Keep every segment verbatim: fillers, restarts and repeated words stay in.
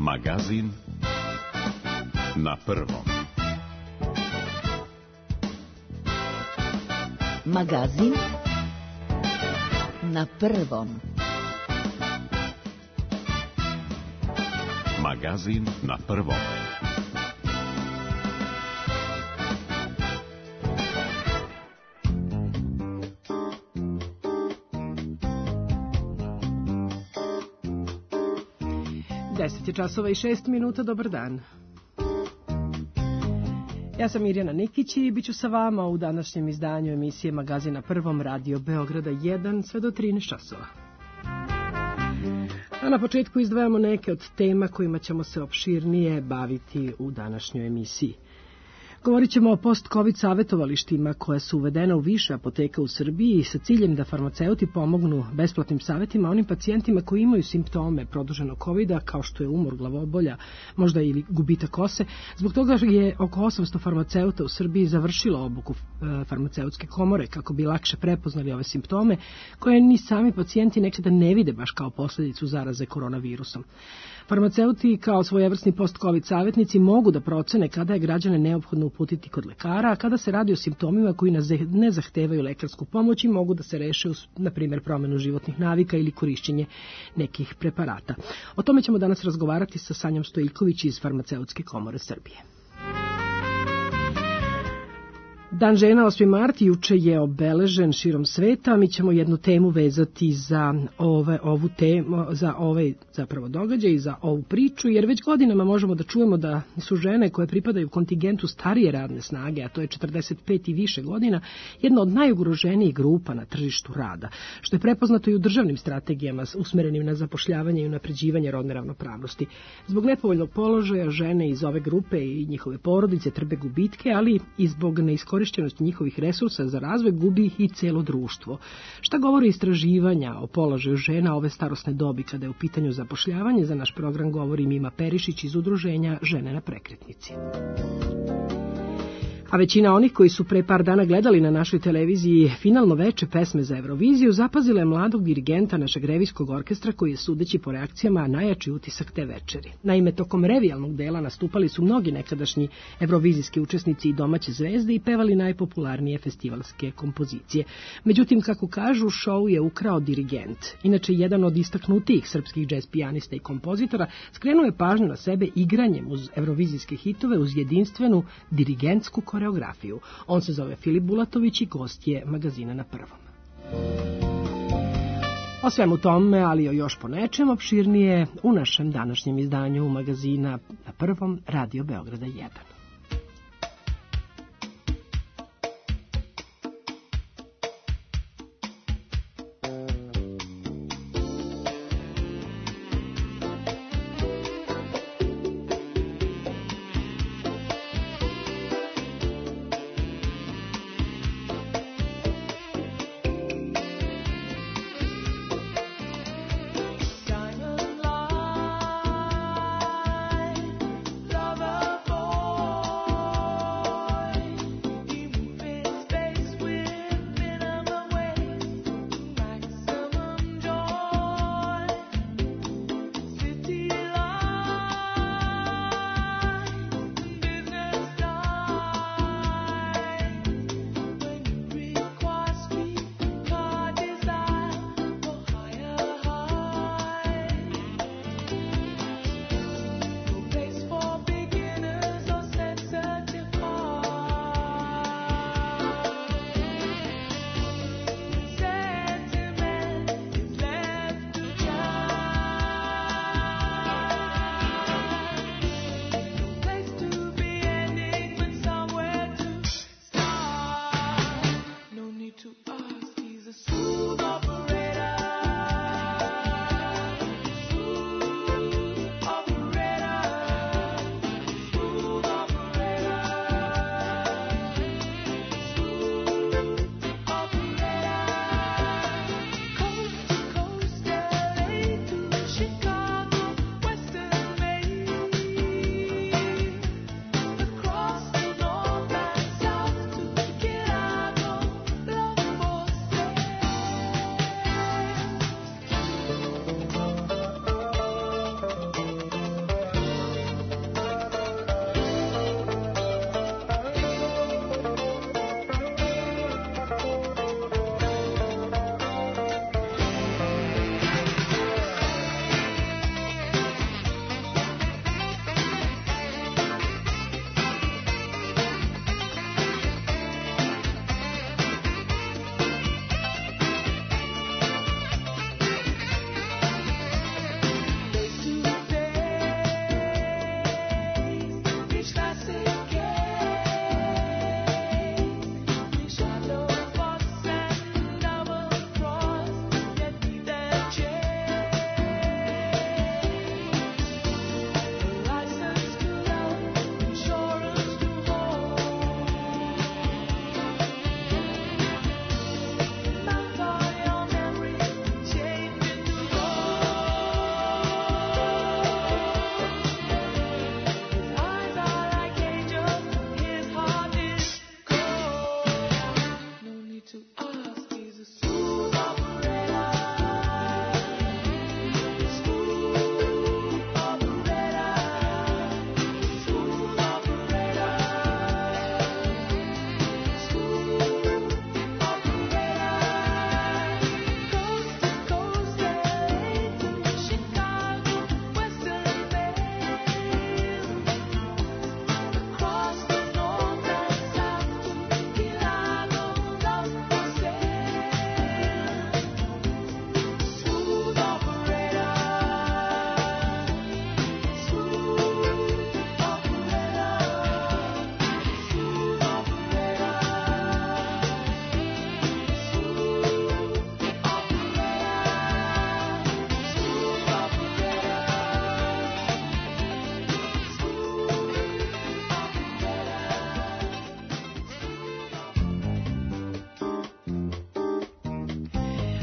Magazin na prvom. Magazin na prvom. Magazin na prvom. deset je časova i šest minuta, dobar dan. Ja sam Mirjana Nikić i bit ću sa vama u današnjem izdanju emisije Magazina prvom Radio Beograda jedan sve do trinaest časova. A na početku izdvajamo neke od tema kojima ćemo se opširnije baviti u današnjoj emisiji. Govorit ćemo o post-covid savjetovalištima koja su uvedena u više apoteka u Srbiji sa ciljem da farmaceuti pomognu besplatnim savjetima onim pacijentima koji imaju simptome produženog covida, kao što je umor, glavobolja, možda ili gubitak kose. Zbog toga je oko osamsto farmaceuta u Srbiji završilo obuku farmaceutske komore kako bi lakše prepoznali ove simptome koje ni sami pacijenti nekada ne vide baš kao posljedicu zaraze koronavirusom. Farmaceuti kao svojevrsni post-covid savjetnici mogu da procene kada je građane neophodno uputiti kod lekara, a kada se radi o simptomima koji ne zahtevaju lekarsku pomoć i mogu da se reše uz, na primjer, promjenu životnih navika ili korišćenje nekih preparata. O tome ćemo danas razgovarati sa Sanjom Stojiljković iz Farmaceutske komore Srbije. Dan žena osmi mart juče je obeležen širom sveta. Mi ćemo jednu temu vezati za ove, ovu temu, za ovaj zapravo događaj i za ovu priču, jer već godinama možemo da čujemo da su žene koje pripadaju kontingentu starije radne snage, a to je četrdeset pet i više godina, jedna od najugroženijih grupa na tržištu rada, što je prepoznato i u državnim strategijama usmerenim na zapošljavanje i unapređivanje rodne ravnopravnosti. Zbog nepovoljnog položaja žene iz ove grupe i njihove porodice trpe gubitke, ali i zbog neiskorišćenosti njihovih resursa za razvoj gubi i celo društvo. Šta govori istraživanja o položaju žena ove starosne dobi kada je u pitanju zapošljavanje? Za naš program govori Mima Perišić iz udruženja Žene na prekretnici. A većina onih koji su pre par dana gledali na našoj televiziji finalno veče pesme za Euroviziju zapazila je mladog dirigenta našeg revijskog orkestra koji je, sudeći po reakcijama, najjači utisak te večeri. Naime, tokom revijalnog dela nastupali su mnogi nekadašnji evrovizijski učesnici i domaće zvezde i pevali najpopularnije festivalske kompozicije. Međutim, kako kažu, šou je ukrao dirigent. Inače, jedan od istaknutijih srpskih džez pijanista i kompozitora skrenuo je pažnju na sebe igranjem uz evrovizijske hitove uz jedinstvenu dirigentsku koreografiju. On se zove Filip Bulatović i gost je Magazina na prvom. O svemu tome, ali o još po nečem opširnije u našem današnjem izdanju Magazina na prvom Radio Beograda jedan.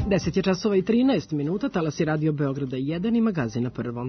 deset je časova i trinaest minuta, talas je Radio Beograda jedan i magazin na Prvom.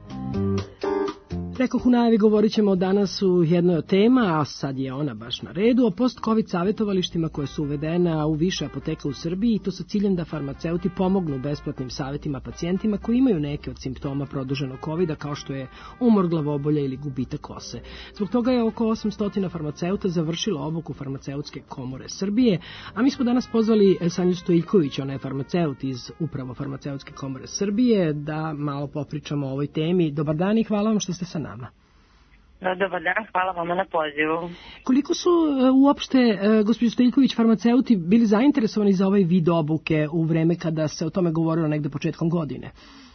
Rekoh u najavi, govorit ćemo danas u jednoj od tema, a sad je ona baš na redu, o post-covid savjetovalištima koje su uvedena u više apoteka u Srbiji i to sa ciljem da farmaceuti pomognu besplatnim savjetima pacijentima koji imaju neke od simptoma produženog covida kao što je umor, glavobolja ili gubitak kose. Zbog toga je oko osamsto farmaceuta završilo obuku Farmaceutske komore Srbije, a mi smo danas pozvali Sanju Stojiljković, ona je farmaceut iz upravo Farmaceutske komore Srbije, da malo popričamo o ovoj temi. Dobar dan i hvala vam što ste sa nama. Dobar dan, hvala vama na pozivu. Koliko su uopšte, gospođo Stojiljković, farmaceuti bili zainteresovani za ovaj vid obuke u vreme kada se o tome govorilo negde početkom godine?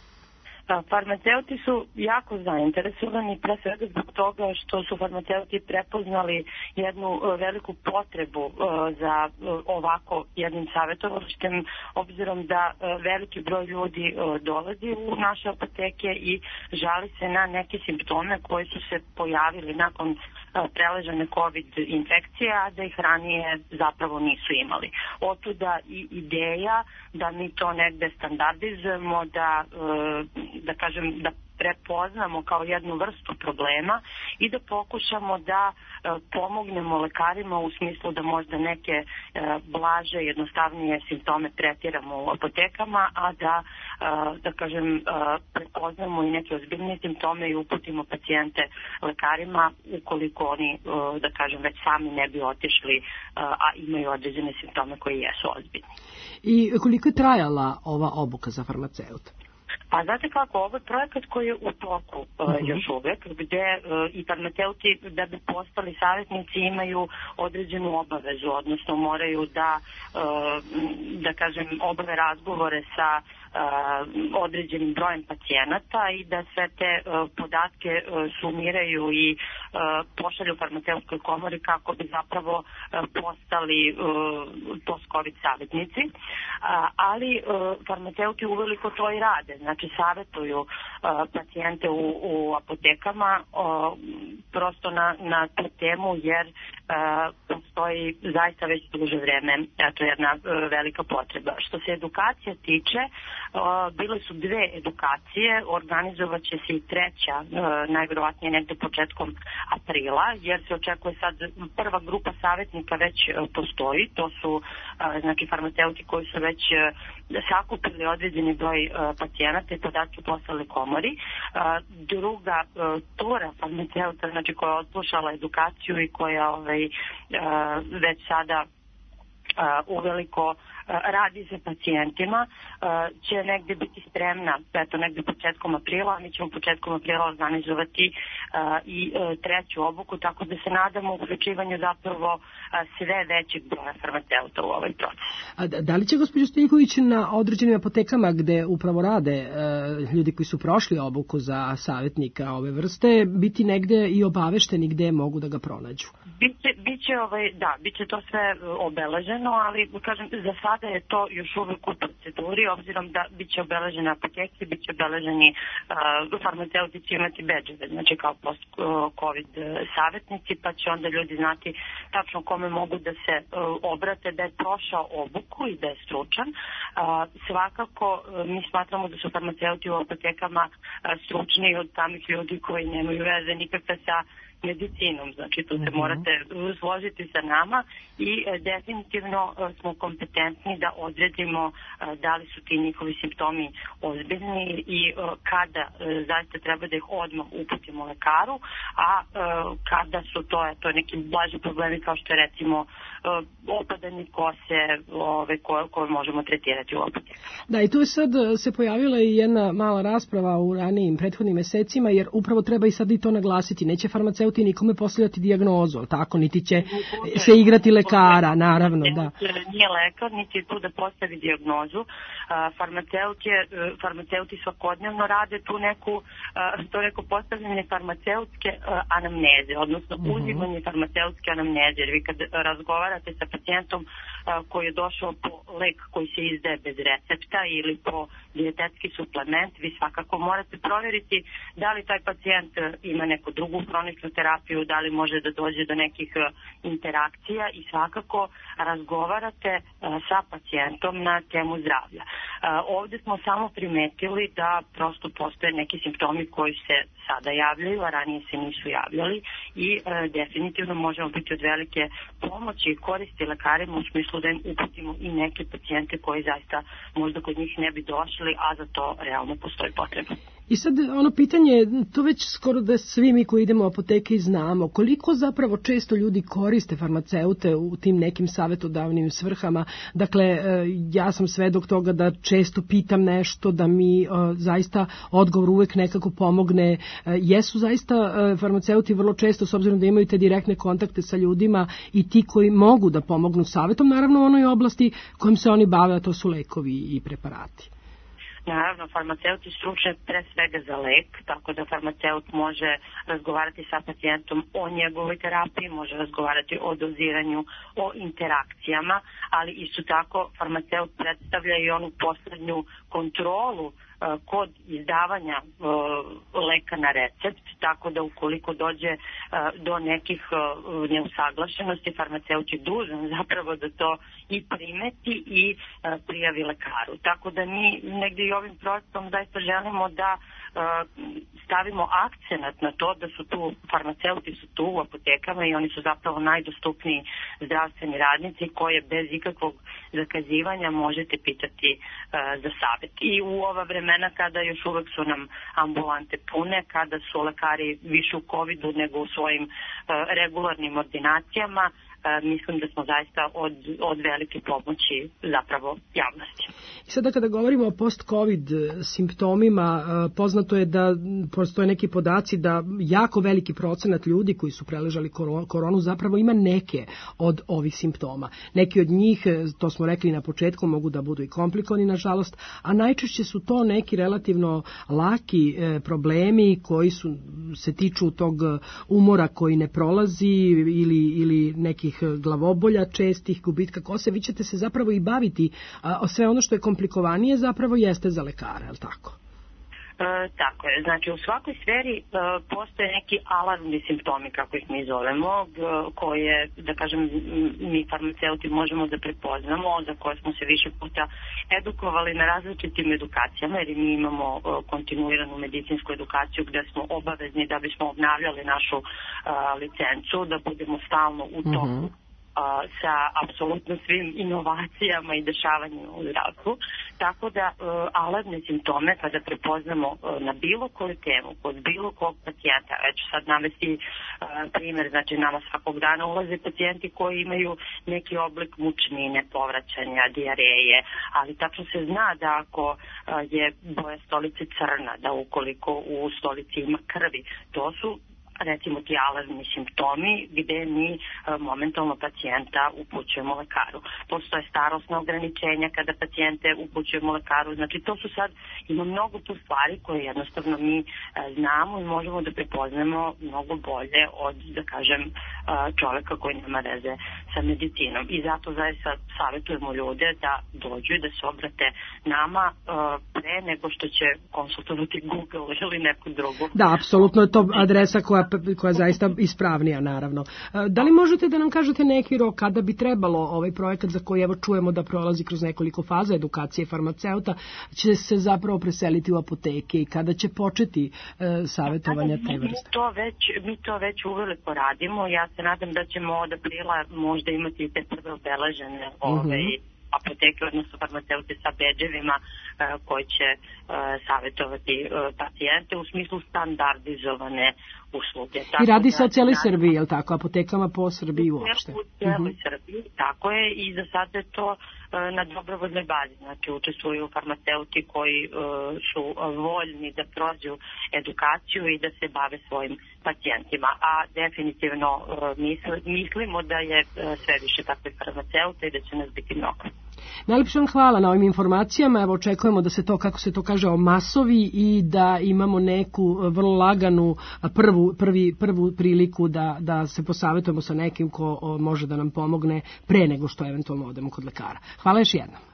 Farmaceuti su jako zainteresovani, pre svega zbog toga što su farmaceuti prepoznali jednu veliku potrebu za ovako jednim savjetovalištem, obzirom da veliki broj ljudi dolazi u naše apoteke i žali se na neke simptome koji su se pojavili nakon preležane COVID infekcije, a da ih ranije zapravo nisu imali. Otuda i ideja da mi to negde standardizujemo, da, da kažem, da prepoznamo kao jednu vrstu problema i da pokušamo da pomognemo lekarima u smislu da možda neke blaže, jednostavnije simptome tretiramo u apotekama, a da, da kažem, prepoznamo i neke ozbiljnije simptome i uputimo pacijente lekarima ukoliko oni, da kažem, već sami ne bi otišli, a imaju određene simptome koji jesu ozbiljni. I koliko je trajala ova obuka za farmaceuta? Pa znate kako, ovo je projekat koji je u toku uh, uh-huh. još uvek, gde uh, i farmaceuti da bi postali savjetnici imaju određenu obavezu, odnosno moraju da, uh, da kažem, obave razgovore sa Uh, određenim brojem pacijenata i da sve te uh, podatke uh, sumiraju i uh, pošalju farmaceutskoj komori kako bi zapravo uh, postali uh, post-covid savjetnici. Uh, ali uh, farmaceuti uveliko to i rade, znači savjetuju uh, pacijente u, u apotekama uh, prosto na, na tu temu jer uh, postoji zaista već duže vreme, eto jedna uh, velika potreba. Što se edukacije tiče, Uh, bile su dve edukacije, organizovat će se i treća, uh, najvjerovatnije negde početkom aprila, jer se očekuje sad prva grupa savjetnika već uh, postoji, to su uh, znači farmaceuti koji su već uh, sakupili određeni broj uh, pacijenata i podatke poslali komori. Uh, druga uh, tura farmaceuta, znači koja je odslušala edukaciju i koja ovaj, uh, već sada uh, uveliko radi sa pacijentima, će negde biti spremna, eto negde početkom aprila, mi ćemo početkom aprila organizovati i treću obuku, tako da se nadamo uključivanju zapravo sve većeg broja farmaceuta u ovaj proces. A da li će gospođo Stojiljković na određenim apotekama gde upravo rade ljudi koji su prošli obuku za savjetnika ove vrste biti negde i obavešteni gde mogu da ga pronađu? Biće, biće ovaj, da, biće to sve obeleženo, ali kažem, za sada je to još uvijek u proceduri, obzirom da biće obeležene apoteke, biće obeleženi uh, farmaceuti će imati bedževe, znači kao post-covid savjetnici, pa će onda ljudi znati tačno kome mogu da se uh, obrate, da je prošao obuku i da je stručan. Uh, svakako, uh, mi smatramo da su farmaceuti u apotekama uh, stručni od samih ljudi koji nemaju veze nikakve sa medicinom, znači tu se morate složiti sa nama i e, definitivno e, smo kompetentni da odredimo e, da li su ti njihovi simptomi ozbiljni i e, kada e, zaista treba da ih odmah uputimo lekaru, a e, kada su to, e, to neki blaži problemi kao što je recimo e, opadanje kose ove, koje, koje možemo tretirati u apoteku. Da, i tu je sad se pojavila i jedna mala rasprava u ranijim prethodnim mesecima, jer upravo treba i sad i to naglasiti. Neće farmaceuti nikome postavljati dijagnozu, ali tako, niti će se igrati lekara, naravno, da. Nije lekar, niti je tu da postavi dijagnozu. Farmaceut je, farmaceuti svakodnevno rade tu neku, to neko postavljanje farmaceutske anamneze, odnosno uzimanje farmaceutske anamneze, jer vi kad razgovarate sa pacijentom koji je došao po lek koji se izdaje bez recepta ili po dijetetski suplement, vi svakako morate provjeriti da li taj pacijent ima neku drugu hroničnu terapiju, da li može da dođe do nekih interakcija i svakako razgovarate sa pacijentom na temu zdravlja. Ovde smo samo primetili da prosto postoje neki simptomi koji se sada javljaju, a ranije se nisu javljali i definitivno možemo biti od velike pomoći i koristi lekarima u smislu da im uputimo i neke pacijente koji zaista možda kod njih ne bi došli, a za to realno postoji potreba. I sad ono pitanje, to već skoro da svi mi koji idemo u apoteke i znamo, koliko zapravo često ljudi koriste farmaceute u tim nekim savjetodavnim svrhama. Dakle, ja sam svedok toga da često pitam nešto, da mi zaista odgovor uvek nekako pomogne. Jesu zaista farmaceuti vrlo često, s obzirom da imaju te direktne kontakte sa ljudima, i ti koji mogu da pomognu savjetom, naravno u onoj oblasti kojim se oni bave, a to su lekovi i preparati. Naravno, farmaceuti stručne pre svega za lek, tako da farmaceut može razgovarati sa pacijentom o njegovoj terapiji, može razgovarati o doziranju, o interakcijama, ali isto tako farmaceut predstavlja i onu poslednju kontrolu kod izdavanja leka na recept, tako da ukoliko dođe do nekih neusaglašenosti, farmaceut je dužan zapravo da to i primeti i prijavi lekaru. Tako da mi negdje i ovim projektom zaista želimo da stavimo akcenat na to da su tu, farmaceuti su tu u apotekama i oni su zapravo najdostupniji zdravstveni radnici koje bez ikakvog zakazivanja možete pitati za savjet. I u ova vremena kada još uvek su nam ambulante pune, kada su lekari više u covidu nego u svojim regularnim ordinacijama, mislim da smo zaista od, od velike pomoći zapravo javnosti. I sada kada govorimo o post-covid simptomima, poznato je da postoje neki podaci da jako veliki procenat ljudi koji su preležali koronu zapravo ima neke od ovih simptoma. Neki od njih, to smo rekli na početku, mogu da budu i komplikovani nažalost, a najčešće su to neki relativno laki problemi koji su, se tiču tog umora koji ne prolazi ili, ili neki glavobolja čestih, gubitka kose. Vi ćete se zapravo i baviti, a sve ono što je komplikovanije zapravo jeste za lekara, je li tako? E, tako je. Znači, u svakoj sferi e, postoje neki alarmni simptomi, kako ih mi zovemo, koje, da kažem, mi farmaceuti možemo da prepoznamo, za koje smo se više puta edukovali na različitim edukacijama, jer mi imamo e, kontinuiranu medicinsku edukaciju gde smo obavezni da bismo obnavljali našu e, licencu, da budemo stalno u toku. Mm-hmm. sa apsolutno svim inovacijama i dešavanjima u zdravstvu. Tako da alarmne simptome kada prepoznamo na bilo koju temu, kod bilo kog pacijenta, ja ću sad navesti primjer, znači nama svakog dana ulaze pacijenti koji imaju neki oblik mučnine, povraćanja, dijareje, ali tačno se zna da ako je boja stolice crna, da ukoliko u stolici ima krvi, to su recimo ti alarmni simptomi gde mi momentalno pacijenta upućujemo lekaru. Postoje starosna ograničenja kada pacijente upućujemo lekaru. Znači to su sad, ima mnogo tu stvari koje jednostavno mi znamo i možemo da prepoznamo mnogo bolje od, da kažem, čoveka koji nema veze sa medicinom. I zato zaista savjetujemo ljude da dođu i da se obrate nama pre nego što će konsultovati Google ili neku drugu. Da, apsolutno je to adresa koja koja je zaista ispravnija, naravno. Da li možete da nam kažete neki rok kada bi trebalo ovaj projekat za koji evo čujemo da prolazi kroz nekoliko faza edukacije farmaceuta, će se zapravo preseliti u apoteke i kada će početi e, savjetovanja te vrste? Mi to već, mi to već uveliko radimo. Ja se nadam da ćemo od aprila možda imati te prve obeležene ove, uh-huh. apoteke, odnosno farmaceute sa bedževima uh, koji će uh, savjetovati uh, pacijente u smislu standardizovane usluge. Tako I radi se o cijeloj da, Srbiji, je li tako? Apotekama po Srbiji uopšte? U cijeloj uh-huh. Srbiji, tako je, i za sad je to uh, na dobrovoljnoj bazi. Znači, učestvuju farmaceuti koji uh, su voljni da prođu edukaciju i da se bave svojim pacijentima. A definitivno uh, misli, mislimo da je uh, sve više takvih farmaceuta i da će nas biti mnogo. Najlepše vam hvala na ovim informacijama. Evo, očekujemo da se to, kako se to kaže, omasovi i da imamo neku vrlo laganu prvu, prvi, prvu priliku da, da se posavjetujemo sa nekim ko može da nam pomogne pre nego što eventualno odemo kod lekara. Hvala još jednom.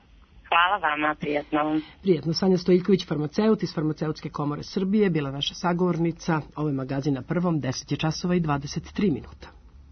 Hvala vama, prijatno. Prijetno. Sanja Stojiljković, farmaceut iz Farmaceutske komore Srbije, bila naša sagovornica. Ovo je magazin Na prvom, deset je časova i dvadeset tri minuta.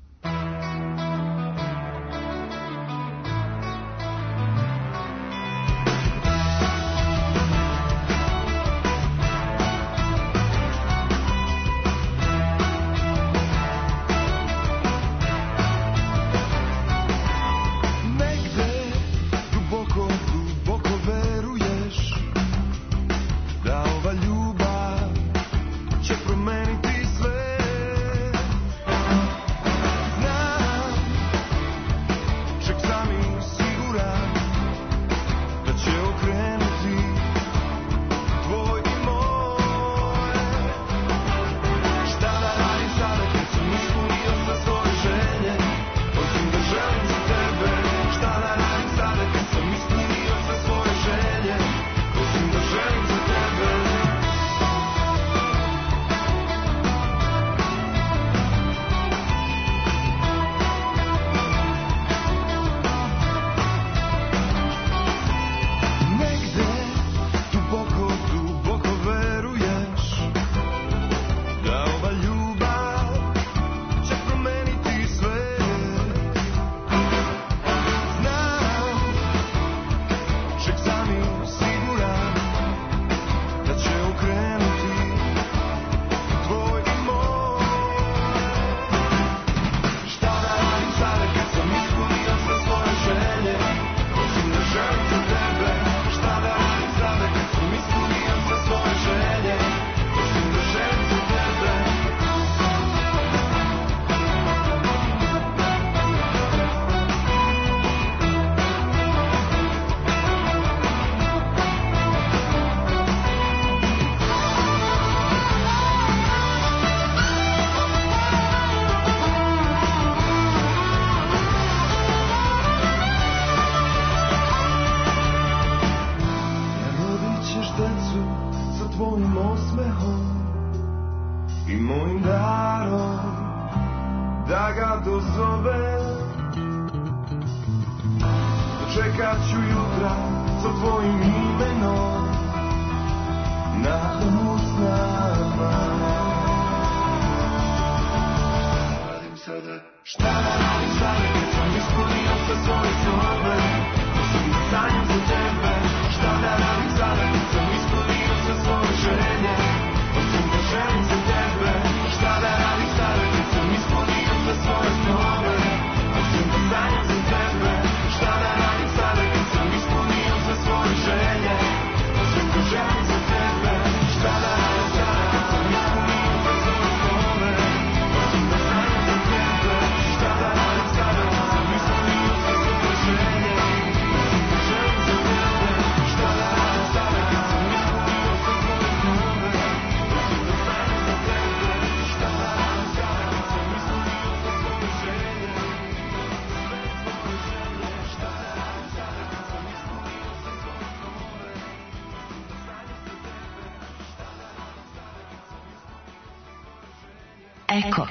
Eko.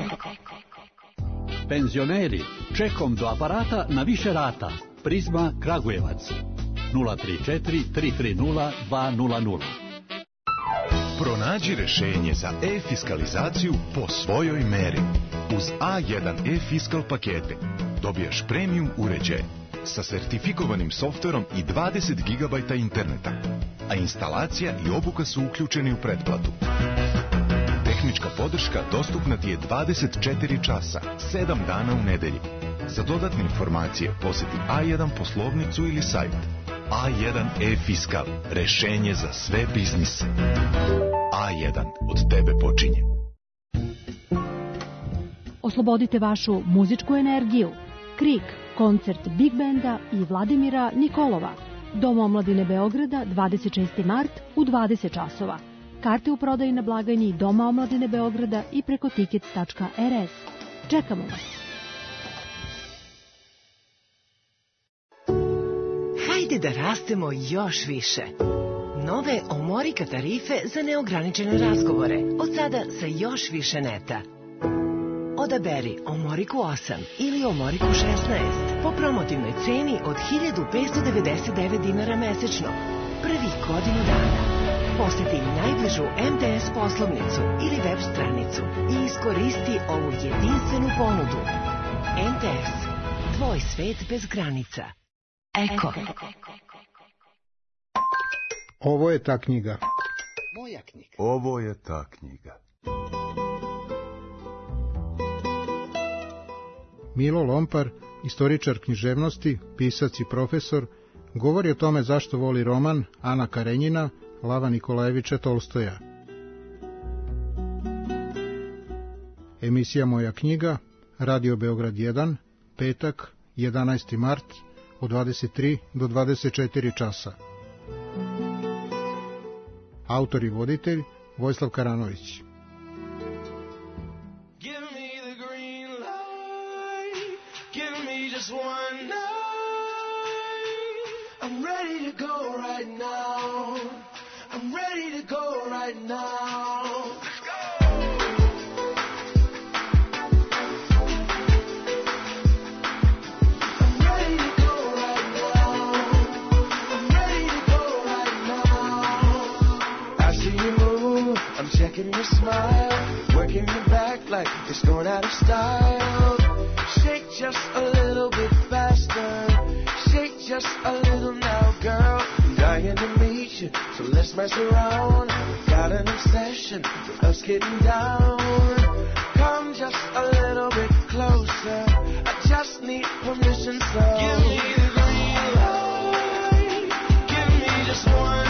Penzioneri, čekom do aparata na više rata. Prizma Kragujevac. nula tri četiri tri tri nula dva nula nula. Pronađi rešenje za e-fiskalizaciju po svojoj meri. Uz A jedan e-fiskal pakete dobijaš premium uređaj sa sertifikovanim softverom i dvadeset gigabajta interneta, a instalacija i obuka su uključeni u pretplatu. Tehnička podrška dostupna ti je dvadeset četiri časa, sedam dana u nedelji. Za dodatne informacije poseti A jedan poslovnicu ili sajt. A jedan e-fiskal, rešenje za sve biznise. A jedan, od tebe počinje. Oslobodite vašu muzičku energiju. Krik, koncert Big Benda i Vladimira Nikolova. Dom omladine Beograda, dvadeset šesti mart u dvadeset časova. Karte u prodaji na blagajni Doma omladine Beograda i preko tickets tačka er es. Čekamo vas. Hajde da rastemo još više. Nove Omorika tarife za neograničene razgovore. Od sada sa još više neta. Od odaberi Omoriku osam ili Omoriku šesnaest po promotivnoj ceni od hiljadu petsto devedeset devet dinara mesečno. Prvih godinu dana. Poseti najbližu M T S poslovnicu ili web stranicu i iskoristi ovu jedinstvenu ponudu. M T S. Tvoj svet bez granica. Eko. Ovo je ta knjiga. Moja knjiga. Ovo je ta knjiga. Milo Lompar, istoričar književnosti, pisac i profesor, govori o tome zašto voli roman Ana Karenjina, Lava Nikolajevića Tolstoja. Emisija Moja knjiga, Radio Beograd jedan, petak, jedanaesti mart, od dvadeset tri do dvadeset četiri časa. Autor i voditelj Vojislav Karanović. I'm ready to go right now. I'm ready to go right now. Let's go. I'm ready to go right now. I'm ready to go right now. I see you move. I'm checking your smile. Working your back like it's going out of style. Shake just a little bit faster. Shake just a little now, girl. I'm dying to meet you, so let's mess around. Got an obsession with us getting down. Come just a little bit closer. I just need permission, so give me the green light. Give me just one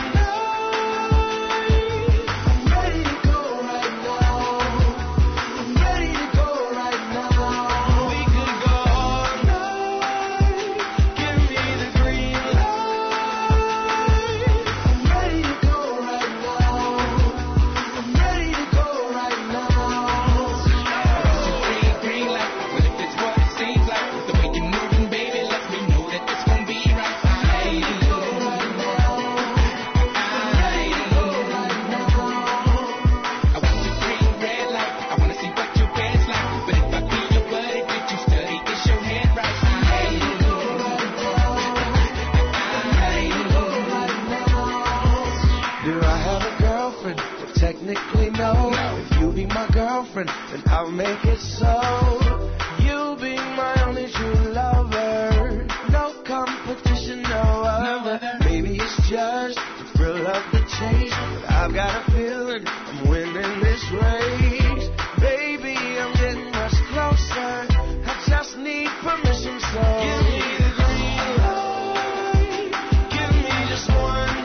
night. I'm ready to go right now. I'm ready to go right now. We could go all night. Give me the green light. I'm ready to go right now. I'm ready to go right now. Green, green light. Well, if it's what it seems like, the way you're moving, baby, lets me know that it's gonna be right. I know right now. I know right now. I want the green, red light. I wanna see what your bed's like. But if I be your buddy, did you study? Is your head right? I know right now. I know right now. Do I have a girlfriend? Well, technically no. If you be my girlfriend, then I'll make it so. You'll be my only true lover. No competition, no other. Maybe it's just the thrill of the chase, but I've got a feeling I'm winning this race. Baby, I'm getting much closer. I just need permission, so give me the green light. Give me just one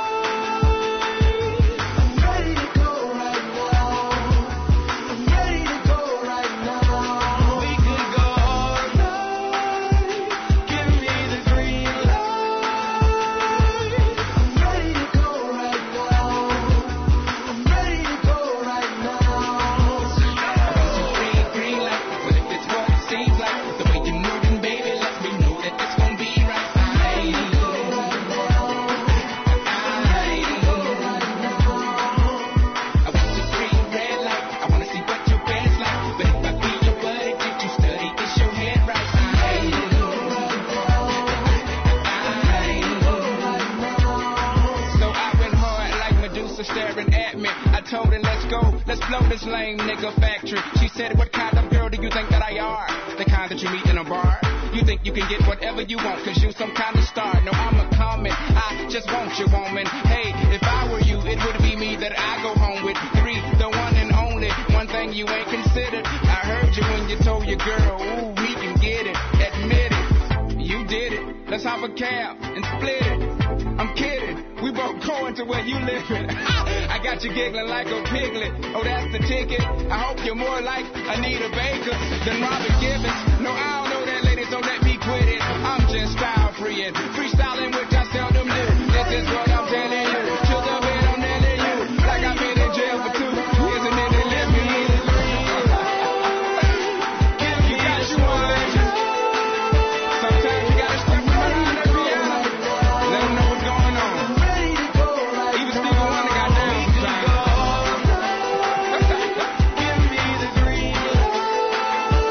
night. I'm ready to go right now. I'm ready to go right now. We could go all night. Give me the green light. I'm ready to go right now. I'm ready to go right now. Green, green light. Well, if it's what it seems like, the way you're moving, baby, lets me know that it's gonna be right. I know right now. I know right now. I want the green, red light. I wanna see what your bed's like. But if I be your buddy, did you study? Is your head right? I know right now. I know right now. So I went hard like Medusa staring at me. I told her, let's go, let's blow this lame nigga factory. She said, what kind of girl do you think that I are? The kind that you meet in a bar? You think you can get whatever you want, cause you some kind of star. No, I'm a comet, I just want you, woman. Hey, if I were you, it would be me that I go home with. Three, the one and only, one thing you ain't considered. I heard you when you told your girl, ooh, we can get it. Admit it, you did it. Let's hop a cab and split it. I'm kidding, we both going to where you living. I got you giggling like a piglet. Oh, that's the ticket. I hope you're more like Anita Baker than Robin Gibbons. No, I don't know that, ladies, don't let me quit it. I'm just style free and freestyling, which I seldom do. This is what I'm telling you. To the bed, I'm telling you. Like I've been in jail for two years and then they let me in. You got you one. Sometimes you gotta step behind the piano. Let them know what's going on. Even Stevie Wonder got down sometimes. Give me the green light.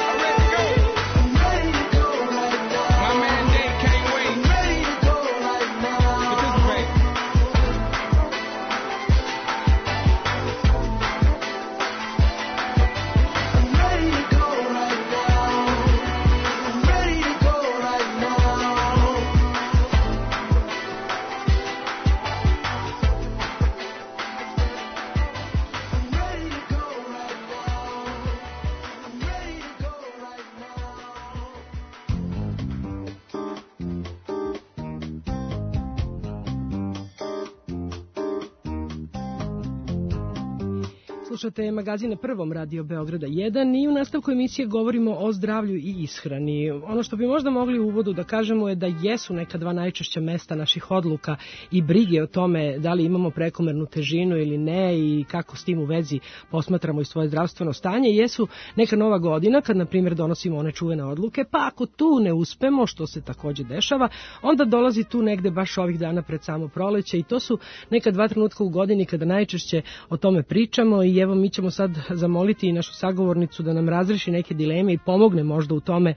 Slušate magazin na Prvom Radio Beograda jedan i u nastavku emisije govorimo o zdravlju i ishrani. Ono što bi možda mogli u uvodu da kažemo je da jesu neka dva najčešća mesta naših odluka i brige o tome da li imamo prekomernu težinu ili ne i kako s tim u vezi posmatramo i svoje zdravstveno stanje. Jesu neka nova godina kad, na primjer, donosimo one čuvene odluke, pa ako tu ne uspemo, što se takođe dešava, onda dolazi tu negde baš ovih dana pred samo proleće i to su neka dva trenutka u godini kada najčešće o tome pričamo i evo mi ćemo sad zamoliti i našu sagovornicu da nam razreši neke dileme i pomogne možda u tome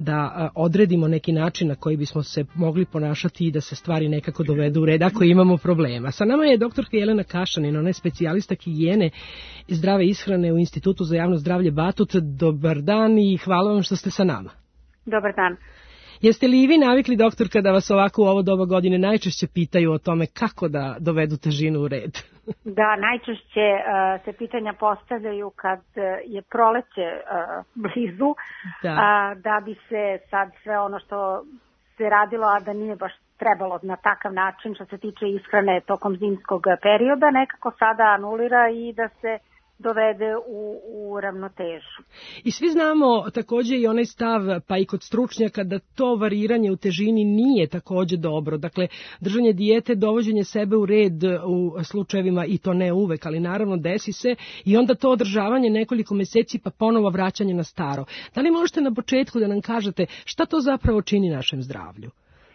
da odredimo neki način na koji bismo se mogli ponašati i da se stvari nekako dovedu u red ako imamo problema. Sa nama je doktorka Jelena Kašanin, ona je specijalista higijene i zdrave ishrane u Institutu za javno zdravlje Batut. Dobar dan i hvala vam što ste sa nama. Dobar dan. Jeste li i vi navikli, doktorka, da vas ovako u ovo doba godine najčešće pitaju o tome kako da dovedu težinu u red? Da, najčešće uh, se pitanja postavljaju kad uh, je proleće uh, blizu, da. Uh, da bi se sad sve ono što se radilo, a da nije baš trebalo na takav način što se tiče ishrane tokom zimskog perioda, nekako sada anulira i da se dovede u, u ravnotežu. I svi znamo takođe i onaj stav, pa i kod stručnjaka, da to variranje u težini nije takođe dobro. Dakle, držanje dijete, dovođenje sebe u red u slučajevima, i to ne uvek, ali naravno desi se, i onda to održavanje nekoliko meseci pa ponovo vraćanje na staro. Da li možete na početku da nam kažete šta to zapravo čini našem zdravlju?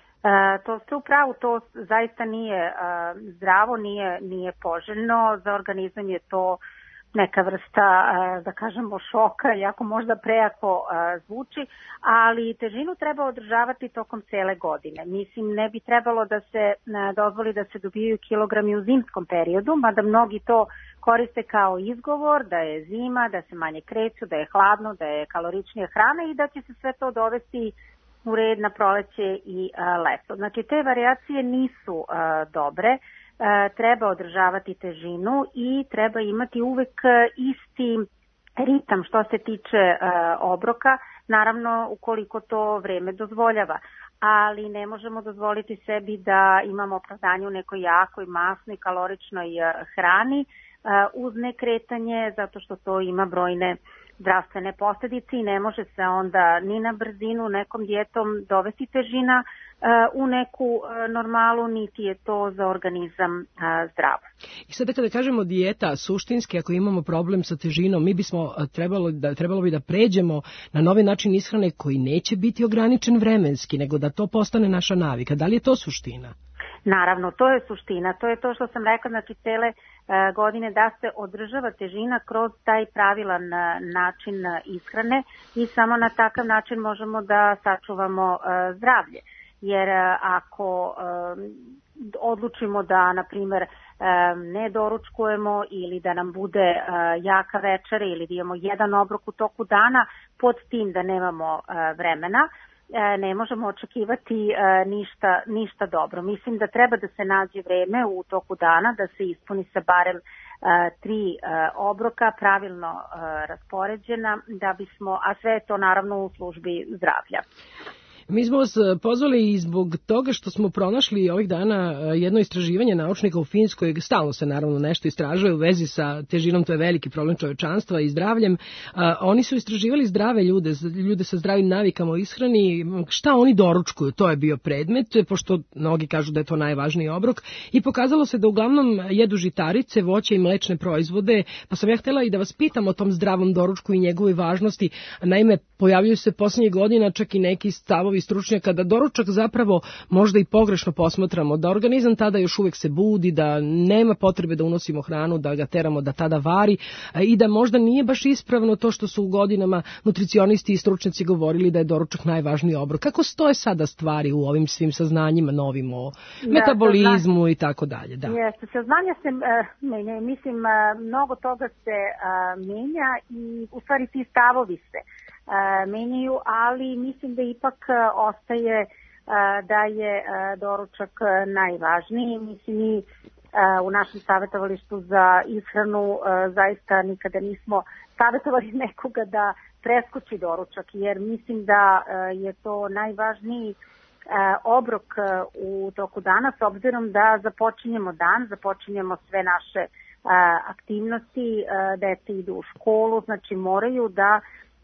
E, to ste upravo, to zaista nije e, zdravo, nije, nije poželjno. Za organizam je to neka vrsta, da kažemo, šoka, jako možda prejako zvuči, ali težinu treba održavati tokom cele godine. Mislim, ne bi trebalo da se dozvoli da se dobijaju kilogrami u zimskom periodu, mada mnogi to koriste kao izgovor da je zima, da se manje kreću, da je hladno, da je kaloričnija hrana i da će se sve to dovesti u red na proleće i leto. Znači, te varijacije nisu dobre. Treba održavati težinu i treba imati uvek isti ritam što se tiče obroka, naravno ukoliko to vreme dozvoljava. Ali ne možemo dozvoliti sebi da imamo opravdanje u nekoj jakoj, masnoj, kaloričnoj hrani uz nekretanje, zato što to ima brojne zdravstvene posljedice i ne može se onda ni na brzinu nekom dijetom dovesti težina u neku normalu, niti je to za organizam zdravo. I sada kada kažemo dijeta, suštinski ako imamo problem sa težinom, mi bismo trebalo, da, trebalo bi da pređemo na novi način ishrane koji neće biti ograničen vremenski, nego da to postane naša navika. Da li je to suština? Naravno, to je suština. To je to što sam rekla, znači cele e, godine da se održava težina kroz taj pravilan način ishrane i samo na takav način možemo da sačuvamo e, zdravlje. Jer e, ako e, odlučimo da, na primjer, e, ne doručkujemo ili da nam bude e, jaka večera ili da imamo jedan obrok u toku dana pod tim da nemamo e, vremena, ne možemo očekivati ništa, ništa dobro. Mislim da treba da se nađe vreme u toku dana da se ispuni sa barem tri obroka pravilno raspoređena da bismo, a sve je to naravno u službi zdravlja. Mi smo vas pozvali i zbog toga što smo pronašli ovih dana jedno istraživanje naučnika u Finskoj, stalno se naravno nešto istražuje u vezi sa težinom, to je veliki problem čovečanstva i zdravljem. Oni su istraživali zdrave ljude, ljude sa zdravim navikama o ishrani, šta oni doručkuju, to je bio predmet, pošto mnogi kažu da je to najvažniji obrok i pokazalo se da uglavnom jedu žitarice, voće i mlečne proizvode, pa sam ja htjela i da vas pitam o tom zdravom doručku i njegovoj važnosti. Naime, pojavljuju se posljednjih godina čak i neki stavovi stručnjaka da doručak zapravo možda i pogrešno posmatramo, da organizam tada još uvijek se budi, da nema potrebe da unosimo hranu, da ga teramo da tada vari i da možda nije baš ispravno to što su u godinama nutricionisti i stručnjaci govorili da je doručak najvažniji obrok. Kako stoje sada stvari u ovim svim saznanjima novim o da, metabolizmu i tako dalje? Da. Jeste, saznanja se uh, menjaju. Mislim, uh, mnogo toga se uh, menja i u stvari ti stavovi se Uh, menjaju, ali mislim da ipak uh, ostaje uh, da je uh, doručak uh, najvažniji. Mislim i uh, u našem savjetovalištu za ishranu uh, zaista nikada nismo savjetovali nekoga da preskoči doručak, jer mislim da uh, je to najvažniji uh, obrok uh, u toku dana, s obzirom da započinjemo dan, započinjemo sve naše aktivnosti, deca idu u školu, znači moraju da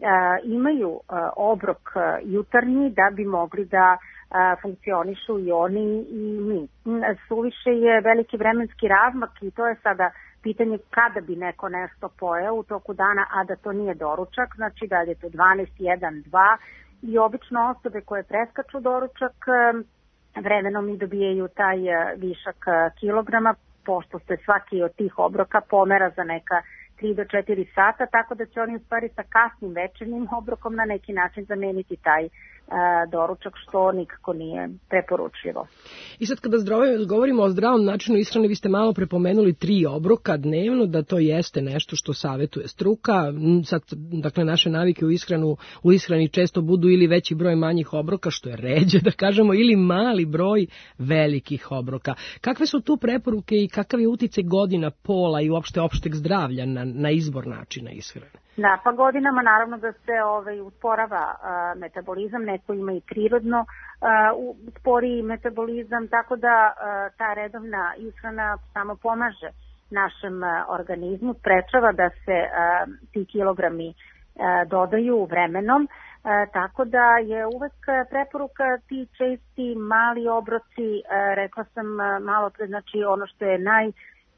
imaju obrok jutarnji da bi mogli da funkcionišu i oni i mi. Suviše je veliki vremenski razmak i to je sada pitanje kada bi neko nešto pojeo u toku dana, a da to nije doručak, znači da je to dvanaest, jedan, dva i obično osobe koje preskaču doručak vremenom i dobijaju taj višak kilograma, pošto se svaki od tih obroka pomera za neka tri do četiri sata, tako da će oni u stvari sa kasnim večernjim obrokom na neki način zameniti taj e, doručak, što nikako nije preporučljivo. I sad kada zdravo, govorimo o zdravom načinu ishrane, vi ste malo prepomenuli tri obroka dnevno, da to jeste nešto što savetuje struka. Sad, dakle, naše navike u ishranu, u ishrani često budu ili veći broj manjih obroka, što je ređe, da kažemo, ili mali broj velikih obroka. Kakve su tu preporuke i kakav je uticaj godina, pola i uopšte opšteg zdravlja na, na izbor načina ishrane? Da, pa godinama naravno da se ovaj, usporava a, metabolizam, neko ima i prirodno a, sporiji metabolizam, tako da a, ta redovna ishrana samo pomaže našem a, organizmu, sprečava da se a, ti kilogrami a, dodaju vremenom, a, tako da je uvek preporuka ti česti mali obroci, a, rekla sam a, malo pre, znači ono što je naj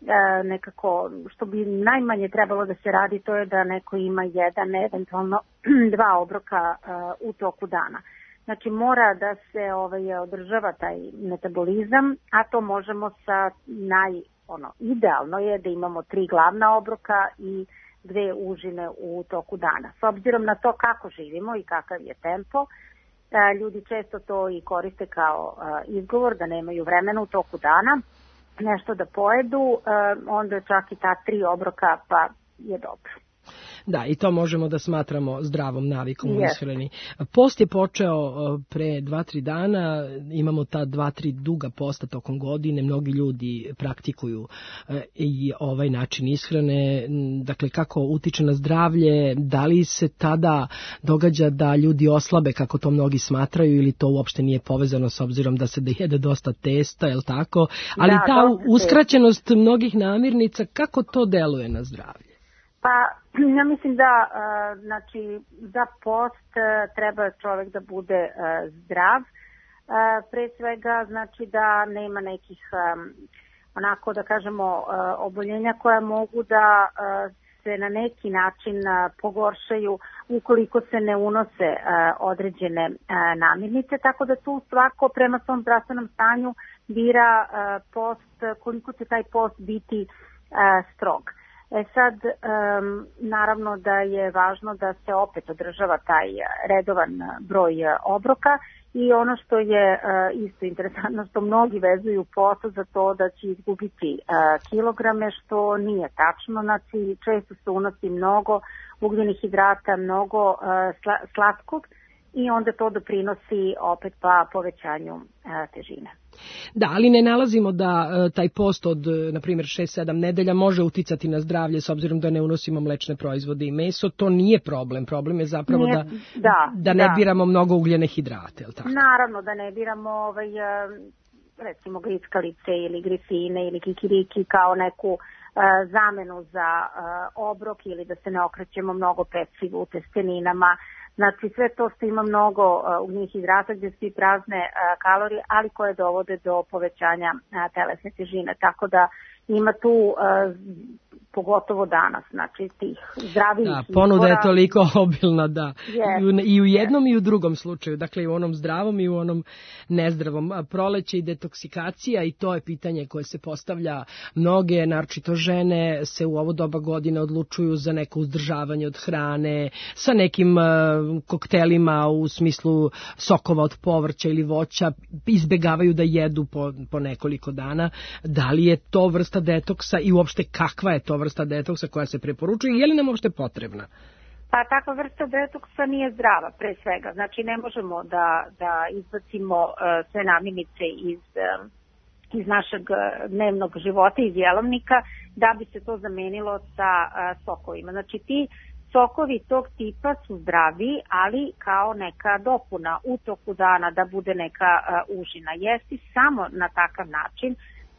nekako, što bi najmanje trebalo da se radi, to je da neko ima jedan, eventualno dva obroka uh, u toku dana. Znači mora da se ovaj, održava taj metabolizam, a to možemo sa naj, ono, idealno je da imamo tri glavna obroka i dve užine u toku dana. S obzirom na to kako živimo i kakav je tempo, uh, ljudi često to i koriste kao uh, izgovor da nemaju vremena u toku dana nešto da pojedu, onda čak i ta tri obroka pa je dobro. Da, i to možemo da smatramo zdravom navikom u ishrani. Post je počeo pre dva, tri dana, imamo ta dva, tri duga posta tokom godine, mnogi ljudi praktikuju i ovaj način ishrane, dakle kako utiče na zdravlje, da li se tada događa da ljudi oslabe kako to mnogi smatraju ili to uopšte nije povezano s obzirom da se da jede dosta testa, je li tako? Ali da, ta uskraćenost mnogih namirnica, kako to deluje na zdravlje? Pa ja mislim da uh, znači za post uh, treba čovjek da bude uh, zdrav, uh, pre svega znači da nema nekih um, onako da kažemo uh, oboljenja koja mogu da uh, se na neki način uh, pogoršaju ukoliko se ne unose uh, određene uh, namirnice, tako da tu svako prema svom zdravstvenom stanju bira uh, post, koliko će taj post biti uh, strog. E sad, um, naravno da je važno da se opet održava taj redovan broj obroka i ono što je uh, isto interesantno, što mnogi vezuju post za to da će izgubiti uh, kilograme, što nije tačno, znači često se unosi mnogo ugljenih hidrata, mnogo uh, sla, slatkog i onda to doprinosi opet pa povećanju uh, težine. Da, ali ne nalazimo da uh, taj post od, na primjer, šest sedam nedelja može uticati na zdravlje s obzirom da ne unosimo mlečne proizvode i meso. To nije problem. Problem je zapravo nije, da, da, da ne da. biramo mnogo ugljene hidrate. Tako? Naravno da ne biramo ovaj, recimo grickalice ili grifine ili kikiriki kao neku uh, zamenu za uh, obrok ili da se ne okrećemo mnogo pecivu u testeninama. Znači sve to što ima mnogo uh, ugljenih hidrata gdje su i prazne uh, kalorije, ali koje dovode do povećanja uh, telesne težine. Tako da ima tu uh, pogotovo danas, znači tih zdravih da, ponuda izbora. Je toliko obilna, da. Yes. I, u, I u jednom yes. i u drugom slučaju, dakle i u onom zdravom i u onom nezdravom. Proleće i detoksikacija i to je pitanje koje se postavlja. Mnoge, naročito žene, se u ovo doba godine odlučuju za neko uzdržavanje od hrane, sa nekim uh, koktelima u smislu sokova od povrća ili voća, izbegavaju da jedu po, po nekoliko dana. Da li je to vrsta detoksa i uopšte kakva je to vrsta detoksa koja se preporučuje i je li nam uopšte potrebna? Pa takva vrsta detoksa nije zdrava, pre svega. Znači ne možemo da, da izbacimo uh, sve namirnice iz, uh, iz našeg dnevnog života, iz jelovnika, da bi se to zamenilo sa uh, sokovima. Znači ti sokovi tog tipa su zdravi, ali kao neka dopuna u toku dana da bude neka uh, užina. Jesti samo na takav način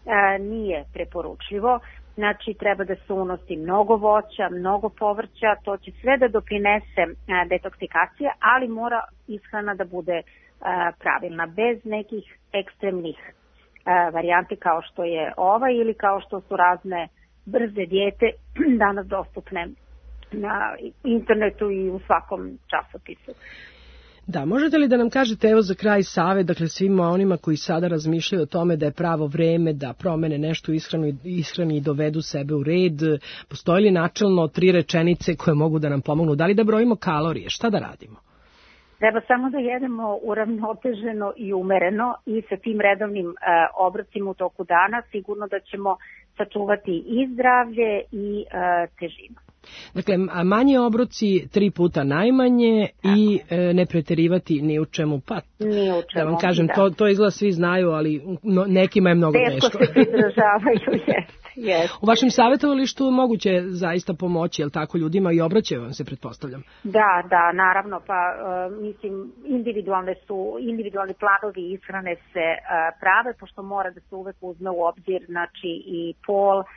nije preporučljivo. Znači, treba da se unosi mnogo voća, mnogo povrća, to će sve da doprinese detoksikacije, ali mora ishrana da bude pravilna, bez nekih ekstremnih varijanti kao što je ova ili kao što su razne brze dijete danas dostupne na internetu i u svakom časopisu. Da, možete li da nam kažete, evo za kraj savet, dakle svima onima koji sada razmišljaju o tome da je pravo vreme da promene nešto u ishrani, ishrani i dovedu sebe u red, postoji li načelno tri rečenice koje mogu da nam pomognu? Da li da brojimo kalorije? Šta da radimo? Treba samo da jedemo uravnoteženo i umereno i sa tim redovnim e, obrocima u toku dana sigurno da ćemo sačuvati i zdravlje i e, težinu. Dakle, manje obroci, tri puta najmanje. Tako. I e, ne preterivati ni u čemu. Pa, ni u čemu, da vam kažem, da. To, to izgleda svi znaju, ali no, nekima je mnogo teško. Teško se pridržavaju, jest. Yes. U vašem savjetovalištu moguće zaista pomoći, je li tako, ljudima i obraćaju vam se, pretpostavljam? Da, da, naravno, pa uh, mislim, individualne su, individualni planovi ishrane se uh, prave, pošto mora da se uvek uzme u obzir, znači i pol, uh,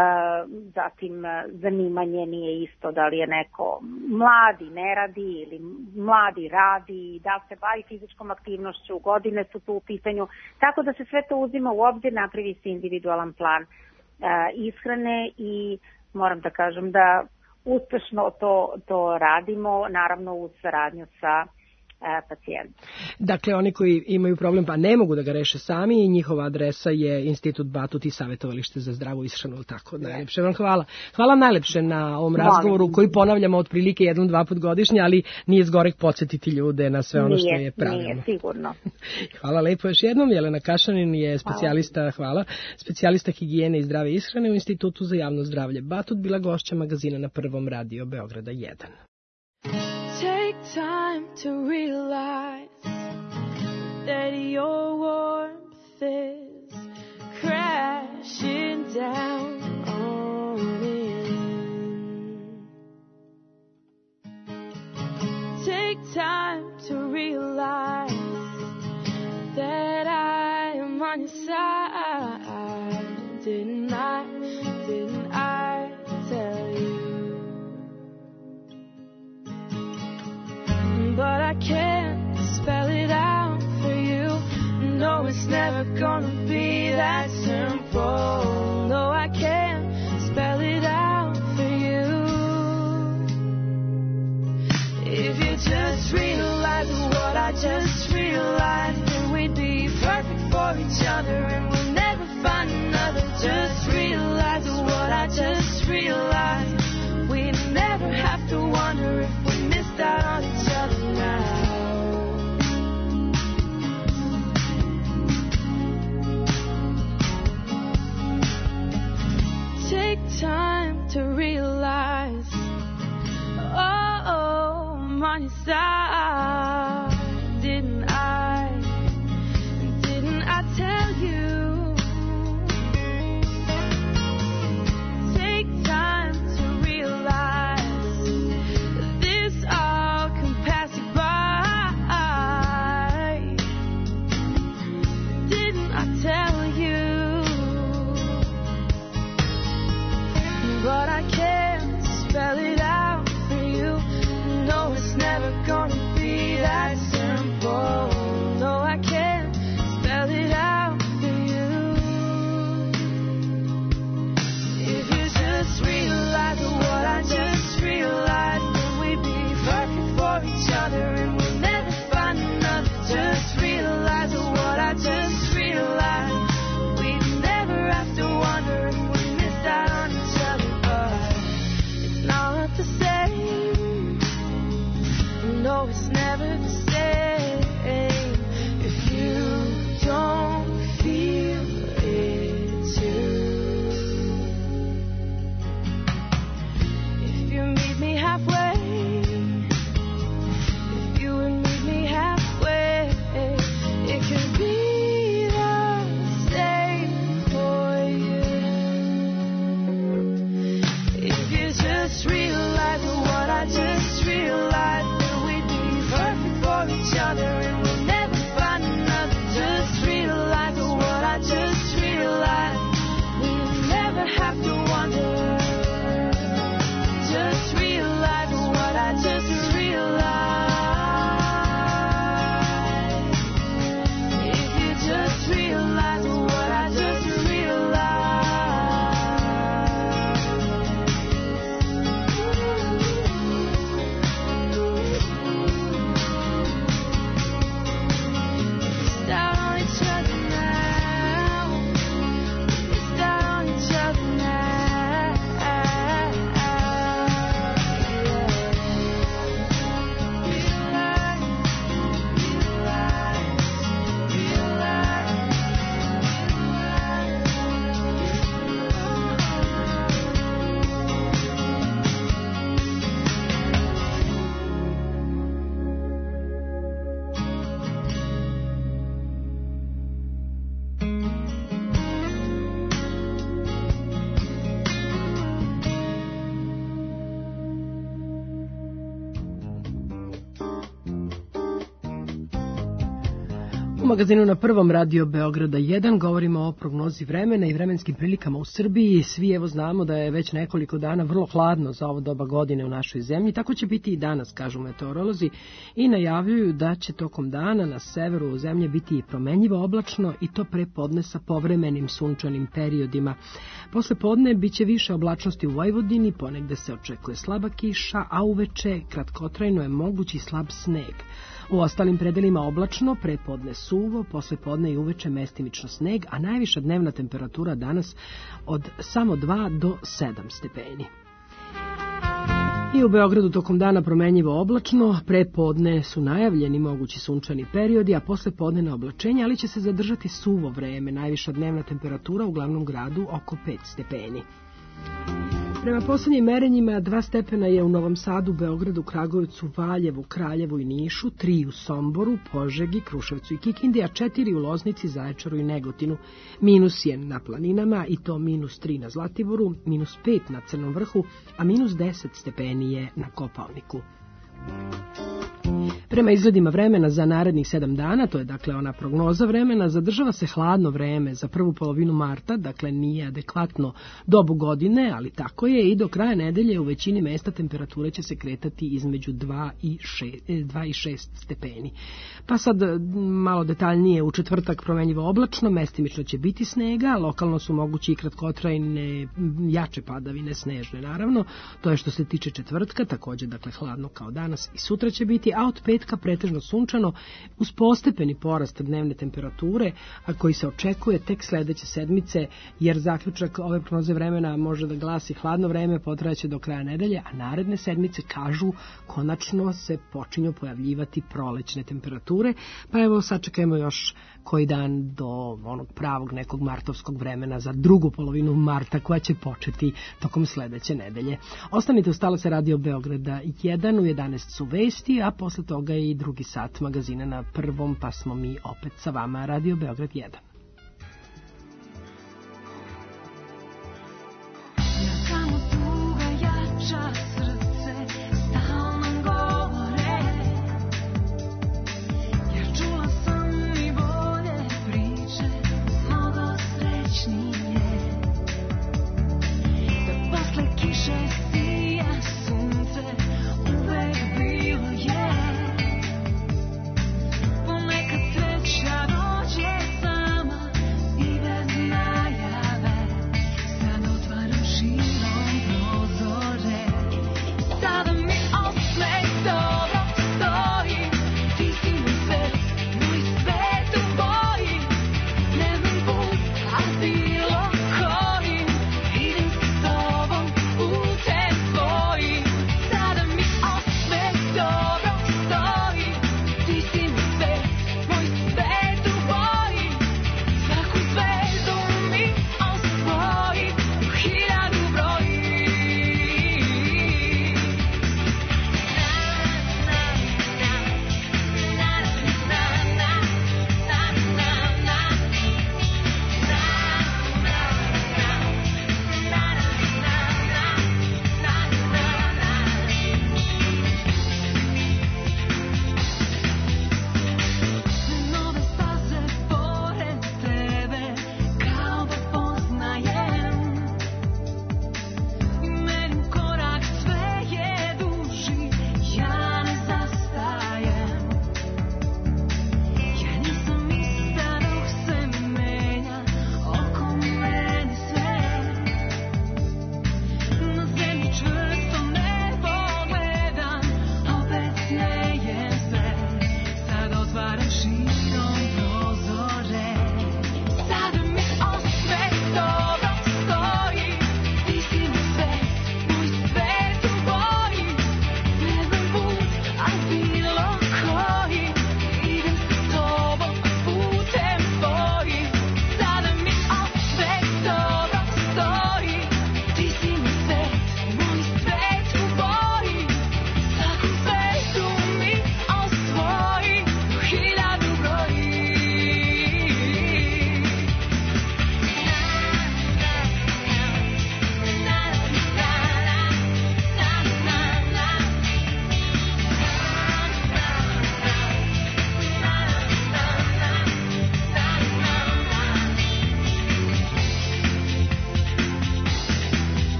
zatim uh, zanimanje nije isto, da li je neko mladi ne radi ili mladi radi, da se bavi fizičkom aktivnošću, godine su tu u pitanju, tako da se sve to uzima u obzir, napravi se individualan plan ishrane i moram da kažem da uspešno to, to radimo, naravno uz saradnju sa pacijentom. Dakle, oni koji imaju problem pa ne mogu da ga reše sami i njihova adresa je Institut Batut i Savjetovalište za zdravu ishranu, tako da najlepše vam hvala. Hvala najlepše na ovom razgovoru koji ponavljamo otprilike jedan, dva put godišnje, ali nije zgorek podsjetiti ljude na sve ono nije, što je pravilno. Nije, sigurno. Hvala lepo još jednom. Jelena Kašanin je specijalista, hvala. hvala, specijalista higijene i zdrave ishrane u Institutu za javno zdravlje Batut, bila gošća magazina na Prvom radio Beograda jedan. Take time to realize that your warmth is crashing down on in. Take time to realize that I am on your side. Didn't I, didn't I tell you? But I can't spell it out for you. No, it's never gonna be that simple. No, I can't spell it out for you. If you just realize what I just realized, then we'd be perfect for each other and we'll never find another. Just realize what I just realized. We'd never have to wonder if we missed out on each other now. Take time to realize, oh, oh I'm on your side. Didn't I, didn't I tell you? Take time to realize this all can pass you by. Didn't I tell you? But I can't spell it out for you. No, it's never gonna be that U magazinu na prvom Radio Beograda jedan govorimo o prognozi vremena i vremenskim prilikama u Srbiji. Svi evo znamo da je već nekoliko dana vrlo hladno za ovo doba godine u našoj zemlji. Tako će biti i danas, kažu meteorolozi, i najavljuju da će tokom dana na severu zemlje biti promenljivo oblačno i to pre podne sa povremenim sunčanim periodima. Posle podne biće više oblačnosti u Vojvodini, ponegde se očekuje slaba kiša, a uveče kratkotrajno je mogući slab sneg. U ostalim predelima oblačno, pre podne suvo, posle podne i uveče mestimično sneg, a najviša dnevna temperatura danas od samo dva do sedam stepeni. I u Beogradu tokom dana promenljivo oblačno, pre podne su najavljeni mogući sunčani periodi, a posle podne na oblačenje, ali će se zadržati suvo vreme, najviša dnevna temperatura u glavnom gradu oko pet stepeni. Prema poslednjim merenjima, dva stepena je u Novom Sadu, Beogradu, Kragujevcu, Valjevu, Kraljevu i Nišu, tri u Somboru, Požegi, Kruševcu i Kikindi, a četiri u Loznici, Zaječaru i Negotinu. Minus je na planinama i to minus tri na Zlatiboru, minus pet na Crnom vrhu, a minus deset stepeni je na Kopaoniku. Prema izgledima vremena za narednih sedam dana, to je dakle ona prognoza vremena, zadržava se hladno vreme za prvu polovinu marta, dakle nije adekvatno dobu godine, ali tako je, i do kraja nedelje u većini mesta temperature će se kretati između dva i šest stepeni. Pa sad malo detaljnije, u četvrtak promenljivo oblačno, mestimično će biti snega, lokalno su mogući i kratkotrajne jače padavine, snežne naravno, to je što se tiče četvrtka, također dakle hladno kao danas i sutra će biti, a od petka pretežno sunčano uz postepeni porast dnevne temperature, a koji se očekuje tek sledeće sedmice, jer zaključak ove prognoze vremena može da glasi hladno vreme potrajaće do kraja nedelje, a naredne sedmice, kažu, konačno se počinju pojavljivati prolećne temperature, pa evo sačekajmo još koji dan do onog pravog nekog martovskog vremena za drugu polovinu marta koja će početi tokom sledeće nedelje. Ostanite uz talase Radio Beograda jedan, u jedanaest su vesti, a posle toga i drugi sat magazina na prvom, pa smo mi opet sa vama. Radio Beograd jedan. Ponekad sreća dođe sama.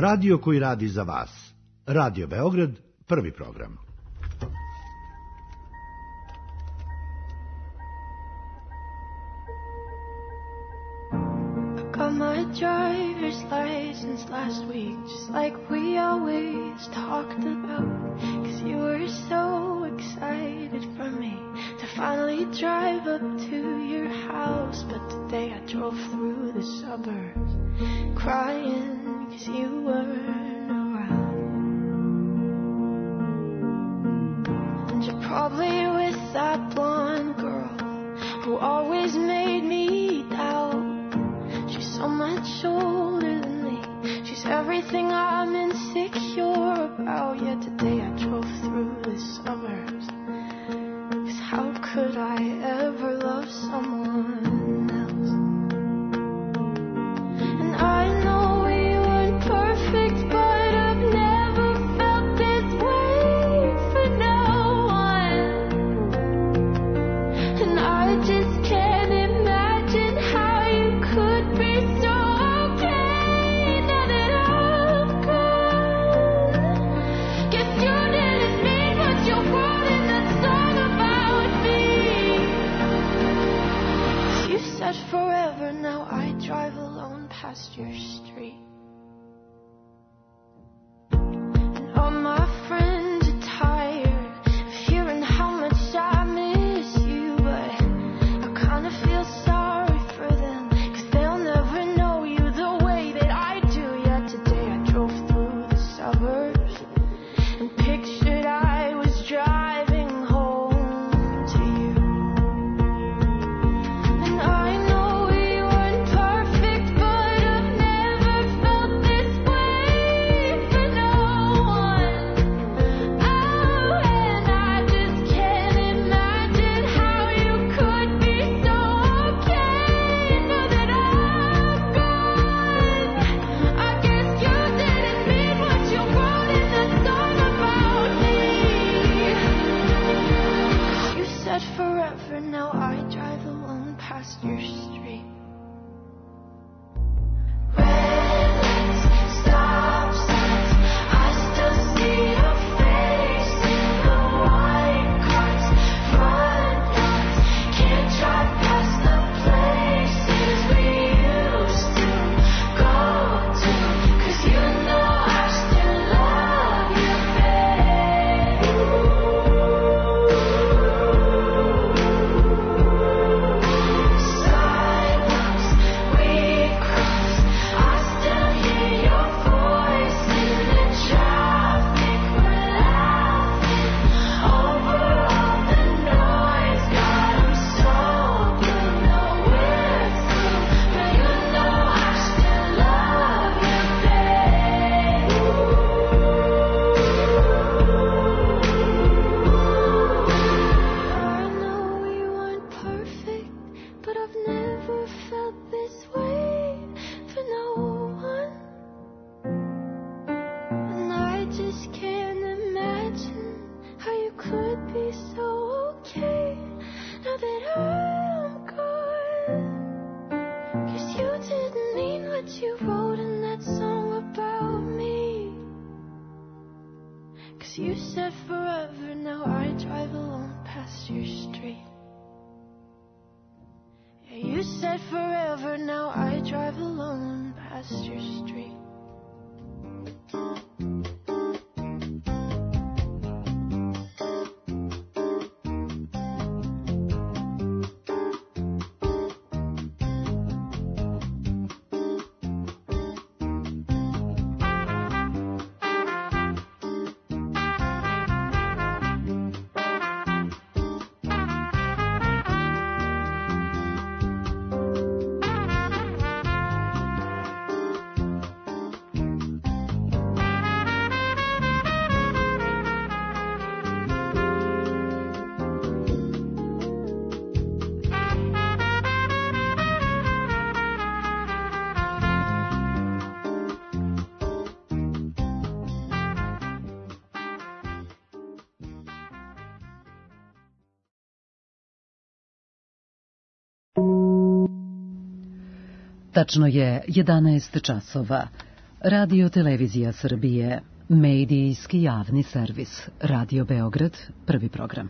Radio koji radi za vas. Radio Beograd, prvi program. Got my driver's license last week, just like we always talked about. Cause you were so excited for me to finally drive up to your house. But today I drove through the suburbs crying cause you weren't around. And you're probably with that blonde girl who always made me doubt. She's so much older than me. She's everything I'm insecure about. Yet today I drove through the suburbs. Cause how could I ever love someone else? And I know we weren't perfect, but I've never felt this way for no one. And I just can't imagine how you could be so okay now that I'm gone. Guess you didn't mean what you wrote in that song about me. You said forever, now I drive alone past your street. And all my friends are tired of hearing how much I miss you, but I kinda feel sorry for them, cause they'll never know you the way that I do. Yet today I drove through the suburbs and pictured I was driving home to you. And I know we weren't perfect, but I've never felt this way for no one. Oh, and I just can't imagine how you could be so okay now that I'm gone. I guess you didn't mean what you wrote in the song about me. You said forever, now I drive alone past your street. Red lights, stop signs, I still see your face in the white cars, front yards. Can't drive past the places we used to go to, cause you know I still love you, babe. Sidewalks we cross, I still hear your voice in the traffic. We're laughing over all the noise. God, I'm so blue, no we're through, but you know I still love you, babe. I know we weren't perfect, but I've never felt this way for no one. And I just can't imagine how you could be so okay now that I'm gone. Cause you didn't mean what you wrote in that song about me. Cause you said forever, now I drive alone past your street. Yeah, you said forever, now I drive alone past your street. Tačno je jedanaest časova. Radio Televizija Srbije, medijski javni servis, Radio Beograd, prvi program.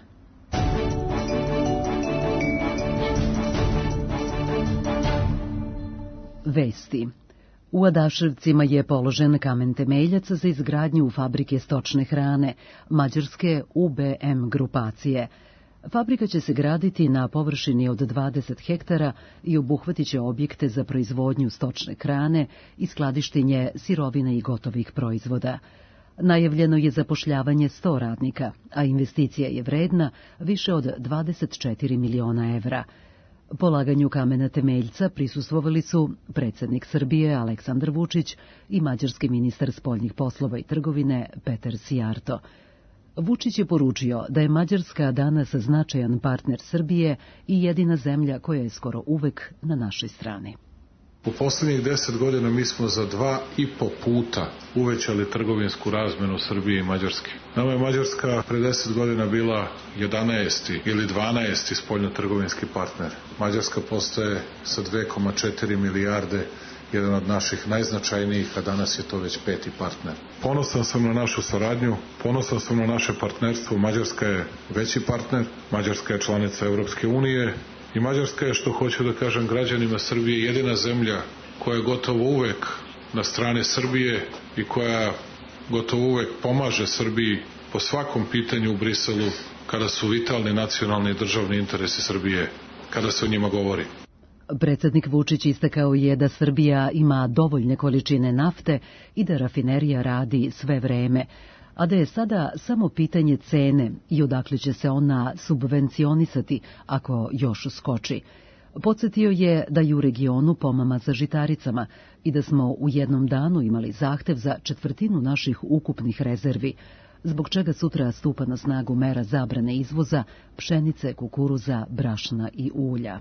Vesti. U Adaševcima je položen kamen temeljac za izgradnju fabrike stočne hrane, mađarske U B M grupacije. Fabrika će se graditi na površini od dvadeset hektara i obuhvatit će objekte za proizvodnju stočne hrane i skladištenje sirovine i gotovih proizvoda. Najavljeno je zapošljavanje sto radnika, a investicija je vredna više od dvadeset četiri miliona evra. Polaganju kamena temeljca prisustvovali su predsjednik Srbije Aleksandar Vučić i mađarski ministar spoljnih poslova i trgovine Peter Sijarto. Vučić je poručio da je Mađarska danas značajan partner Srbije i jedina zemlja koja je skoro uvek na našoj strani. U poslednjih deset godina mi smo za dva i po puta uvećali trgovinsku razmenu Srbije i Mađarske. Nama je Mađarska pre deset godina bila jedanaesti ili dvanaesti spoljno-trgovinski partner. Mađarska postaje sa dve zarez četiri milijarde jedan od naših najznačajnijih, a danas je to već peti partner. Ponosan sam na našu saradnju, ponosan sam na naše partnerstvo. Mađarska je veći partner, Mađarska je članica Evropske unije i Mađarska je, što hoću da kažem građanima Srbije, jedina zemlja koja je gotovo uvek na strani Srbije i koja gotovo uvek pomaže Srbiji po svakom pitanju u Briselu kada su vitalni nacionalni i državni interesi Srbije, kada se o njima govori. Predsjednik Vučić istakao je da Srbija ima dovoljne količine nafte i da rafinerija radi sve vreme, a da je sada samo pitanje cene i odakle će se ona subvencionisati ako još skoči. Podsjetio je da je u regionu pomama za žitaricama i da smo u jednom danu imali zahtev za četvrtinu naših ukupnih rezervi, zbog čega sutra stupa na snagu mera zabrane izvoza pšenice, kukuruza, brašna i ulja.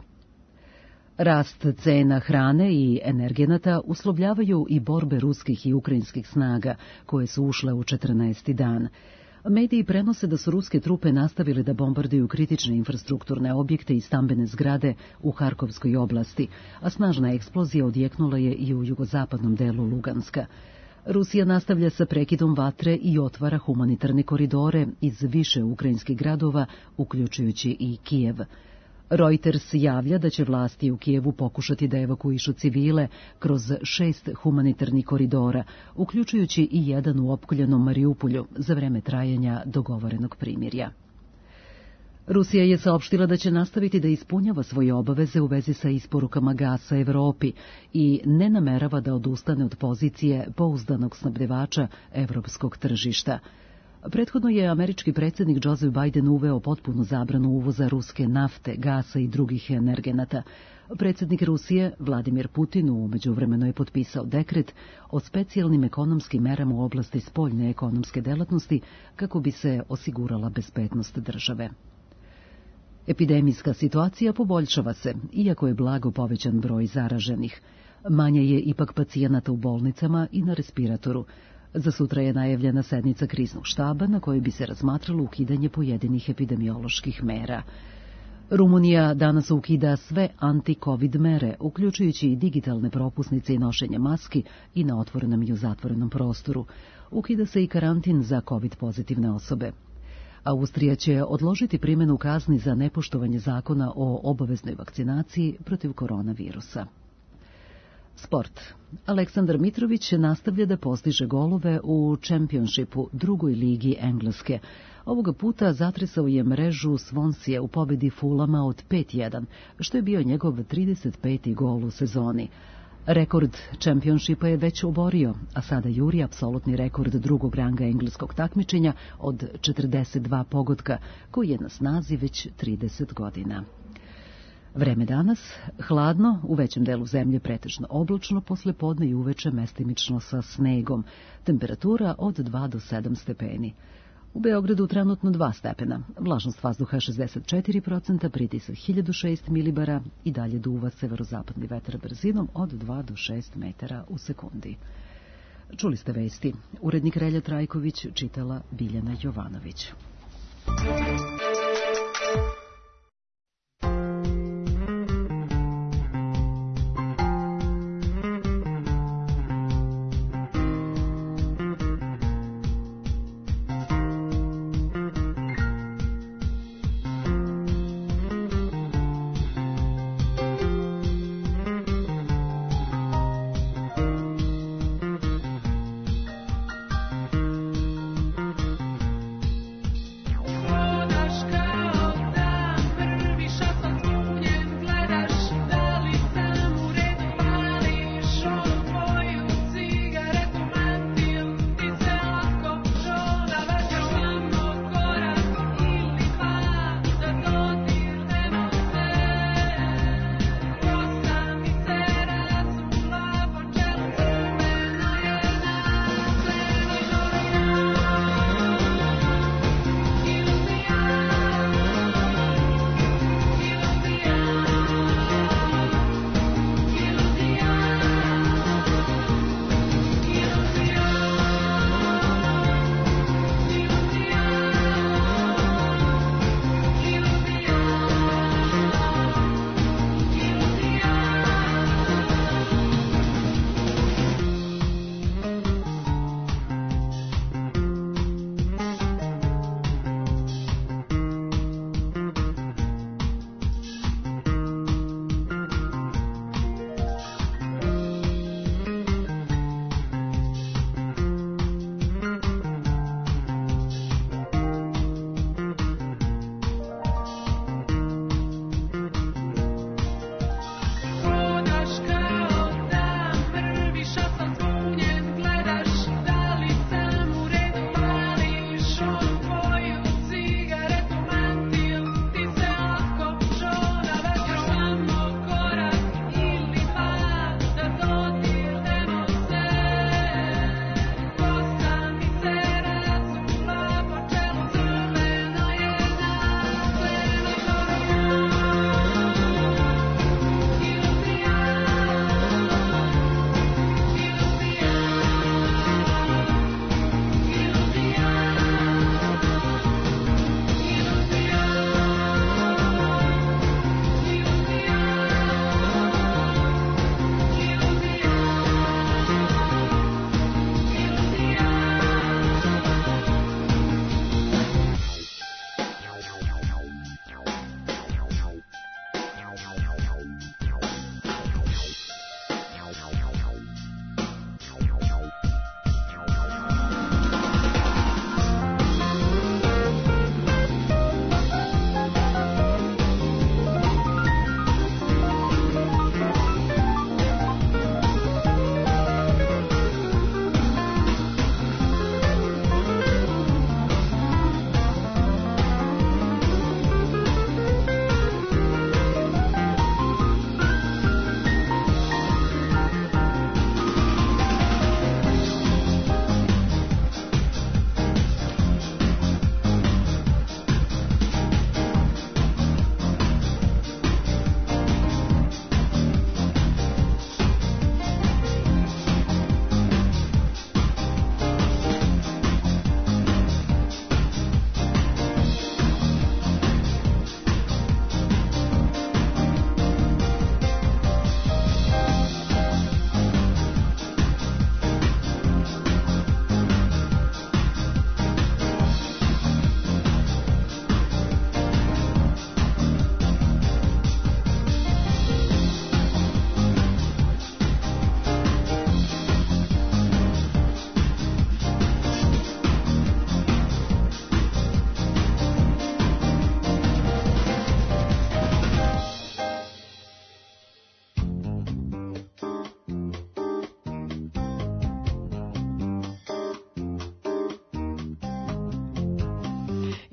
Rast cena hrane i energenata uslovljavaju i borbe ruskih i ukrajinskih snaga, koje su ušle u četrnaesti dan. Mediji prenose da su ruske trupe nastavile da bombarduju kritične infrastrukturne objekte i stambene zgrade u Harkovskoj oblasti, a snažna eksplozija odjeknula je i u jugozapadnom delu Luganska. Rusija nastavlja sa prekidom vatre i otvara humanitarne koridore iz više ukrajinskih gradova, uključujući i Kijev. Reuters javlja da će vlasti u Kijevu pokušati da evakuišu civile kroz šest humanitarnih koridora, uključujući i jedan u opkoljenom Mariupolju za vreme trajanja dogovorenog primirja. Rusija je saopštila da će nastaviti da ispunjava svoje obaveze u vezi sa isporukama gasa Evropi i ne namerava da odustane od pozicije pouzdanog snabdevača evropskog tržišta. Prethodno je američki predsjednik Joseph Biden uveo potpunu zabranu uvoza ruske nafte, gasa i drugih energenata. Predsjednik Rusije, Vladimir Putin, u međuvremenu je potpisao dekret o specijalnim ekonomskim merama u oblasti spoljne ekonomske delatnosti kako bi se osigurala bezbednost države. Epidemijska situacija poboljšava se, iako je blago povećan broj zaraženih. Manje je ipak pacijenata u bolnicama i na respiratoru. Za sutra je najavljena sednica kriznog štaba na kojoj bi se razmatralo ukidanje pojedinih epidemioloških mera. Rumunija danas ukida sve anti-covid mere, uključujući i digitalne propusnice i nošenje maski i na otvorenom i u zatvorenom prostoru. Ukida se i karantin za covid pozitivne osobe. Austrija će odložiti primjenu kazni za nepoštovanje zakona o obaveznoj vakcinaciji protiv koronavirusa. Sport. Aleksandar Mitrović nastavlja da postiže golove u Championshipu, drugoj ligi Engleske. Ovoga puta zatresao je mrežu Swansea u pobedi Fulama od pet jedan, što je bio njegov trideset peti gol u sezoni. Rekord Championshipa je već oborio, a sada juri apsolutni rekord drugog ranga engleskog takmičenja od četrdeset dva pogotka, koji je na snazi već trideset godina. Vreme danas, hladno, u većem delu zemlje pretežno oblačno, posle podne i uveče mestimično sa snegom. Temperatura od dva do sedam stepeni. U Beogradu trenutno dva stepena, vlažnost vazduha šezdeset četiri posto, pritisak hiljadu šest milibara i dalje duva severozapadni vetar brzinom od dva do šest metara u sekundi. Čuli ste vesti. Urednik Relja Trajković, čitala Biljana Jovanović.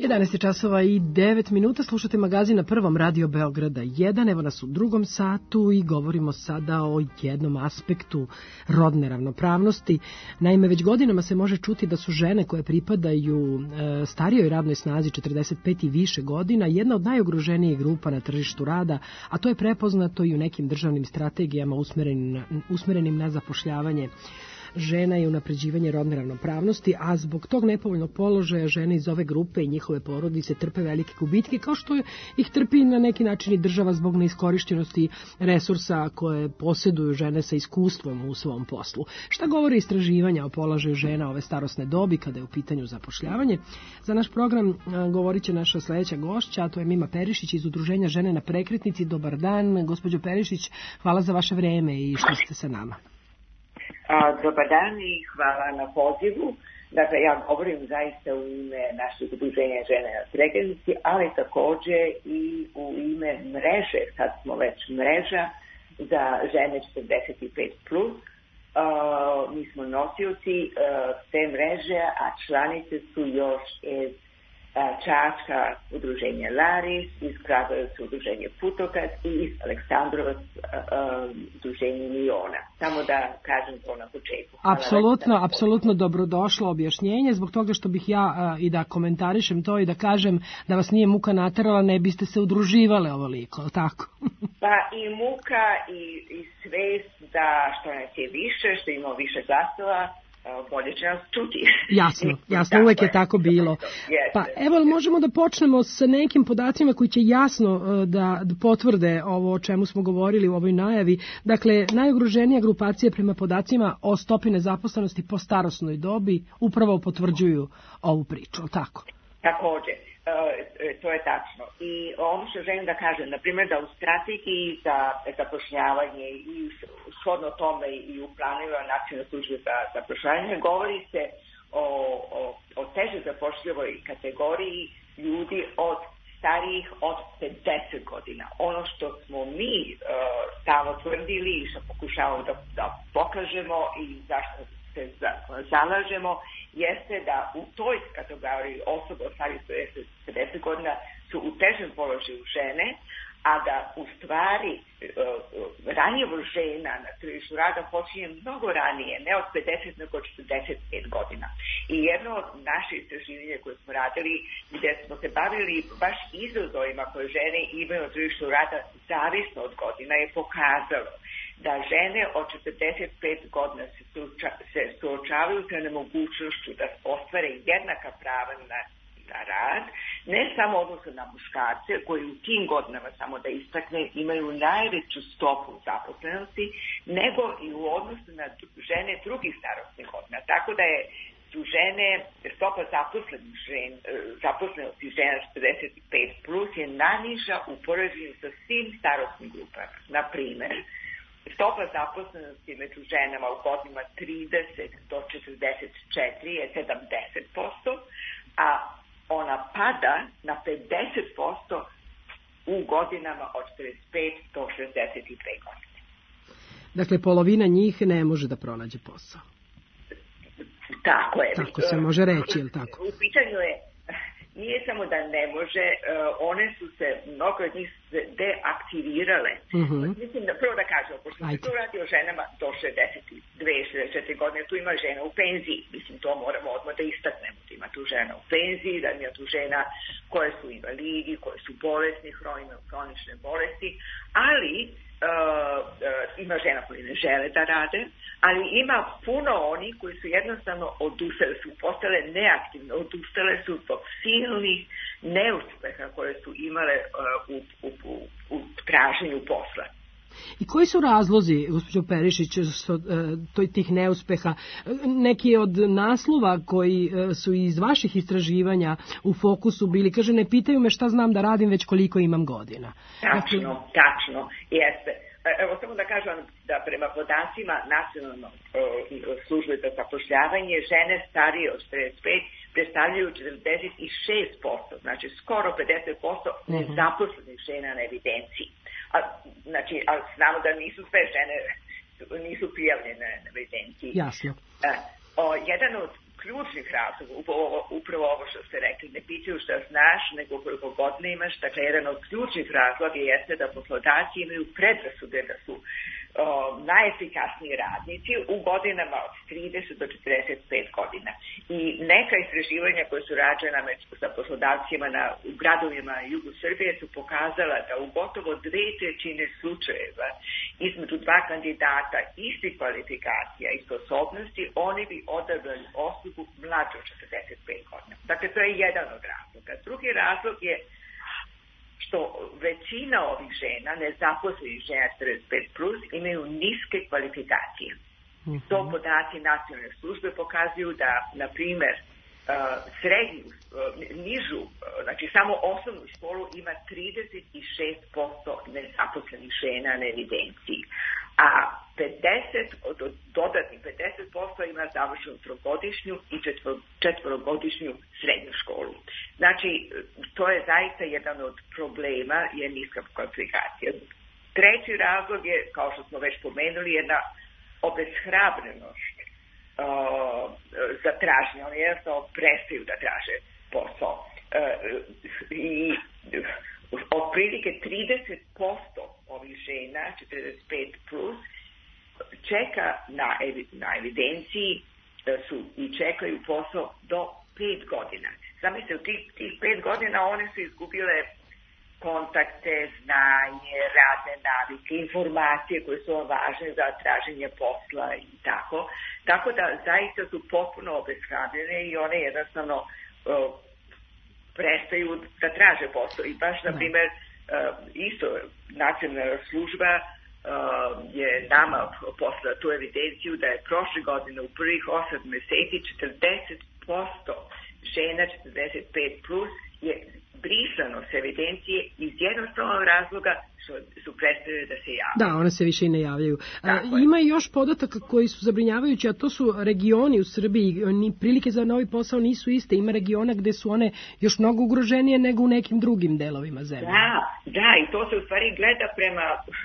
jedanaest časova i devet minuta, slušate magazin na Prvom, Radio Beograda jedan. Evo nas u drugom satu i govorimo sada o jednom aspektu rodne ravnopravnosti. Naime, već godinama se može čuti da su žene koje pripadaju e, starijoj radnoj snazi četrdeset pet i više godina jedna od najugroženijih grupa na tržištu rada, a to je prepoznato i u nekim državnim strategijama usmerenim na, usmerenim na zapošljavanje žena i unapređivanje rodne ravnopravnosti, a zbog tog nepovoljnog položaja žene iz ove grupe i njihove porodice trpe velike gubitke, kao što ih trpi na neki način i država zbog neiskorišćenosti resursa koje posjeduju žene sa iskustvom u svom poslu. Šta govori istraživanja o položaju žena ove starosne dobi kada je u pitanju zapošljavanje? Za naš program govorit će naša sledeća gošća, a to je Mima Perišić iz Udruženja Žene na prekretnici. Dobar dan, gospođo Perišić, hvala za vaše vreme i što ste sa nama. Dobar dan i hvala na pozivu. Dakle, ja govorim zaista u ime našeg udruženja Žene na prekretnici, ali takođe i u ime mreže, sad smo već mreža za žene četrdeset pet plus. Uh, mi smo nosioci uh, te mreže, a članice su još iz Čačka udruženje Laris, iz Kragujevca udruženje Putokaz i iz Aleksandrovac udruženje Miliona. Samo da kažem to na početku. Apsolutno, apsolutno dobrodošlo objašnjenje, zbog toga što bih ja a, i da komentarišem to i da kažem da vas nije muka naterala, ne biste se udruživale ovoliko, tako? Pa i muka i, i svest da što nas je više, što imamo više glasova, bolje će nas čuti. Jasno, jasno, uvek je tako bilo. Pa evo, možemo da počnemo sa nekim podacima koji će jasno da potvrde ovo o čemu smo govorili u ovoj najavi. Dakle, najugroženija grupacija prema podacima o stopi nezaposlenosti po starosnoj dobi upravo potvrđuju ovu priču, tako? Takođe, to je tačno. I ono što želim da kažem, na primjer da u strategiji za zapošljavanje i shodno tome i u planovima nacionalne službe za zapošljavanje govori se o, o, o teže zapošljivoj kategoriji ljudi od starijih od pedeset godina. Ono što smo mi uh, stalno tvrdili i što pokušavamo da, da pokažemo i zašto se zalažemo, jeste da u toj kategoriji osoba od starijih od pedeset godina su u težem položaju žene, a da u stvari ranjivo žena na tržištu rada počinje mnogo ranije, ne od pedeset nego od četrdeset pet godina. I jedno od naših istraživanja koje smo radili, gdje smo se bavili baš izazovima koje žene imaju na tržištu rada zavisno od godina, je pokazalo da žene od četrdeset pet godina se, suoča, se suočavaju sa nemogućnošću da ostvare jednaka prava na na rad, ne samo odnosno na muškarce koji u tim godinama, samo da istakne, imaju najveću stopu zaposlenosti, nego i u odnosu na žene drugih starostnih godina. Tako da je su žene, stopa zaposlenih žen, zaposlenosti žena četrdeset pet plus je najniža u poređenju sa svim starostnim grupama. Na primer, stopa zaposlenosti među ženama u godinama trideset do četrdeset četiri je sedamdeset posto, a ona pada na pedeset posto u godinama od četrdeset pet do šezdeset dve godine. Dakle, polovina njih ne može da pronađe posao. Tako je. Tako se može reći, je li tako? U pitanju je, nije samo da ne može, one su se, mnogo od njih se deaktivirale. Uh-huh. Mislim da prvo da kažem, pošto se tu radi o ženama do šezdeset dve do šezdeset četiri godine, tu ima žena u penziji. Mislim, to moramo odmah da istaknemo. Da ima tu žena u penziji, da ima tu žena koje su invalidi, koje su bolesni, hronične bolesti, ali Uh, uh, ima žena koji ne žele da rade, ali ima puno onih koji su jednostavno odustale, su postale neaktivne, odustale su zbog silnih neuspeha koje su imale uh, u, u, u, u traženju posla. I koji su razlozi, gospođo Perišić, tih neuspeha? Neki od naslova koji su iz vaših istraživanja u fokusu bili, kaže, ne pitaju me šta znam da radim, već koliko imam godina. Tačno, dakle... tačno, jeste. Evo samo da kažem da prema podacima nacionalne službe za zapošljavanje, žene starije od četrdeset pet predstavljaju četrdeset šest posto, znači skoro pedeset posto nezaposlenih žena na evidenciji. A, znači, a znamo da nisu sve žene nisu prijavljene na evidenciji. Jasno. A, o, jedan od ključnih razloga, upravo, upravo ovo što ste rekli, ne pitaju šta znaš, nego koliko godine imaš. Dakle, jedan od ključnih razloga jeste da poslodavci imaju predrasude da su o, najefikasniji radnici u godinama od trideset do četrdeset pet godina. I neka istraživanja koje su rađena sa poslodavcima na, u gradovima jugu Srbije su pokazala da u gotovo dve trećine slučajeva između dva kandidata istih kvalifikacija i sposobnosti oni bi odabrali osobu mlađu od četrdeset pet godina. Dakle, to je jedan od razloga. Drugi razlog je što većina ovih žena, nezaposlenih žena četrdeset pet plus, imaju niske kvalifikacije. Mm-hmm. To podaci nacionalne službe pokazuju da, na primer, srednju, nižu, znači samo osnovnu školu ima trideset šest posto nezaposlenih žena na evidenciji, a pedeset, dodatnih pedeset posto ima završenu trogodišnju i četvorogodišnju srednju školu. Znači, to je zaista jedan od problema, je niska kvalifikacija. Treći razlog je, kao što smo već pomenuli, jedna obeshrabrenost uh, za traženje. Oni jednostavno prestaju da traže posao. Uh, I otprilike trideset posto ovih žena, četrdeset pet plus, čeka na, evi, na evidenciji da su i čekaju posao do pet godina. Zamislite, u tih, tih pet godina one su izgubile kontakte, znanje, radne navike, informacije koje su važne za traženje posla i tako. Tako da zaista su potpuno obeshrabljene i one jednostavno uh, prestaju da traže posao. I baš, na primjer, uh, isto nacionalna služba uh, je nama poslala tu evidenciju da je prošle godine u prvih osam meseci četrdeset posto žena četrdeset pet plus je brisano s evidencije iz jednostavnog razloga što su prestale da se javljaju. Da, one se više i ne javljaju. A, ima i još podataka koji su zabrinjavajući, a to su regioni u Srbiji. Ni prilike za novi posao nisu iste. Ima regiona gde su one još mnogo ugroženije nego u nekim drugim delovima zemlje. Da, da, i to se u stvari gleda prema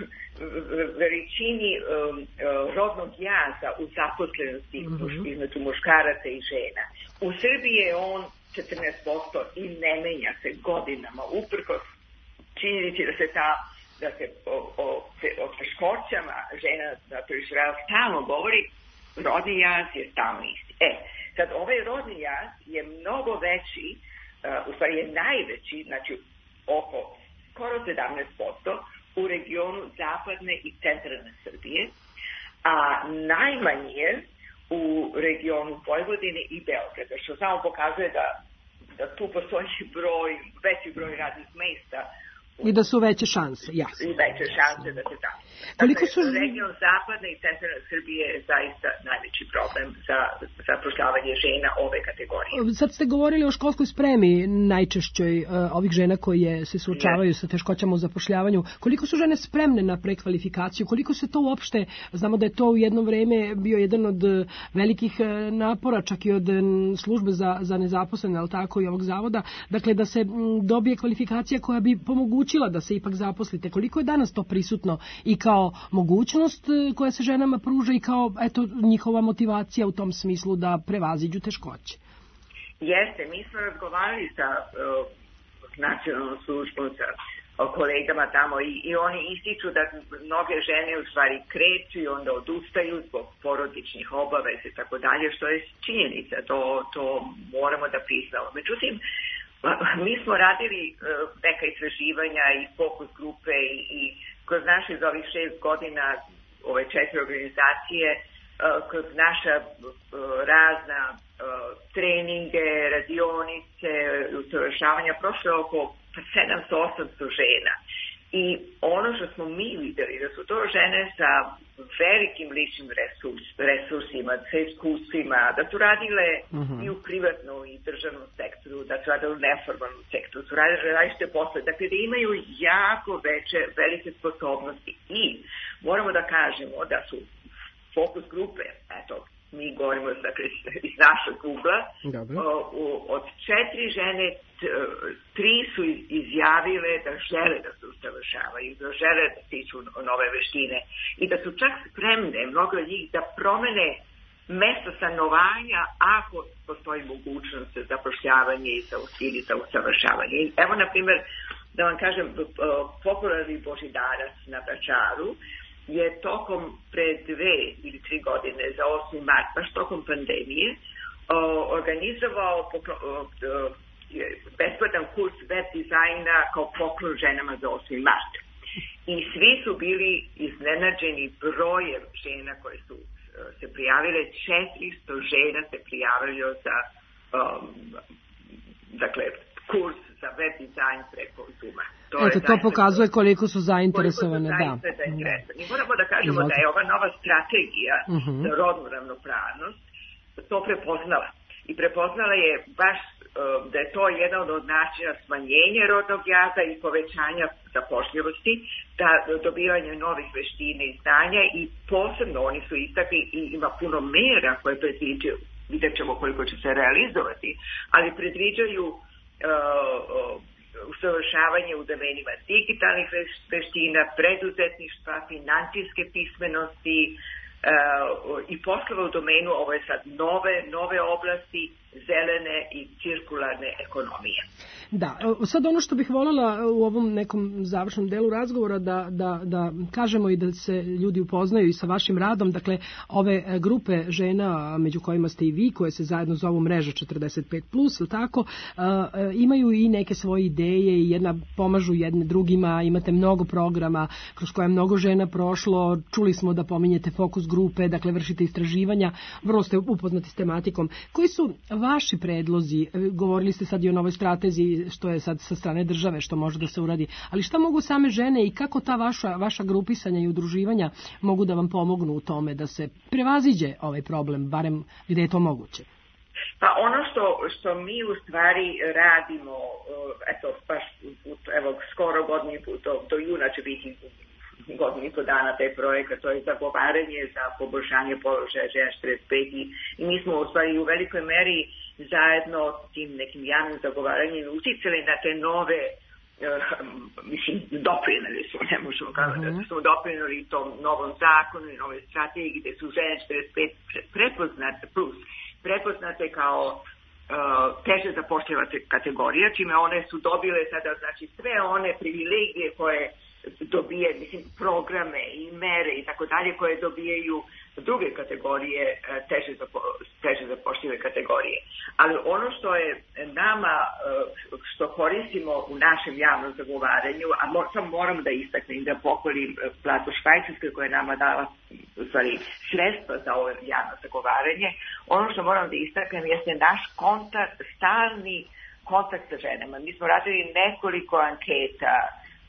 veličini um, rodnog jaza u zaposlenosti mm-hmm. između muškaraca i žena. U Srbiji je on četrnaest posto i ne menja se godinama, uprkos činjenici da se ta da se o, o, o teškoćama žena na tržištu rada stalno govori, rodni jaz je stalno isti. E, sad ovaj rodni jaz je mnogo veći, uh, u stvari je najveći, znači oko skoro sedamnaest posto u regionu zapadne i centralne Srbije, a najmanje u regionu Vojvodine i Beograda, što samo pokazuje da, da tu postoji broj, veći broj radnih mesta. I da su veće šanse, jasno. I veće šanse da se da. Koliko su... Dakle, region zapadne i centralne Srbije je zaista najveći problem za zapošljavanje žena ove kategorije. Sad ste govorili o školskoj spremi najčešćoj uh, ovih žena koje se suočavaju yes. sa teškoćama u zapošljavanju. Koliko su žene spremne na prekvalifikaciju? Koliko se to uopšte, znamo da je to u jedno vreme bio jedan od velikih napora, čak i od službe za, za nezaposlene, ali tako i ovog zavoda, dakle da se dobije kvalifikacija koja bi pomogućila da se ipak zaposlite. Koliko je danas to prisutno i kao mogućnost koja se ženama pruža i kao eto njihova motivacija u tom smislu da prevaziđu teškoće? Jeste, mi smo razgovarali sa uh, nacionalnom službom, sa uh, kolegama tamo i, i oni ističu da mnoge žene u stvari kreću i onda odustaju zbog porodičnih obaveza i tako dalje, što je činjenica, to, to moramo da priznamo. Međutim, mi smo radili uh, neka istraživanja i fokus grupe i, i kroz naše za ovih šest godina ove četiri organizacije, uh, kroz naša uh, razna uh, treninge, radionice, usavršavanja, prošlo je oko sedamsto do osamsto žena. I ono što smo mi videli, da su to žene sa velikim ličnim resurs, resursima, sa iskustvima, da su radile uh-huh. i u privatnom i državnom sektoru, da su radile u neformalnom sektoru, su radile različite posle, dakle da imaju jako veće, velike sposobnosti. I moramo da kažemo da su fokus grupe, eto, mi govorimo dakle, iz našeg ugla, od četiri žene, tri su izjavile da žele da se usavršavaju, da žele da stiču nove veštine i da su čak spremne, mnogo od njih, da promene mesto stanovanja ako postoji mogućnost za zapošljavanje i za, ili za usavršavanje. Evo, na primjer, da vam kažem, popularni Božidarac na Vračaru je tokom pre dve ili tri godine za osmi mart, baš tokom pandemije, organizovao besplatan kurs web dizajna kao poklon ženama za osmi mart. I svi su bili iznenađeni brojem žena koje su se prijavile. četiristo žena se prijavilo za um, dakle, kurs za web dizajn preko Zooma. To Eto, to pokazuje koliko su zainteresovane. Koliko su zaista zainteresovane. I moramo da kažemo Izvolite. da je ova nova strategija uh-huh. za rodnu ravnopravnost to prepoznala. I prepoznala je baš da je to jedan od načina smanjenja rodnog jaza i povećanja zapošljivosti, da dobivanje novih veština i znanja, i posebno oni su istakli i ima puno mera koje predviđaju, vidjet ćemo koliko će se realizovati, ali predviđaju uh, uh, usavršavanje u domenima digitalnih veština, preduzetništva, financijske pismenosti, Uh, i poslova u domenu, ovo je sad nove, nove oblasti, zelene i cirkularne ekonomije. Da, sad ono što bih voljela u ovom nekom završnom delu razgovora da, da, da kažemo i da se ljudi upoznaju i sa vašim radom, dakle ove grupe žena među kojima ste i vi, koje se zajedno zovu Mreža četrdeset pet plus, ili tako, uh, imaju i neke svoje ideje i jedna pomažu jedne drugima, imate mnogo programa kroz koje je mnogo žena prošlo, čuli smo da pominjete fokus grupe, dakle vršite istraživanja, vrlo ste upoznati s tematikom. Koji su vaši predlozi? Govorili ste sad i o novoj strategiji što je sad sa strane države, što može da se uradi, ali šta mogu same žene i kako ta vaša, vaša grupisanja i udruživanja mogu da vam pomognu u tome da se prevaziđe ovaj problem, barem gde je to moguće? Pa ono što, što mi u stvari radimo, eto, baš evo, skoro godinu, do, do juna će biti godinu i po dana taj projekat, to je zagovaranje za poboljšanje položaja žena četrdeset pet i, i mi smo u stvari u velikoj meri zajedno tim nekim javnim zagovaranjem uticali na te nove, uh, mislim, doprinali smo, ne možemo kazati, uh-huh. da smo doprinali tom novom zakonu i novoj strategiji gde su žene četrdeset pet prepoznate plus, prepoznate kao uh, teže zapošljavate kategorija, čime one su dobile sada, znači, sve one privilegije koje dobije, mislim, programe i mere i tako dalje koje dobijaju druge kategorije, teže, zapo, teže zapošljive kategorije. Ali ono što je nama, što koristimo u našem javnom zagovaranju, a samo moram da istaknem da pohvalim Platu Švajcarske koja je nama dala stvari, sredstva za ovo javno zagovaranje, ono što moram da istaknem jeste naš kontakt, stalni kontakt sa ženama. Mi smo radili nekoliko anketa,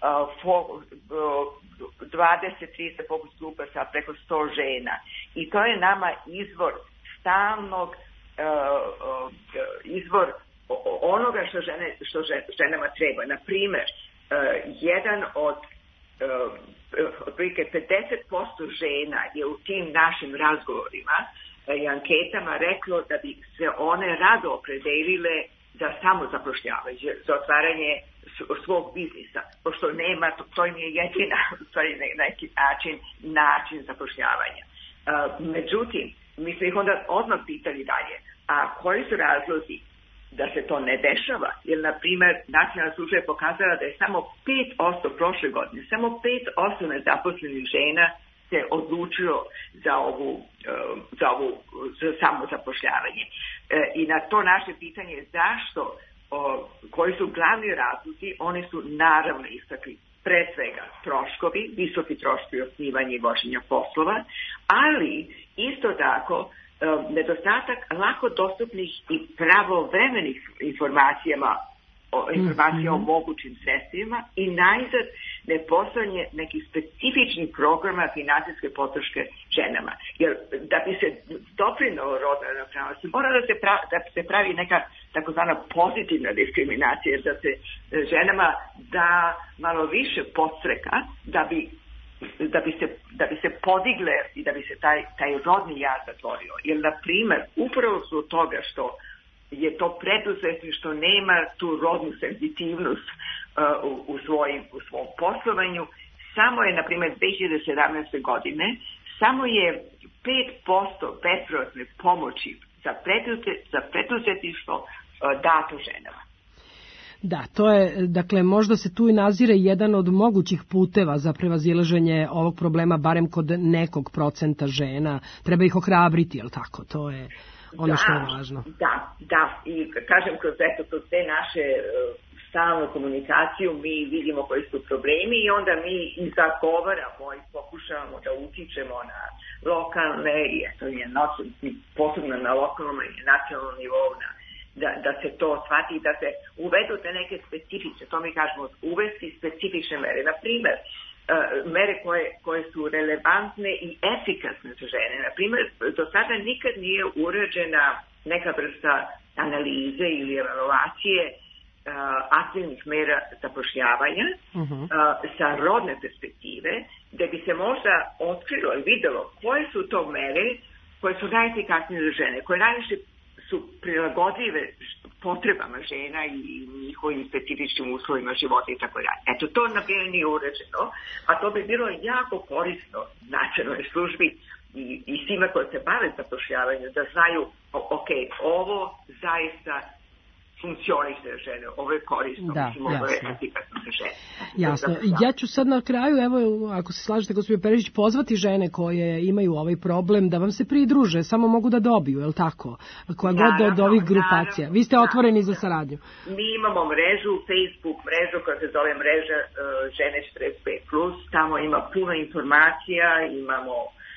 dvadeset trideset fokus grupa sa preko sto žena i to je nama izvor stalnog uh, izvor onoga što, žene, što ženama treba. Na primer, uh, jedan od uh, otprilike pedeset posto žena je u tim našim razgovorima i anketama reklo da bi se one rado opredelile za samozapošljavanje, za otvaranje svog biznisa, pošto nema, to, to im je jedina, to je na neki način, način zapošljavanja. Uh, međutim, mi smo ih onda odmah pitali dalje, a koji su razlozi da se to ne dešava? Jer, na primjer, nacionalna služba je pokazala da je samo pet posto prošle godine, samo pet posto nezaposlenih žena se odlučilo za ovu, uh, za ovu za samozapošljavanje. Uh, I na to naše pitanje je zašto, O, koji su glavni razlozi, oni su naravno istakli pre svega troškovi, visoki troškovi osnivanja i vođenja poslova, ali isto tako um, nedostatak lako dostupnih i pravovremenih informacijama o, informacija mm-hmm. o mogućim sredstvima i najzad nepostojanje nekih specifičnih programa finansijske podrške ženama. Jer da bi se doprinalo rodnoj ravnopravnosti, mora da se, pravi, da se pravi neka takozvana pozitivna diskriminacija, da se ženama da malo više podstreka da bi, da bi, se, da bi se podigle i da bi se taj, taj rodni jaz zatvorio. Jer, na primer, upravo su od toga što je to preduzetništvo nema tu rodnu senzitivnost uh, u, u, svojim, u svom poslovanju. Samo je, na primjer, dve hiljade sedamnaeste godine samo je pet posto bespovratne pomoći za, preduzet, za preduzetništvo dato ženama. Da, to je, dakle, možda se tu i nazire jedan od mogućih puteva za prevazilaženje ovog problema, barem kod nekog procenta žena. Treba ih ohrabriti, jel tako? To je ono što je važno. Da, da. I kažem, kroz, eto, kroz te naše stalnu komunikaciju mi vidimo koji su problemi i onda mi i zagovaramo i pokušavamo da utičemo na lokalne i eto, posebno na lokalnom i nacionalnom nivou na Da, da se to shvati, da se uvedu te neke specifične, to mi kažemo, uvesti specifične mere. Na primer, mere koje, koje su relevantne i efikasne za žene. Na primer, do sada nikad nije urađena neka vrsta analize ili evaluacije aktivnih mera zapošljavanja uh-huh. sa rodne perspektive, da bi se možda otkrilo i videlo koje su to mere koje su najefikasnije za žene, koje najviše su prilagodljive potrebama žena i njihovim specifičnim uslovima života i tako dalje. Eto, to na primjer nije urađeno, a to bi bilo jako korisno nacionalnoj službi i, i svima koji se bave zapošljavanjem, da znaju, ok, ovo zaista funkcioniše za žene, ovo je korisno, da, mislim, ovo je efikasno za žene. Jasno. Ja ću sad na kraju, evo, ako se slažete, gospođo Perišić, pozvati žene koje imaju ovaj problem da vam se pridruže, samo mogu da dobiju, je li tako? Koja god od ovih grupacija. Naravno, Vi ste otvoreni naravno. za saradnju. Mi imamo mrežu, Facebook mrežu koja se zove mreža uh, žene četrdeset pet plus, tamo ima puno informacija, imamo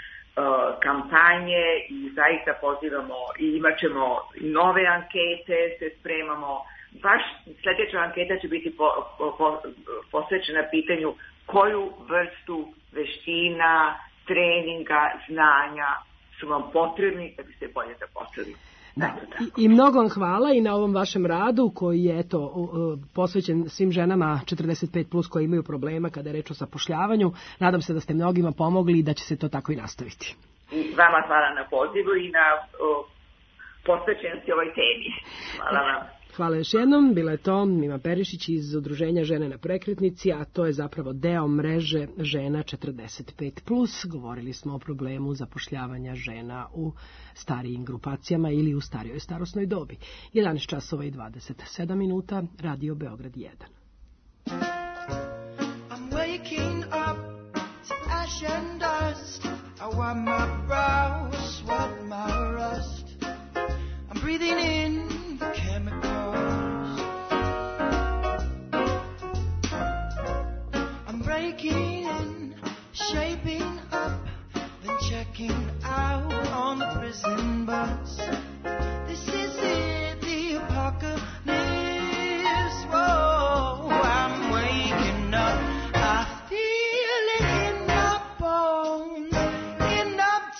kampanje i zaista pozivamo i imat ćemo nove ankete, se spremamo. Baš sljedeća anketa će biti po, po, posvećena pitanju koju vrstu veština, treninga, znanja su vam potrebni da biste bolje zaposlili. Da. I, I mnogo vam hvala i na ovom vašem radu koji je eto, posvećen svim ženama četrdeset pet plus koje imaju problema kada je reč o zapošljavanju. Nadam se da ste mnogima pomogli i da će se to tako i nastaviti. I vama hvala na pozivu i na o, posvećenosti ovoj temi. Hvala vam. Hvala još jednom. Bila je to Mima Perišić iz Udruženja Žene na prekretnici, a to je zapravo deo mreže Žena četrdeset pet plus. Govorili smo o problemu zapošljavanja žena u starijim grupacijama ili u starijoj starosnoj dobi. jedanaest časova i dvadeset sedam minuta, Radio Beograd jedan. I'm waking up to ash and dust. I wipe my brow, sweat my rust. I'm breathing in the chemicals. I'm breaking in, shaping up, then checking out on the prison bus. This is it, the apocalypse. Whoa, I'm waking up. I feel it in my bones, enough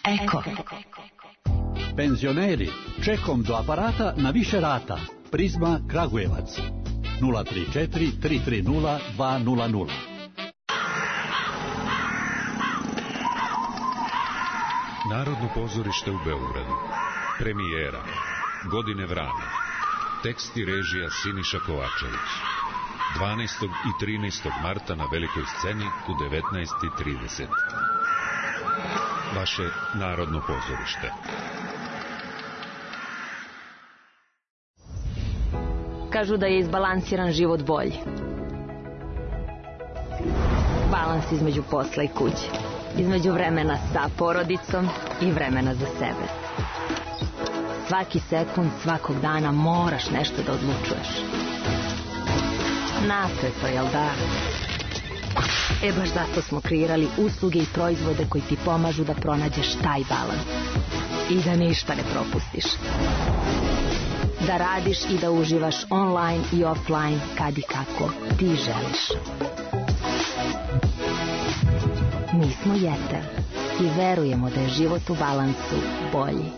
Eko. Penzioneri, čekom do aparata na više rata. Prizma Kragujevac. nula tri četiri tri tri nula dva nula nula. Narodno pozorište u Beogradu. Premijera. Godine vrana. Tekst i režija Siniša Kovačević. dvanaestog i trinaestog marta na velikoj sceni u devetnaest i trideset. Vaše Narodno pozorište. Kažu da je izbalansiran život bolji. Balans između posla i kuće. Između vremena sa porodicom i vremena za sebe. Svaki sekund, svakog dana moraš nešto da odlučuješ. Napeto, jel da? E baš zato smo kreirali usluge i proizvode koji ti pomažu da pronađeš taj balans. I da ništa ne propustiš. Da radiš i da uživaš online i offline kad i kako ti želiš. Mi smo Jeter i verujemo da je život u balansu bolji.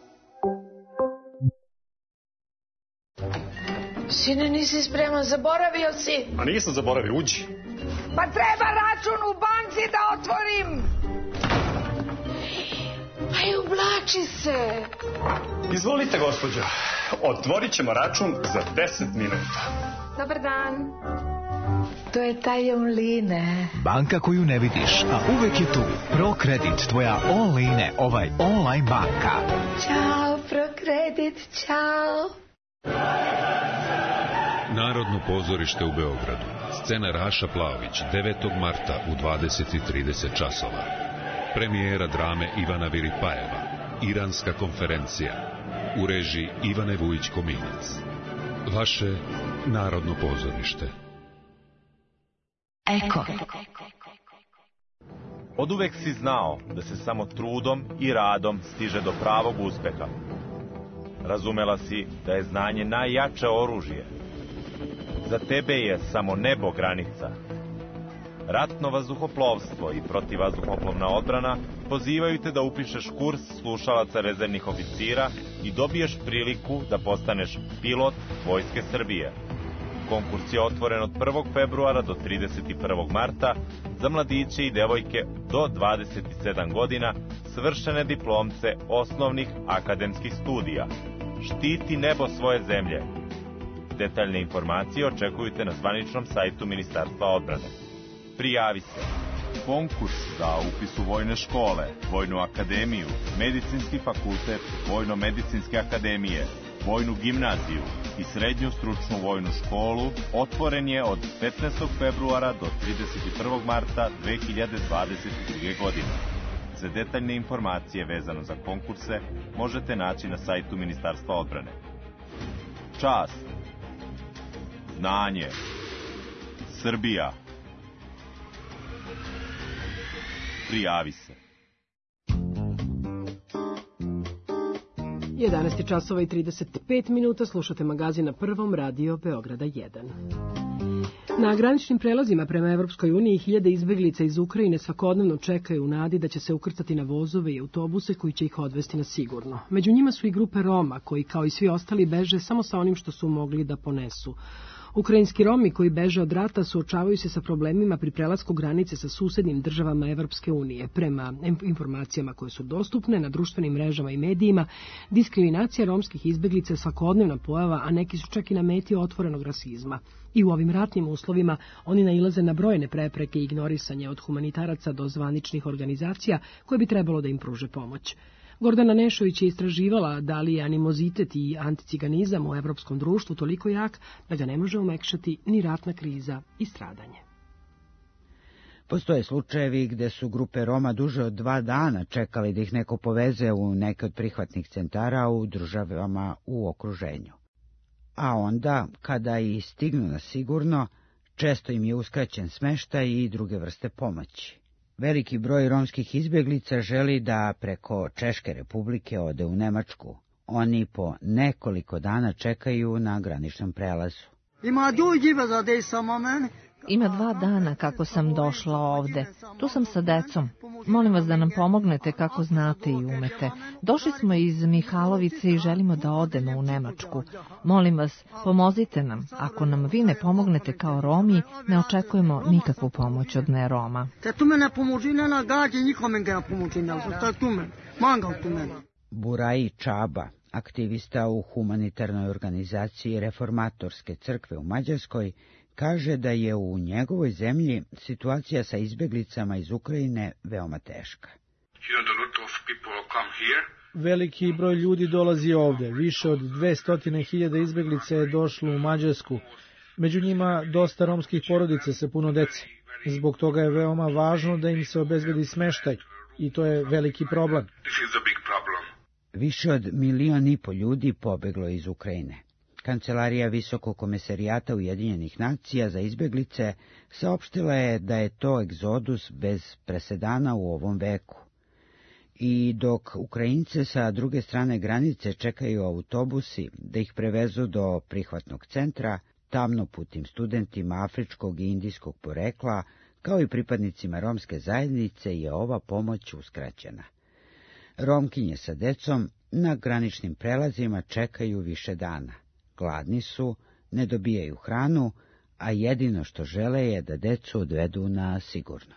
Sine, nisi spreman, zaboravio si. A nisam zaboravio, uđi. Pa treba račun u banci da otvorim. Aj, ublači se. Izvolite, gospođo. Otvorit ćemo račun za deset minuta. Dobar dan. To je taj online. Banka koju ne vidiš, a uvek je tu. ProKredit, tvoja online, ovaj online banka. Ćao, ProKredit, čao. Narodno pozorište u Beogradu. Scena Raša Plaović, devetog marta u dvadeset i trideset časova. Premijera drame Ivana Viripajeva. Iranska konferencija. U režiji Ivane Vujić-Kominac. Vaše Narodno pozorište. Eko. Oduvek si znao da se samo trudom i radom stiže do pravog uspeha. Razumela si da je znanje najjače oružje. Za tebe je samo nebo granica. Ratno vazduhoplovstvo i protivvazduhoplovna odbrana pozivaju te da upišeš kurs slušalaca rezervnih oficira i dobiješ priliku da postaneš pilot Vojske Srbije. Konkurs je otvoren od prvog februara do trideset prvog marta za mladiće i devojke do dvadeset sedam godina, svršene diplomce osnovnih akademskih studija. Štiti nebo svoje zemlje. Detaljne informacije očekujte na zvaničnom sajtu Ministarstva odbrane. Prijavi se. Konkurs za upis u vojne škole, Vojnu akademiju, Medicinski fakultet, Vojno-medicinske akademije, Vojnu gimnaziju i Srednju stručnu vojnu školu otvoren je od petnaestog februara do trideset prvog marta dve hiljade dvadeset druge. godine. Za detaljne informacije vezano za konkurse možete naći na sajtu Ministarstva odbrane. Čast, znanje, Srbija. Prijavi se. jedanaest časova i trideset pet minuta, slušate magazin na Prvom, radio Beograda jedan. Na graničnim prelazima prema Evropskoj uniji hiljade izbeglica iz Ukrajine svakodnevno čekaju u nadi da će se ukrcati na vozove i autobuse koji će ih odvesti na sigurno. Među njima su i grupe Roma koji kao i svi ostali beže samo sa onim što su mogli da ponesu. Ukrajinski Romi koji beže od rata suočavaju se sa problemima pri prelasku granice sa susednim državama Evropske unije. Prema informacijama koje su dostupne na društvenim mrežama i medijima, diskriminacija romskih izbeglica je svakodnevna pojava, a neki su čak i na meti otvorenog rasizma. I u ovim ratnim uslovima oni nailaze na brojne prepreke i ignorisanje od humanitaraca do zvaničnih organizacija koje bi trebalo da im pruže pomoć. Gordana Nešović je istraživala da li je animozitet i anticiganizam u evropskom društvu toliko jak da ga ne može omekšati ni ratna kriza i stradanje. Postoje slučajevi gde su grupe Roma duže od dva dana čekali da ih neko poveze u neke od prihvatnih centara u državama u okruženju. A onda, kada i stignu na sigurno, često im je uskraćen smeštaj i druge vrste pomoći. Veliki broj romskih izbjeglica želi da preko Češke republike ode u Nemačku. Oni po nekoliko dana čekaju na graničnom prelazu. Ima dugi za desa moment, Ima dva dana kako sam došla ovde. Tu sam sa decom. Molim vas da nam pomognete kako znate i umete. Došli smo iz Mihalovice i želimo da odemo u Nemačku. Molim vas, pomozite nam. Ako nam vi ne pomognete kao Romi, ne očekujemo nikakvu pomoć od ne Roma. Buraji Čaba, aktivista u humanitarnoj organizaciji Reformatorske crkve u Mađarskoj, kaže da je u njegovoj zemlji situacija sa izbjeglicama iz Ukrajine veoma teška. Veliki broj ljudi dolazi ovde. Više od dvesta hiljada izbjeglica je došlo u Mađarsku. Među njima dosta romskih porodica sa puno dece. Zbog toga je veoma važno da im se obezbedi smeštaj. I to je veliki problem. Više od milion i po ljudi pobeglo iz Ukrajine. Kancelarija Visokog komesarijata Ujedinjenih nacija za izbjeglice saopštila je da je to egzodus bez presedana u ovom veku. I dok Ukrajince sa druge strane granice čekaju autobusi da ih prevezu do prihvatnog centra, tamnoputim studentima afričkog i indijskog porekla, kao i pripadnicima romske zajednice, je ova pomoć uskraćena. Romkinje sa decom na graničnim prelazima čekaju više dana. Gladni su, ne dobijaju hranu, a jedino što žele je da decu odvedu na sigurno.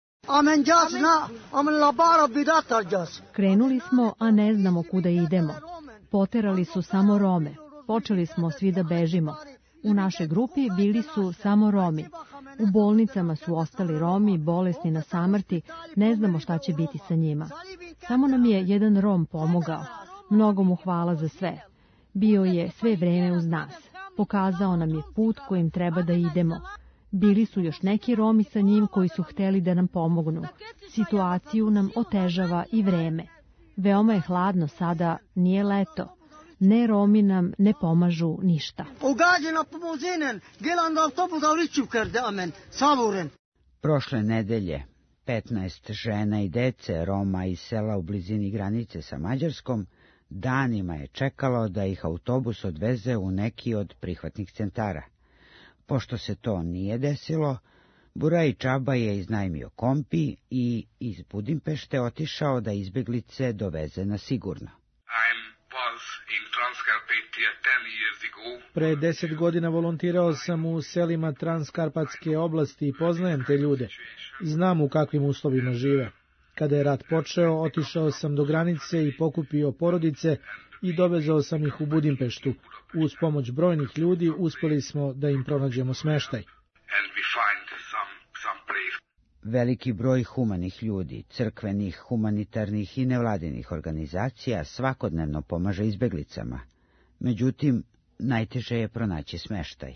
Krenuli smo, a ne znamo kuda idemo. Poterali su samo Rome. Počeli smo svi da bežimo. U našoj grupi bili su samo Romi. U bolnicama su ostali Romi, bolesni na samrti, ne znamo šta će biti sa njima. Samo nam je jedan Rom pomogao. Mnogo mu hvala za sve. Bio je sve vreme uz nas. Pokazao nam je put kojim treba da idemo. Bili su još neki Romi sa njim koji su hteli da nam pomognu. Situaciju nam otežava i vreme. Veoma je hladno sada, nije leto. Ne Romi nam ne pomažu ništa. Prošle nedelje petnaest žena i dece Roma iz sela u blizini granice sa Mađarskom danima je čekalo da ih autobus odveze u neki od prihvatnih centara. Pošto se to nije desilo, Buraji Čaba je iznajmio kompi i iz Budimpešte otišao da izbjeglice doveze na sigurno. Pre deset godina volontirao sam u selima Transkarpatske oblasti i poznajem te ljude. Znam u kakvim uslovima žive. Kada je rat počeo, otišao sam do granice i pokupio porodice i dovezao sam ih u Budimpeštu. Uz pomoć brojnih ljudi uspeli smo da im pronađemo smeštaj. Veliki broj humanih ljudi, crkvenih, humanitarnih i nevladinih organizacija svakodnevno pomaže izbjeglicama. Međutim, najteže je pronaći smeštaj.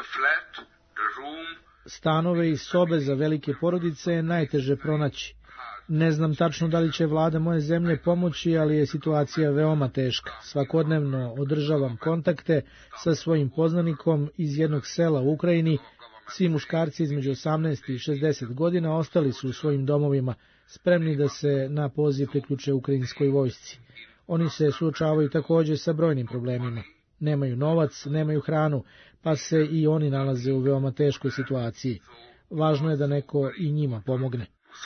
Stanove i sobe za velike porodice je najteže pronaći. Ne znam tačno da li će vlada moje zemlje pomoći, ali je situacija veoma teška. Svakodnevno održavam kontakte sa svojim poznanikom iz jednog sela u Ukrajini. Svi muškarci između osamnaest i šezdeset godina ostali su u svojim domovima, spremni da se na poziv priključe ukrajinskoj vojsci. Oni se suočavaju također sa brojnim problemima. Nemaju novac, nemaju hranu, pa se i oni nalaze u veoma teškoj situaciji. Važno je da neko i njima pomogne.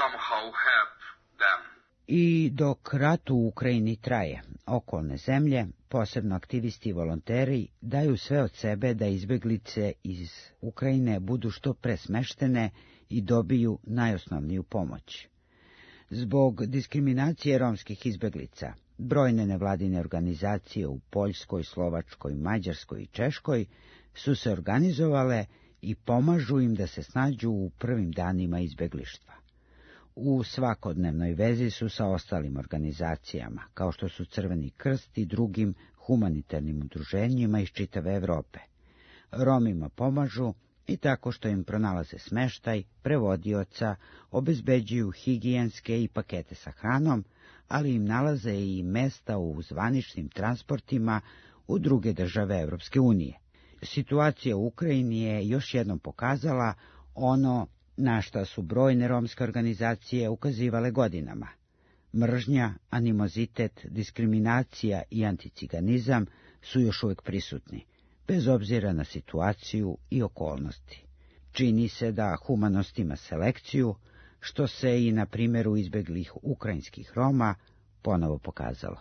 I dok rat u Ukrajini traje, okolne zemlje, posebno aktivisti i volonteri, daju sve od sebe da izbjeglice iz Ukrajine budu što pre smeštene i dobiju najosnovniju pomoć. Zbog diskriminacije romskih izbjeglica, brojne nevladine organizacije u Poljskoj, Slovačkoj, Mađarskoj i Češkoj su se organizovale i pomažu im da se snađu u prvim danima izbjeglištva. U svakodnevnoj vezi su sa ostalim organizacijama, kao što su Crveni krst i drugim humanitarnim udruženjima iz čitave Evrope. Romima pomažu i tako što im pronalaze smeštaj, prevodioca, obezbeđuju higijenske i pakete sa hranom, ali im nalaze i mesta u zvaničnim transportima u druge države Evropske unije. Situacija u Ukrajini je još jednom pokazala ono na šta su brojne romske organizacije ukazivale godinama. Mržnja, animozitet, diskriminacija i anticiganizam su još uvijek prisutni, bez obzira na situaciju i okolnosti. Čini se da humanost ima selekciju, što se i na primjeru izbeglih ukrajinskih Roma ponovo pokazalo.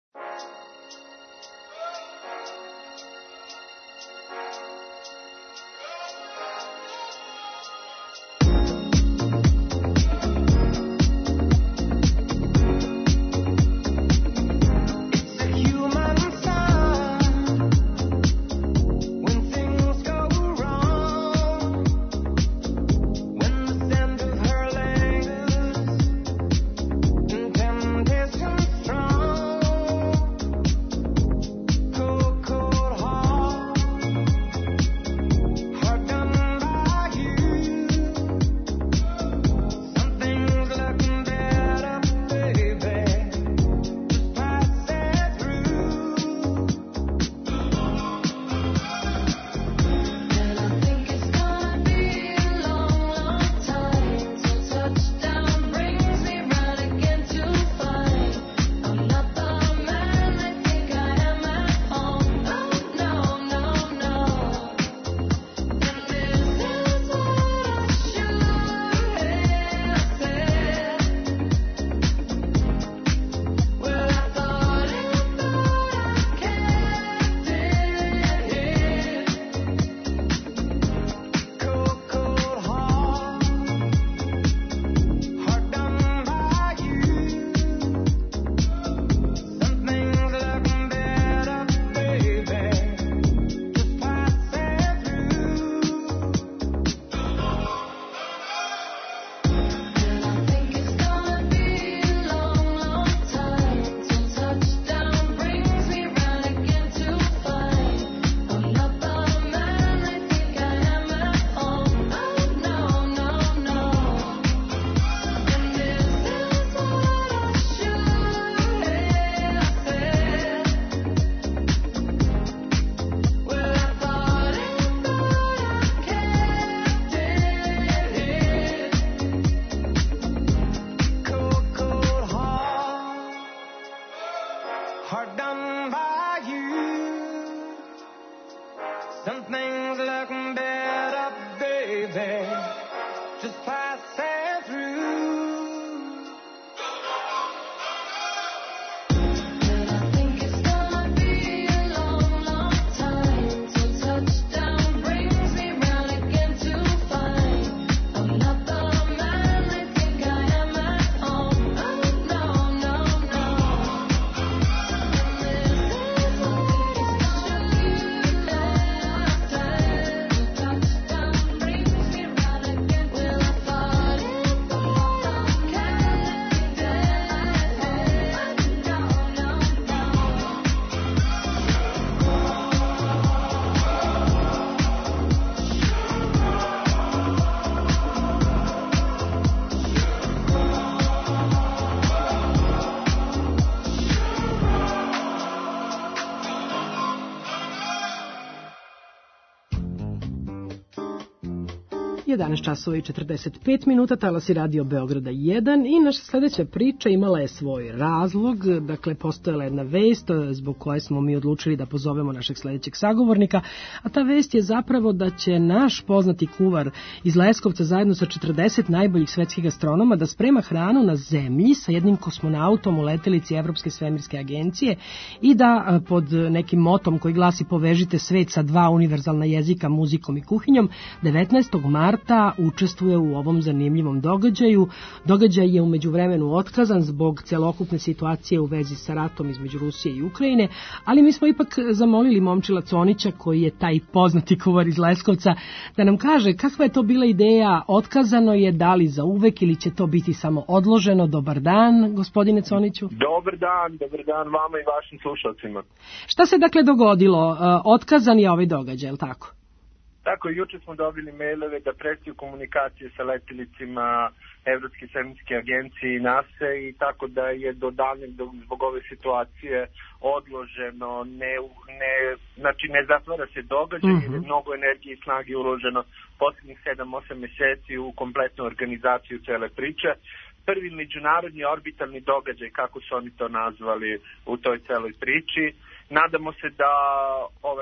jedanaest časova i četrdeset pet minuta, talasi Radio Beograda jedan i naša sledeća priča imala je svoj razlog, dakle postojala je jedna vest zbog koje smo mi odlučili da pozovemo našeg sledećeg sagovornika, a ta vest je zapravo da će naš poznati kuvar iz Leskovca zajedno sa četrdeset najboljih svetskih gastronoma da sprema hranu na zemlji sa jednim kosmonautom u letelici Evropske svemirske agencije i da pod nekim motom koji glasi povežite svet sa dva univerzalna jezika, muzikom i kuhinjom, devetnaestog marta učestvuje u ovom zanimljivom događaju. Događaj je umeđu vremenu otkazan zbog celokupne situacije u vezi sa ratom između Rusije i Ukrajine, ali mi smo ipak zamolili Momčila Conića, koji je taj poznati kuvar iz Leskovca, da nam kaže kakva je to bila ideja, otkazano je, da li za uvek ili će to biti samo odloženo. Dobar dan, gospodine Coniću. Dobar dan, dobar dan vama i vašim slušalcima. Šta se dakle dogodilo? Otkazan je ovaj događaj, je li tako? Tako, juče smo dobili mailove da prestaju komunikacije sa letjelicima Evropske svemirske agencije i nase i tako da je do daljnjeg zbog ove situacije odloženo, ne, ne, znači ne zatvara se događaj, mm-hmm. jer je mnogo energije i snage uloženo posljednjih sedam osam mjeseci u kompletnu organizaciju cele priče. Prvi međunarodni orbitalni događaj, kako su oni to nazvali u toj celoj priči. Nadamo se da ovaj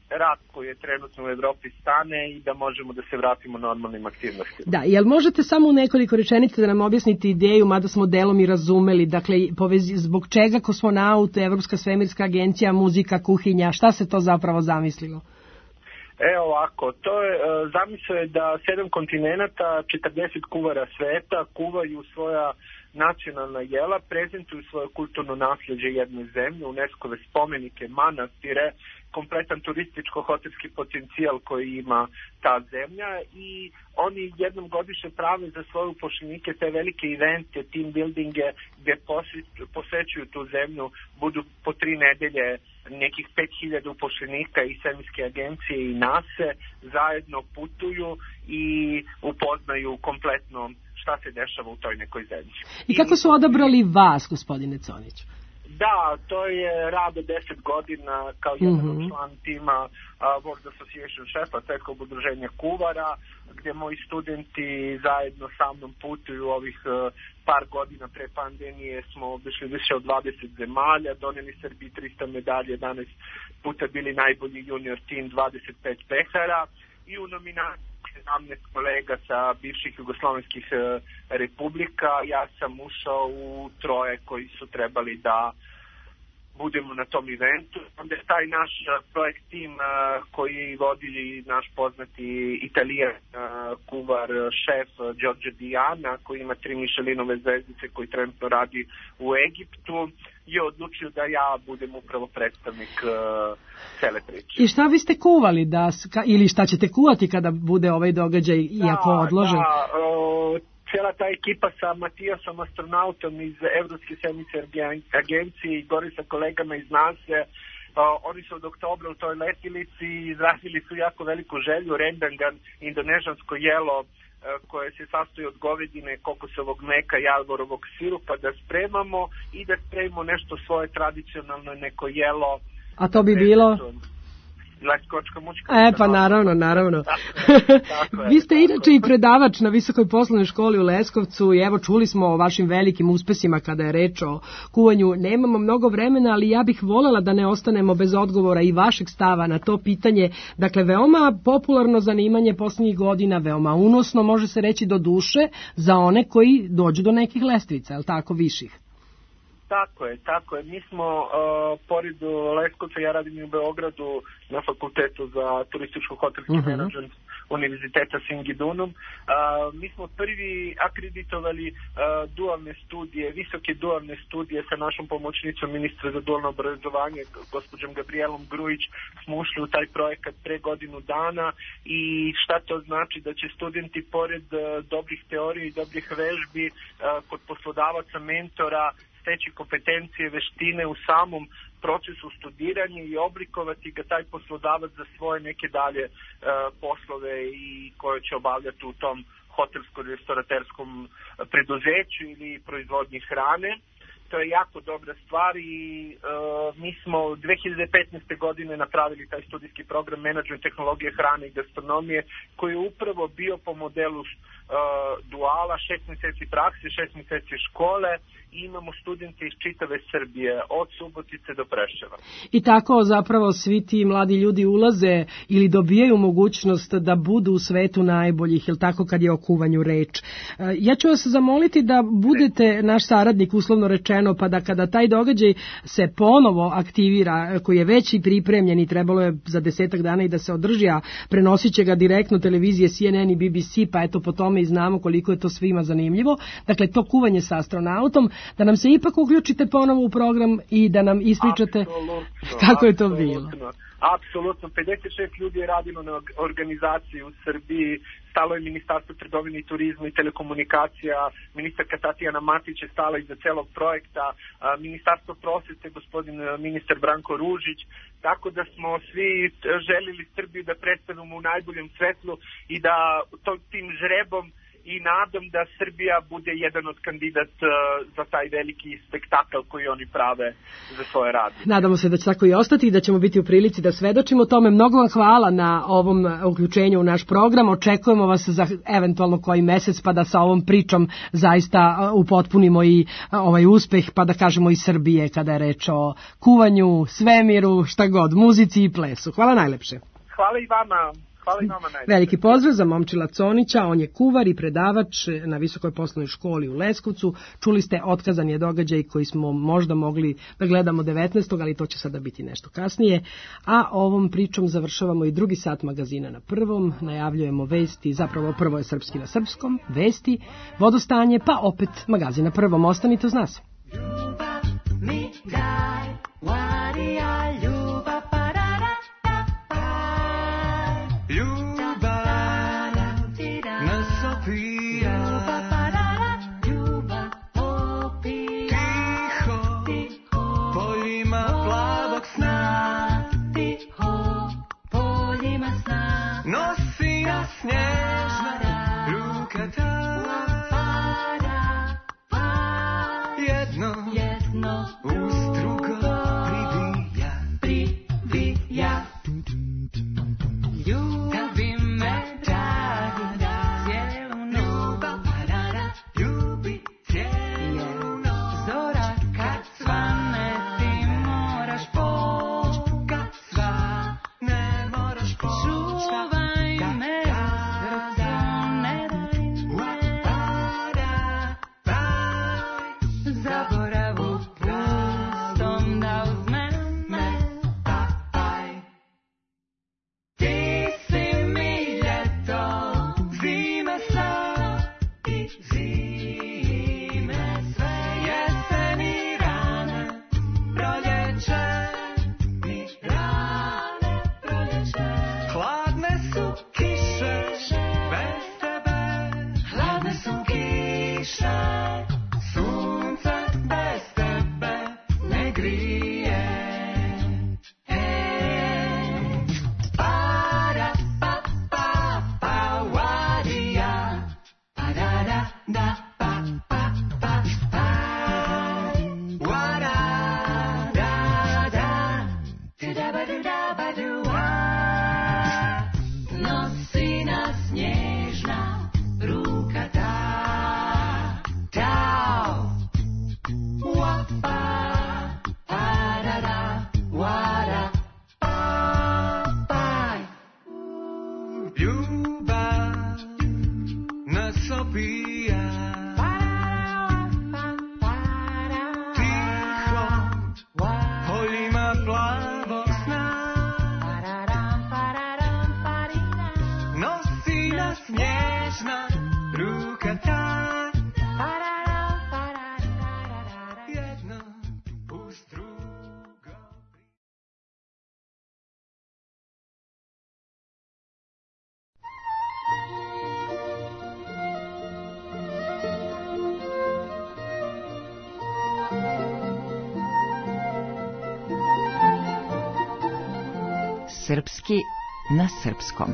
rat koji je trenutno u Evropi stane i da možemo da se vratimo normalnim aktivnostima. Da, jel možete samo u nekoliko rečenica da nam objasnite ideju, mada smo delom i razumeli, dakle, povezi, zbog čega kosmonaut, Evropska svemirska agencija, muzika, kuhinja, šta se to zapravo zamislilo? E ovako, to je, zamisao je da sedam kontinenata, četrdeset kuvara sveta kuvaju svoja nacionalna jela, prezentuju svoje kulturno nasljeđe jedne zemlje, UNESCO-ve spomenike, manastire, kompletan turističko-hotelski potencijal koji ima ta zemlja i oni jednom godišnje prave za svoje upošljenike te velike evente, team buildinge gdje posećuju tu zemlju, budu po tri nedelje nekih pet hiljada upošljenika i svemirske agencije i nase zajedno putuju i upoznaju kompletno šta se dešava u toj nekoj zemlji. I kako su odabrali vas, gospodine Conić? Da, to je rad od deset godina kao jedan mm-hmm. član tima uh, World Association šefa Svetskog udruženja kuvara, gdje moji studenti zajedno sa mnom putuju ovih uh, par godina pre pandemije, smo obišli više od dvadeset zemalja, doneli Srbiji trista medalje, jedanaest puta bili najbolji junior tim, dvadeset pet pehara i u nominaciji sedamnaest kolega sa bivših jugoslovenskih uh, republika. Ja sam ušao u troje koji su trebali da budemo na tom eventu. Onda je taj naš uh, projekt tim uh, koji vodi naš poznati Italijan uh, kuvar uh, šef uh, Giorgio Diana, koji ima tri Michelinove zvezdice, koji trenutno radi u Egiptu, je odlučio da ja budem upravo predstavnik uh, cele priče. I šta vi ste kuvali da, ili šta ćete kuvati kada bude ovaj događaj, da, iako odložen? Da, uh, cijela ta ekipa sa Matijasom, astronautom iz Evropske svemirske agencije i gore sa kolegama iz nase, uh, oni su od oktobra u toj letilici i izrazili su jako veliku želju, rendangan, indonežansko jelo koje se sastoji od govedine, kokosovog meka, javorovog sirupa, da spremamo i da spremimo nešto svoje tradicionalno, neko jelo. A to bi bilo? Leskočka mučka. E, pa naravno, naravno. Vi ste inače i predavač na Visokoj poslovnoj školi u Leskovcu i evo čuli smo o vašim velikim uspesima kada je reč o kuvanju. Nemamo mnogo vremena, ali ja bih voljela da ne ostanemo bez odgovora i vašeg stava na to pitanje. Dakle, veoma popularno zanimanje posljednjih godina, veoma unosno, može se reći do duše, za one koji dođu do nekih lestvica, je li tako, viših? Tako je, tako je. Mi smo, uh, pored Leskovca, ja radim u Beogradu na fakultetu za turističko-hotelski uh-huh. menadžment Univerziteta Singidunum. Uh, mi smo prvi akreditovali uh, dualne studije, visoke dualne studije sa našom pomoćnicom ministra za dualno obrazovanje, gospođom Gabrielom Grujić, smo ušli u taj projekat pre godinu dana i šta to znači? Da će studenti pored uh, dobrih teorija i dobrih vežbi uh, kod poslodavaca, mentora, steći kompetencije, veštine u samom procesu studiranja i oblikovati ga taj poslodavac za svoje neke dalje e, poslove i koje će obavljati u tom hotelsko-restauraterskom preduzeću ili proizvodnji hrane. To je jako dobra stvar i e, mi smo dve hiljade petnaeste. godine napravili taj studijski program menadžment tehnologije hrane i gastronomije koji je upravo bio po modelu e, duala, šest mjeseci prakse, šest mjeseci škole i imamo studente iz čitave Srbije, od Subotice do Preševa. I tako zapravo svi ti mladi ljudi ulaze ili dobijaju mogućnost da budu u svetu najboljih, ili tako kad je o kuvanju reč. Ja ću vas zamoliti da budete naš saradnik, uslovno rečeno, pa da kada taj događaj se ponovo aktivira, koji je već i pripremljen i trebalo je za desetak dana i da se održi, a prenosit će ga direktno televizije C N N i B B C, pa eto po tome i znamo koliko je to svima zanimljivo. Dakle, to kuvanje sa astronautom, da nam se ipak uključite ponovo u program i da nam ispričate apsolutno, kako je to bilo. Apsolutno, pedeset šest ljudi je radilo na organizaciji u Srbiji, stalo je Ministarstvo trgovine i turizma i telekomunikacija, ministarka Tatjana Matić je stala iza celog projekta, Ministarstvo prosvete, gospodin ministar Branko Ružić, tako da smo svi želili Srbiju da predstavimo u najboljem svetlu i da to, tim žrebom i nadam da Srbija bude jedan od kandidat za taj veliki spektakl koji oni prave za svoje rade. Nadamo se da će tako i ostati i da ćemo biti u prilici da svedočimo tome. Mnogo vam hvala na ovom uključenju u naš program. Očekujemo vas za eventualno koji mesec pa da sa ovom pričom zaista upotpunimo i ovaj uspeh, pa da kažemo i Srbije kada je reč o kuvanju, svemiru, šta god, muzici i plesu. Hvala najlepše. Hvala i vama. Hvala i vama najlepše. Veliki pozdrav za Momčila Conića, on je kuvar i predavač na Visokoj poslovnoj školi u Leskovcu. Čuli ste otkazan je događaj koji smo možda mogli da gledamo devetnaestog ali to će sada biti nešto kasnije. A ovom pričom završavamo i drugi sat magazina na prvom. Najavljujemo vesti, zapravo prvo je Srpski na srpskom, vesti, vodostanje, pa opet magazin na prvom. Ostanite uz nas. Mi daj, Warija, ljubav, parara, ljubav nas opija, ljubav opija, tiho, poljima plavog sna, tiho, poljima sna, nosi nas nježna ruka ta. Jedno uz drugo privija, privija. Ljubi me, dragi, cijelu noć. Ljubi cijelu noć. Zora kad svane ti moraš poć, kad svane moraš poć. Čuvaj me, srca ne daj me. Zaboravu pustom da uzmem me. Ti si mi ljeto, zime sve i zime sve. Jesen i rane, proljeće i rane, proljeće. Hladne su kiše bez tebe, hladne su kiše. Sunce bez tebe ne grije. Para, pa, pa, pa, Warija. Parara, da, pa, pa, pa, pa. Wara, da, da. Tudaba, dudaba, dua. Nosi nas nježna ruka ta. Tao. Wapa, parara, wara, pa, pa. Ljubav nas opija, tiho, poljima plavog sna, nosi nas nježna ruka ta. Srpski na srpskom.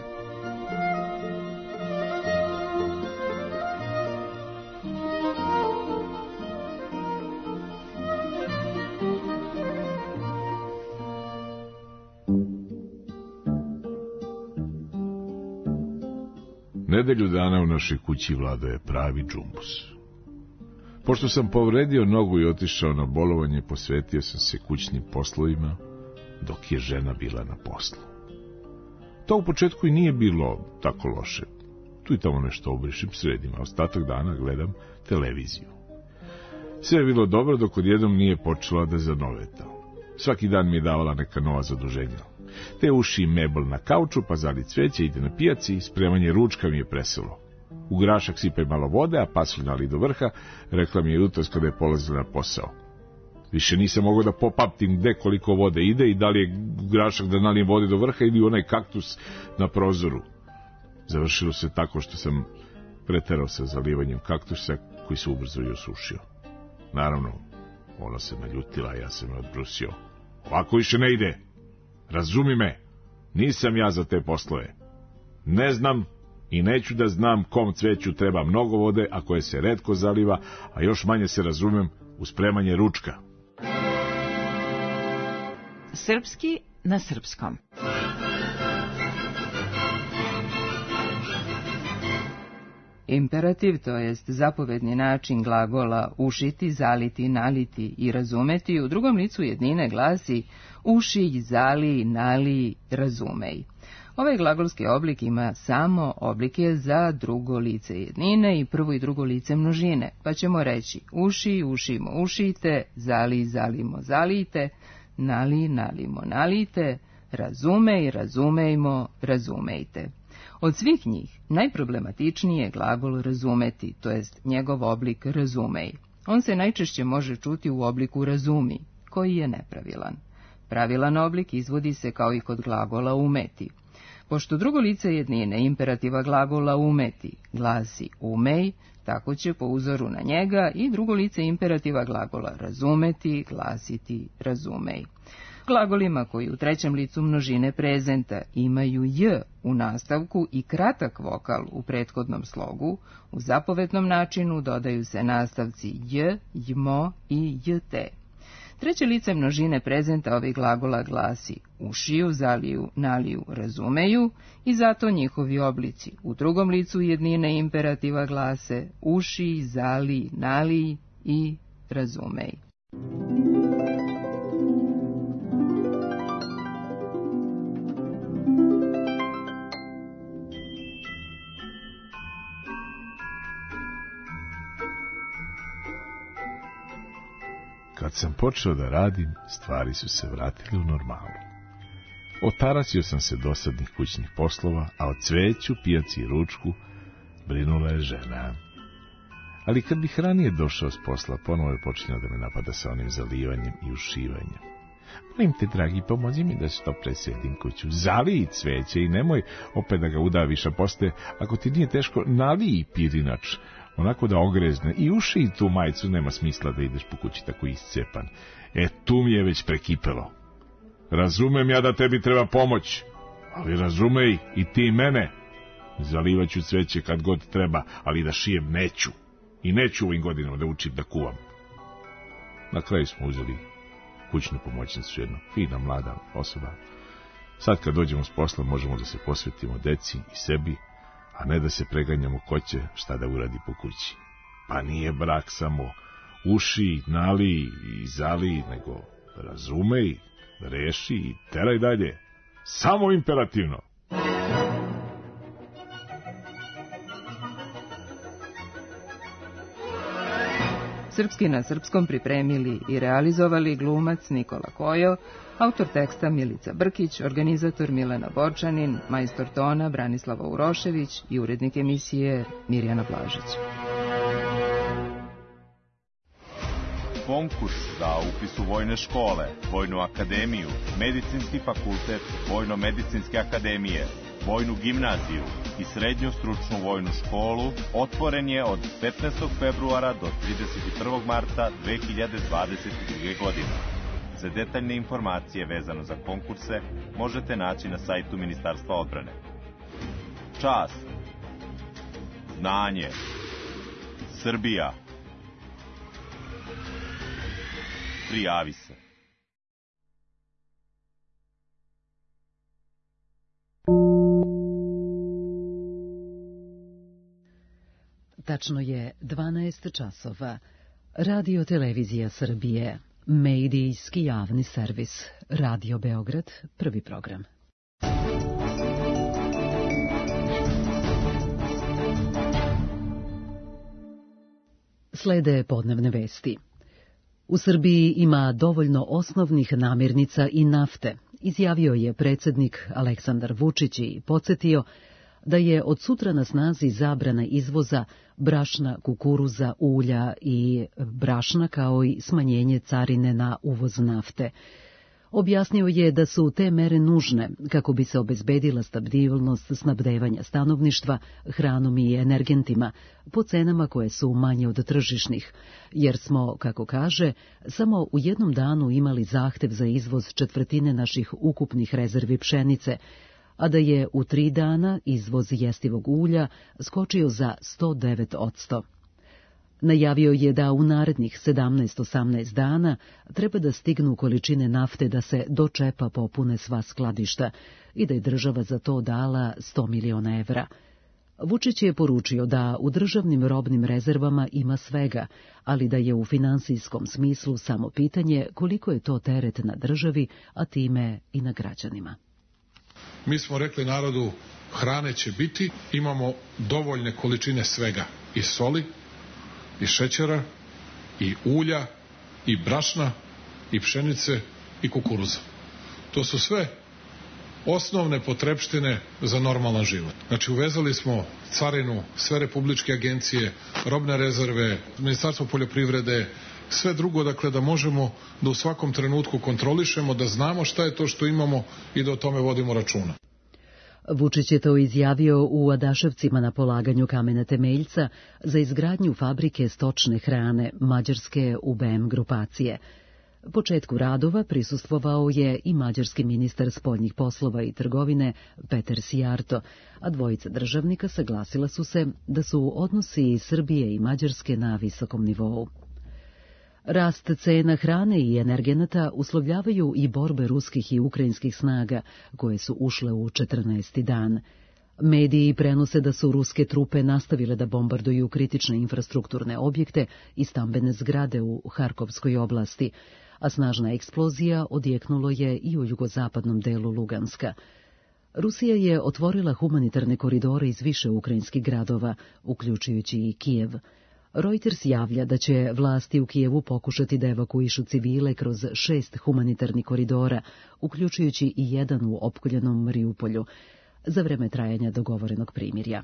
Nedelju dana u našoj kući vladao je pravi džumbus. Pošto sam povredio nogu i otišao na bolovanje, posvetio sam se kućnim poslovima, dok je žena bila na poslu. To u početku i nije bilo tako loše. Tu i tamo nešto obrišim, sredim, a ostatak dana gledam televiziju. Sve je bilo dobro dok odjednom nije počela da zanoveta. Svaki dan mi je davala neka nova zaduženja. Te uši i mebel na kauču, pazari cveće, ide na pijaci, spremanje ručka mi je preselo. U grašak sipaj malo vode, a pasulj nali do vrha, rekla mi je jutros kada je polazila na posao. Više nisam mogao da popamtim gde koliko vode ide i da li je grašak da nalijem vode do vrha ili onaj kaktus na prozoru. Završilo se tako što sam preterao sa zalivanjem kaktusa koji se ubrzo i osušio. Naravno, ona se naljutila, a ja sam je odbrusio. Ovako više ne ide. Razumi me, nisam ja za te poslove. Ne znam I neću da znam kom cveću treba mnogo vode, a koje se retko zaliva, a još manje se razumem u spremanje ručka. Srpski na srpskom. Imperativ, to jest zapovedni način glagola ušiti, zaliti, naliti i razumeti, u drugom licu jednine glasi uši, zali, nali, razumej. Ovaj glagolski oblik ima samo oblike za drugo lice jednine i prvo i drugo lice množine, pa ćemo reći uši, ušimo, ušite, zali, zalimo, zalite, nali, nalimo, nalite, razumej, razumejmo, razumejte. Od svih njih najproblematičniji je glagol razumeti, to jest njegov oblik razumej. On se najčešće može čuti u obliku razumi, koji je nepravilan. Pravilan oblik izvodi se kao i kod glagola umeti. Pošto drugo lice jednine imperativa glagola umeti glasi umej, tako će po uzoru na njega i drugo lice imperativa glagola razumeti glasiti razumej. Glagolima koji u trećem licu množine prezenta imaju j u nastavku i kratak vokal u prethodnom slogu, u zapovednom načinu dodaju se nastavci j, jmo i jt. Treće lice množine prezenta ovih glagola glasi ušiju, zaliju, naliju, razumeju i zato njihovi oblici u drugom licu jednine imperativa glase uši, zali, nali i razumej. Kad sam počeo da radim, stvari su se vratile u normalu. Otarasio sam se dosadnih kućnih poslova, a o cveću, pijaci i ručku brinula je žena. Ali kad bih ranije došao s posla, ponovo je počinjao da me napada sa onim zalivanjem i ušivanjem. Molim te, dragi, pomozi mi da što pre sredim kuću. Zaliji cveće i nemoj opet da ga udaviš, a posle, ako ti nije teško, naliji pirinač, onako da ogrezne, i uši i tu majicu, nema smisla da ideš po kući tako iscepan. E, tu mi je već prekipelo. Razumem ja da tebi treba pomoć, ali razumej i ti mene. Zalivaću cveće kad god treba, ali da šijem neću. I neću ovim godinama da učim da kuvam. Na kraju smo uzeli kućnu pomoćnicu, jedna fina mlada osoba. Sad kad dođemo s posla možemo da se posvetimo deci i sebi, a ne da se preganjamo ko će šta da uradi po kući. Pa nije brak samo uši, nali i zali, nego razumej, reši i teraj dalje. Samo imperativno. Srpski na srpskom pripremili i realizovali glumac Nikola Kojo, autor teksta Milica Brkić, organizator Milena Borčanin, majstor tona Branislava Urošević i urednik emisije Mirjana Blažić. Konkurs za upis u vojne škole, Vojnu akademiju, Medicinski fakultet Vojno-medicinske akademije, Vojnu gimnaziju i Srednju stručnu vojnu školu otvoren je od petnaestog februara do trideset prvog marta dve hiljade dvadeset druge. godine. Za detaljne informacije vezano za konkurse možete naći na sajtu Ministarstva odbrane. Čast, znanje, Srbija. Prijavi se. Tačno je dvanaest časova. Radio Televizija Srbije, medijski javni servis, Radio Beograd, prvi program. Slede podnevne vesti. U Srbiji ima dovoljno osnovnih namirnica i nafte, izjavio je predsjednik Aleksandar Vučić i podsjetio da je od sutra na snazi zabrana izvoza brašna, kukuruza, ulja i brašna, kao i smanjenje carine na uvoz nafte. Objasnio je da su te mere nužne kako bi se obezbedila stabilnost snabdevanja stanovništva hranom i energentima po cenama koje su manje od tržišnih, jer smo, kako kaže, samo u jednom danu imali zahtev za izvoz četvrtine naših ukupnih rezervi pšenice, a da je u tri dana izvoz jestivog ulja skočio za sto devet posto. Najavio je da u narednih sedamnaest do osamnaest dana treba da stignu količine nafte da se do čepa popune sva skladišta i da je država za to dala sto miliona evra. Vučić je poručio da u državnim robnim rezervama ima svega, ali da je u finansijskom smislu samo pitanje koliko je to teret na državi, a time i na građanima. Mi smo rekli narodu, hrane će biti, imamo dovoljne količine svega, i soli, i šećera, i ulja, i brašna, i pšenice, i kukuruza. To su sve osnovne potrepštine za normalan život. Znači, uvezali smo carinu, sve republičke agencije, robne rezerve, Ministarstvo poljoprivrede, sve drugo, dakle, da možemo da u svakom trenutku kontrolišemo, da znamo šta je to što imamo i da o tome vodimo računa. Vučić je to izjavio u Adaševcima na polaganju kamena temeljca za izgradnju fabrike stočne hrane mađarske U B M grupacije. Početku radova prisustvovao je i mađarski ministar spoljnih poslova i trgovine Peter Sijarto, a dvojica državnika saglasila su se da su odnosi Srbije i Mađarske na visokom nivou. Rast cena hrane i energenata uslovljavaju i borbe ruskih i ukrajinskih snaga, koje su ušle u četrnaesti dan. Mediji prenose da su ruske trupe nastavile da bombarduju kritične infrastrukturne objekte i stambene zgrade u Harkovskoj oblasti, a snažna eksplozija odjeknulo je i u jugozapadnom delu Luganska. Rusija je otvorila humanitarne koridore iz više ukrajinskih gradova, uključujući i Kijev. Reuters javlja da će vlasti u Kijevu pokušati da evakuišu civile kroz šest humanitarnih koridora, uključujući i jedan u opkoljenom Mariupolju, za vreme trajanja dogovorenog primirja.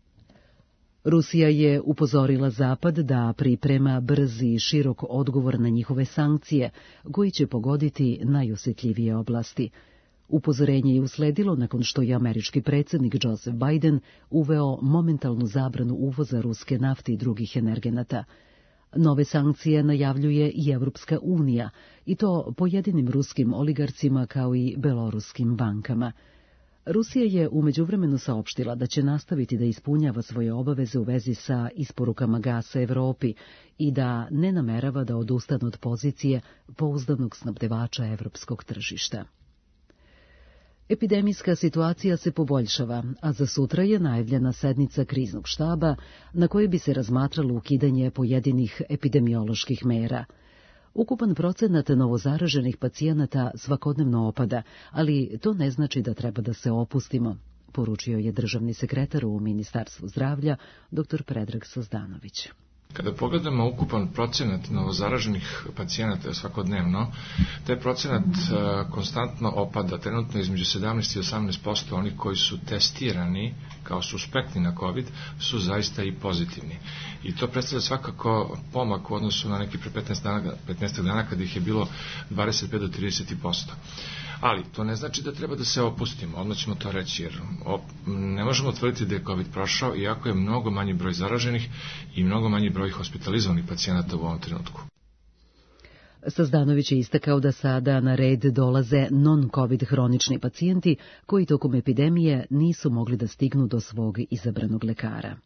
Rusija je upozorila Zapad da priprema brzi i širok odgovor na njihove sankcije, koji će pogoditi najosjetljivije oblasti. Upozorenje je usledilo nakon što je američki predsjednik Joseph Biden uveo momentalnu zabranu uvoza ruske nafte i drugih energenata. Nove sankcije najavljuje i Evropska unija, i to pojedinim ruskim oligarcima kao i beloruskim bankama. Rusija je u međuvremenu saopštila da će nastaviti da ispunjava svoje obaveze u vezi sa isporukama gasa Evropi i da ne namerava da odustane od pozicije pouzdanog snabdevača evropskog tržišta. Epidemijska situacija se poboljšava, a za sutra je najavljena sednica kriznog štaba na kojoj bi se razmatralo ukidanje pojedinih epidemioloških mera. Ukupan procenat novozaraženih pacijenata svakodnevno opada, ali to ne znači da treba da se opustimo, poručio je državni sekretar u Ministarstvu zdravlja, dr Predrag Sazdanović. Kada pogledamo ukupan procenat novozaraženih pacijenata svakodnevno, taj procenat uh, konstantno opada, trenutno između sedamnaest i osamnaest posto oni koji su testirani kao suspektni na COVID su zaista i pozitivni. I to predstavlja svakako pomak u odnosu na neki pre petnaest dana, petnaest dana kada ih je bilo dvadeset pet do trideset posto. Ali to ne znači da treba da se opustimo, odmah ćemo to reći, jer op, ne možemo tvrditi da je COVID prošao, iako je mnogo manji broj zaraženih i mnogo manji broj hospitalizovanih pacijenata u ovom trenutku. Sazdanović je istakao da sada na red dolaze non-COVID hronični pacijenti koji tokom epidemije nisu mogli da stignu do svog izabranog lekara.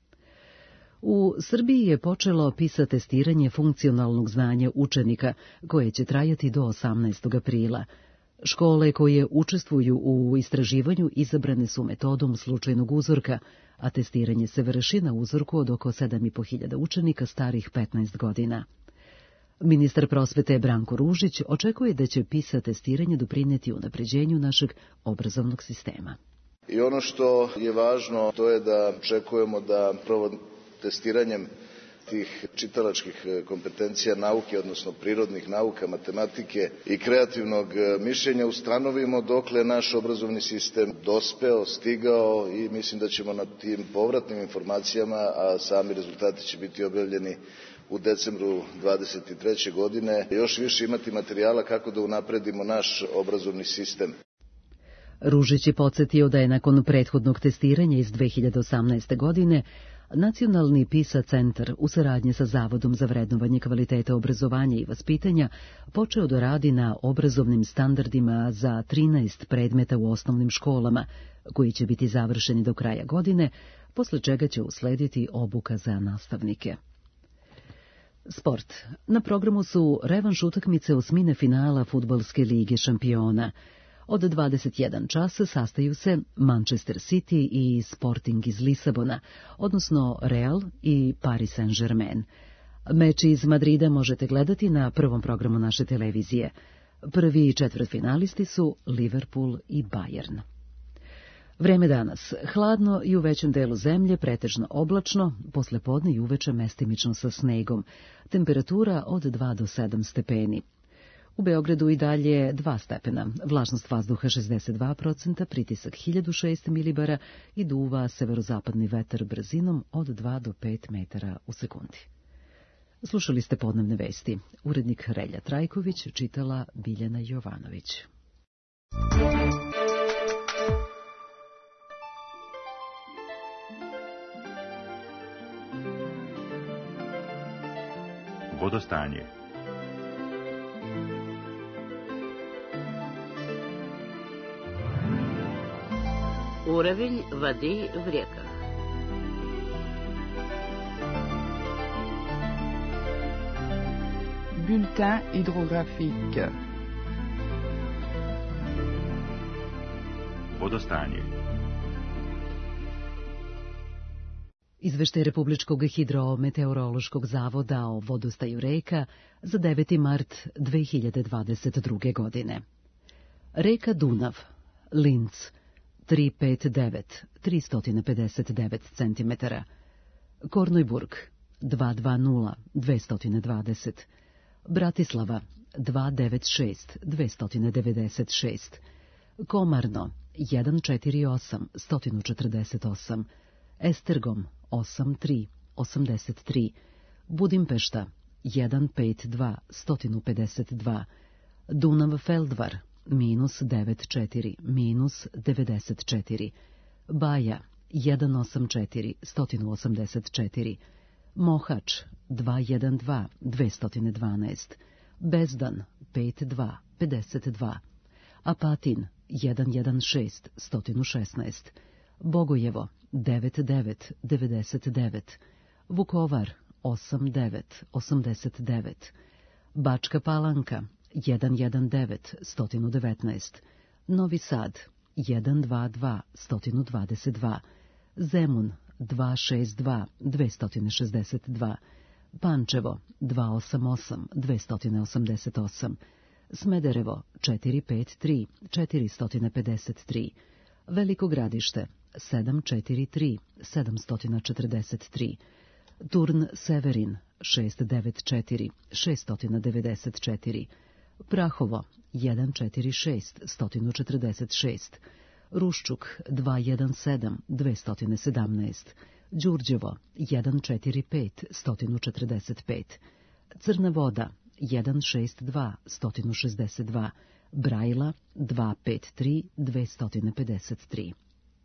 U Srbiji je počelo PISA testiranje funkcionalnog znanja učenika, koje će trajati do osamnaestog aprila. Škole koje učestvuju u istraživanju izabrane su metodom slučajnog uzorka, a testiranje se vrši na uzorku od oko sedam i po hiljada učenika starih petnaest godina. Ministar prosvete Branko Ružić očekuje da će PISA testiranje doprineti unapređenju našeg obrazovnog sistema. I ono što je važno, to je da očekujemo da prvo testiranjem tih čitalačkih kompetencija nauke, odnosno prirodnih nauka, matematike i kreativnog mišljenja ustanovimo dokle naš obrazovni sistem dospeo, stigao, i mislim da ćemo na tim povratnim informacijama, a sami rezultati će biti objavljeni u decembru dvadeset treće godine, još više imati materijala kako da unapredimo naš obrazovni sistem. Ružić je podsjetio da je nakon prethodnog testiranja iz dve hiljade osamnaeste godine Nacionalni PISA centar u saradnji sa Zavodom za vrednovanje kvaliteta obrazovanja i vaspitanja počeo da radi na obrazovnim standardima za trinaest predmeta u osnovnim školama, koji će biti završeni do kraja godine, posle čega će uslediti obuka za nastavnike. Sport. Na programu su revanš utakmice osmine finala Fudbalske lige šampiona. Od dvadeset jedan časa sastaju se Manchester City i Sporting iz Lisabona, odnosno Real i Paris Saint-Germain. Meč iz Madrida možete gledati na prvom programu naše televizije. Prvi četvrtfinalisti su Liverpool i Bayern. Vreme danas. Hladno i u većem delu zemlje, pretežno oblačno, posle podne i uveče mestimično sa snegom. Temperatura od dva do sedam stepeni. U Beogradu i dalje dva stepena, vlažnost vazduha šezdeset dva procenta, pritisak hiljadu šest milibara i duva severozapadni vetar brzinom od dva do pet metara u sekundi. Slušali ste podnevne vesti. Urednik Relja Trajković, čitala Biljana Jovanović. Vodostanje. Уровень воды в реках. Bulletin hydrographique. Vodostanje. Izveštaj Republičkog hidrometeorološkog zavoda o vodostaju reka za deveti mart dve hiljade dvadeset druge. godine. Reka Dunav, Linz, tristo pedeset devet, tristo pedeset devet centimetara. Kornojburg, dvesta dvadeset, dvesta dvadeset. Bratislava, dvesta devedeset šest, dvesta devedeset šest. Komarno, sto četrdeset osam, sto četrdeset osam. Estergom, osam tri, osamdeset tri. Budimpešta, sto pedeset dva, sto pedeset dva. Dunav Feldvar, minus devedeset četiri, minus devedeset četiri. Baja, sto osamdeset četiri, sto osamdeset četiri. Mohač, dvesta dvadeset dva, dvesta dvanaest. Bezdan, pedeset dva, pedeset dva. Apatin, sto šesnaest, sto šesnaest. Bogojevo, devedeset devet, devedeset devet. Vukovar, osamdeset devet, osamdeset devet. Bačka Palanka, sto devet, sto devetnaest. Novi Sad, sto dvadeset dva, sto dvadeset dva. Zemun, dvesta šezdeset dva, dvesta šezdeset dva. Pančevo, dvesta osamdeset osam, dvesta osamdeset osam. Smederevo, četiristo pedeset tri, četiristo pedeset tri. Veliko Gradište, sedamsto četrdeset tri, sedamsto četrdeset tri. Turn Severin, šeststo devedeset četiri, šeststo devedeset četiri. Prahovo, sto četrdeset šest, sto četrdeset šest. Ruščuk, dvesta sedam, dvesta sedamnaest. Đurđevo, sto četrdeset pet, sto četrdeset pet. Crna Voda, sto šezdeset dva, sto šezdeset dva. Brajla, dvesta pedeset tri, dvesta pedeset tri.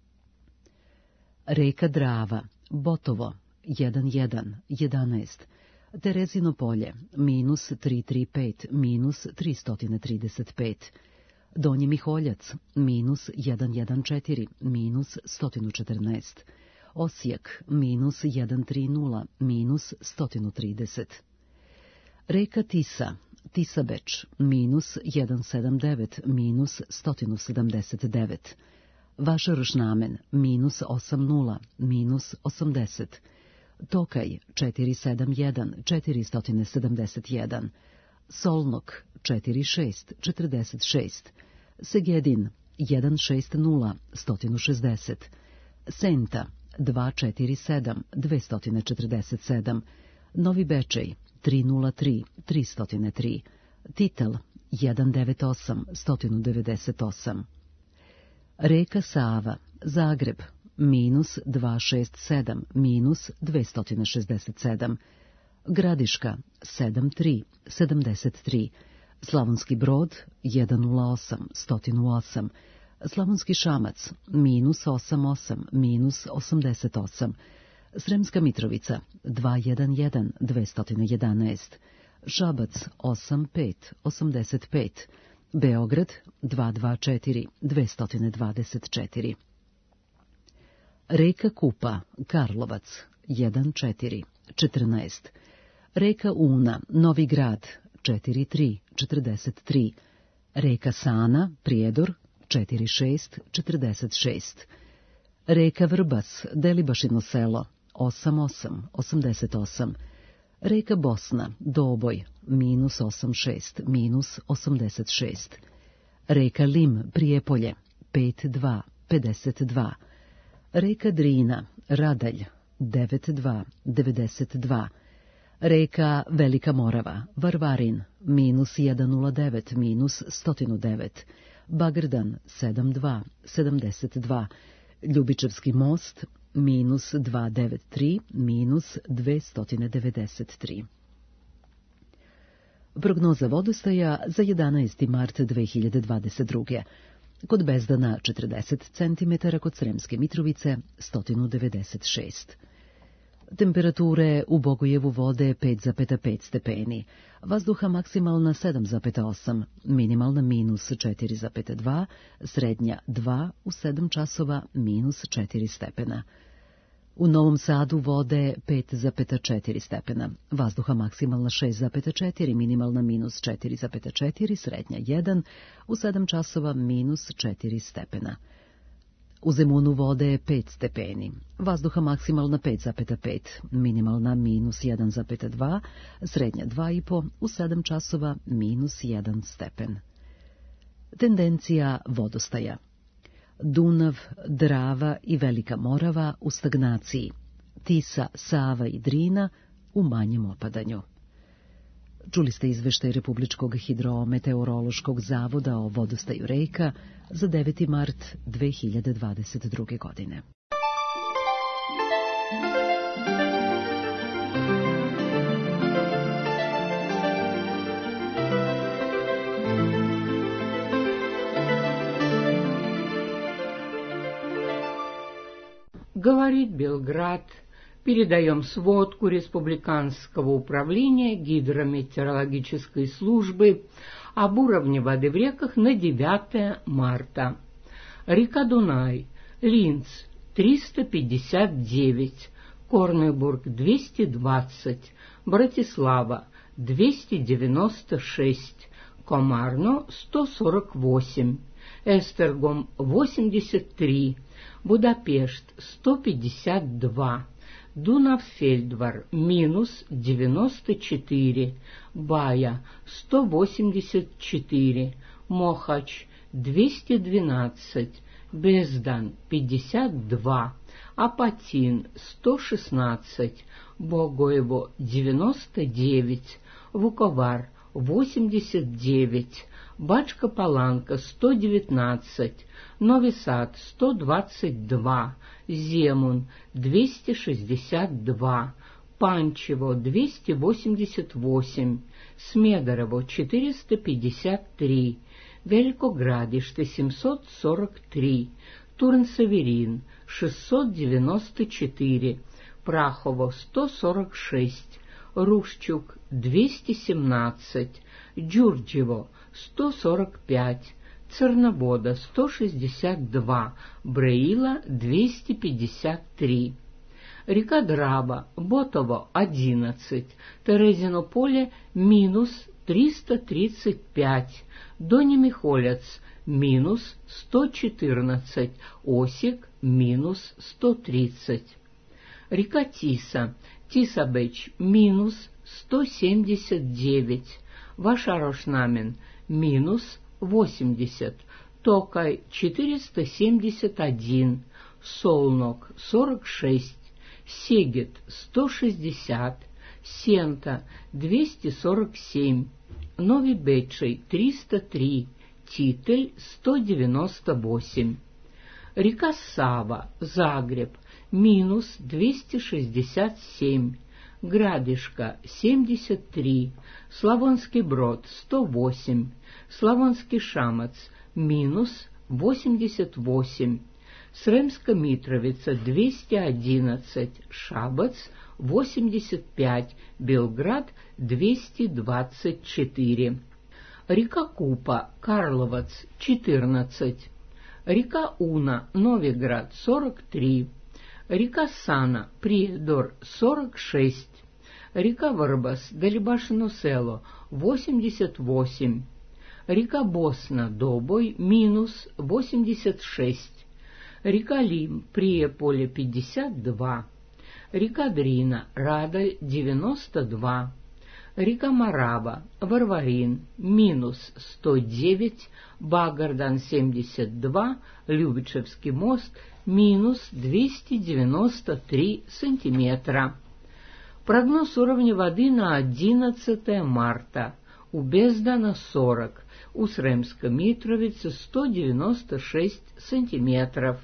Reka Drava, Botovo, jedan jedan, jedanaest. Terezino polje, minus tristo trideset pet, minus tristo trideset pet. Donji Miholjac, minus sto četrnaest, minus sto četrnaest. Osijek, minus sto trideset, minus sto trideset. Reka Tisa, Tisabeč, minus sto sedamdeset devet, minus sto sedamdeset devet. Vašarošnamen, minus osamdeset, minus osamdeset. Tokaj, četiristo sedamdeset jedan, četiristo sedamdeset jedan. Solnok, četrdeset šest, četrdeset šest. Segedin, sto šezdeset, sto šezdeset. Senta, dvesta četrdeset sedam, dvesta četrdeset sedam. Novi Bečej, tristo tri, tristo tri. Titel, sto devedeset osam, sto devedeset osam. Reka Sava, Zagreb, minus dvesta šezdeset sedam, minus dvesta šezdeset sedam. Gradiška, sedamdeset tri, sedamdeset tri. Slavonski Brod, sto nula osam, sto osam. Slavonski Šamac, minus osamdeset osam, minus osamdeset osam. Sremska Mitrovica dva jedan jedan dve jedan jedan, Šabac osam pet osamdeset pet, Beograd dva dva četiri dve dvadeset četiri. Reka Kupa, Karlovac jedan četiri četrnaest, Reka Una, Novi Grad četiri tri četrdeset tri, Reka Sana, Prijedor četiri šest četrdeset šest, Reka Vrbas, Delibašino selo osam osam osamdeset osam, Reka Bosna, Doboj, minus osam šest, minus osamdeset šest, Reka Lim, Prijepolje, pet dva pedeset dva, Reka Drina, Radalj, devet dva devedeset dva, Reka Velika Morava, Varvarin, minus jedan nula devet, minus sto devet, Bagrdan, sedam dva sedamdeset dva, Ljubičevski most, minus dva devet tri, minus dvesta devedeset tri. Prognoza vodostaja za jedanaesti mart dve hiljade dvadeset druge. Kod Bezdana četrdeset centimetara, kod Sremske Mitrovice sto devedeset šest. Temperature u Bogojevu vode pet zarez pet stepeni, vazduha maksimalna sedam zarez osam, minimalna minus četiri zarez dva, srednja dva, u sedam časova minus četiri stepena. U Novom Sadu vode pet zarez četiri stepena, vazduha maksimalna šest zarez četiri, minimalna minus četiri zarez četiri, srednja jedan, u sedam časova minus četiri stepena. U Zemunu vode pet stepeni, vazduha maksimalna pet zarez pet, minimalna minus jedan zarez dva, srednja dva i po, u sedam časova minus jedan stepen. Tendencija vodostaja. Dunav, Drava i Velika Morava u stagnaciji, Tisa, Sava i Drina u manjem opadanju. Čuli ste izveštaj Republičkog hidrometeorološkog zavoda o vodostaju reka za deveti mart dve hiljade dvadeset druge. godine. Говорит Белград. Передаем сводку Республиканского управления гидрометеорологической службы об уровне воды в реках на девятое марта. Река Дунай, Линц триста пятьдесят девять, Корнебург двести двадцать, Братислава двести девяносто шесть, Комарно сто сорок восемь, Эстергом восемьдесят три, Будапешт сто пятьдесят два, Дунавфельдвар минус девяносто четыре, Бая сто восемьдесят четыре, Мохач двести двенадцать, Бездан пятьдесят два, Апатин сто шестнадцать, Богоево девяносто девять, Вуковар восемьдесят девять, Бачка-Паланка сто девятнадцать, Новый Сад сто двадцать два, Земун двести шестьдесят два, Панчево двести восемьдесят восемь, Смедорово четыреста пятьдесят три, Великоградиште семьсот сорок три, Турн-Северин шестьсот девяносто четыре, Прахово сто сорок шесть, Рушчук двести семнадцать, Джурджево сто сорок пять, Церновода сто шестьдесят два, Бреила двести пятьдесят три. Река Драба, Ботово одиннадцать, Терезино поле минус триста тридцать пять, Дони-Михолец минус сто четырнадцать, Осик минус сто тридцать. Река Тиса, Тисабеч минус сто семьдесят девять, Вашарошнамен минус восемьдесят, Токай четыреста семьдесят один, Солнок сорок шесть, Сегет сто шестьдесят, Сента двести сорок семь, Новый Бетшей триста три, Титель сто девяносто восемь. Река Сава, Загреб минус двести шестьдесят семь, Градишка семьдесят три, Славонский Брод сто восемь, Славонский Шамац минус восемьдесят восемь, Сремска Митровица двести одиннадцать, Шабац восемьдесят пять, Белград двести двадцать четыре. Река Купа, Карловац четырнадцать. Река Уна, Новиград сорок три. Река Сана, Приедор сорок шесть. Река Варбас, Далибашино село восемьдесят восемь. Река Босна, Добой, минус восемьдесят шесть. Река Лим, Приеполе пятьдесят два. Река Дрина, Радаль девяносто два. Река Марава, Варварин, минус сто девять. Багардан семьдесят два. Любичевский мост, минус двести девяносто три сантиметра. Прогноз уровня воды на одиннадцатое марта. У Бездана сорок, у Сремска Митровицы сто девяносто шесть сантиметров.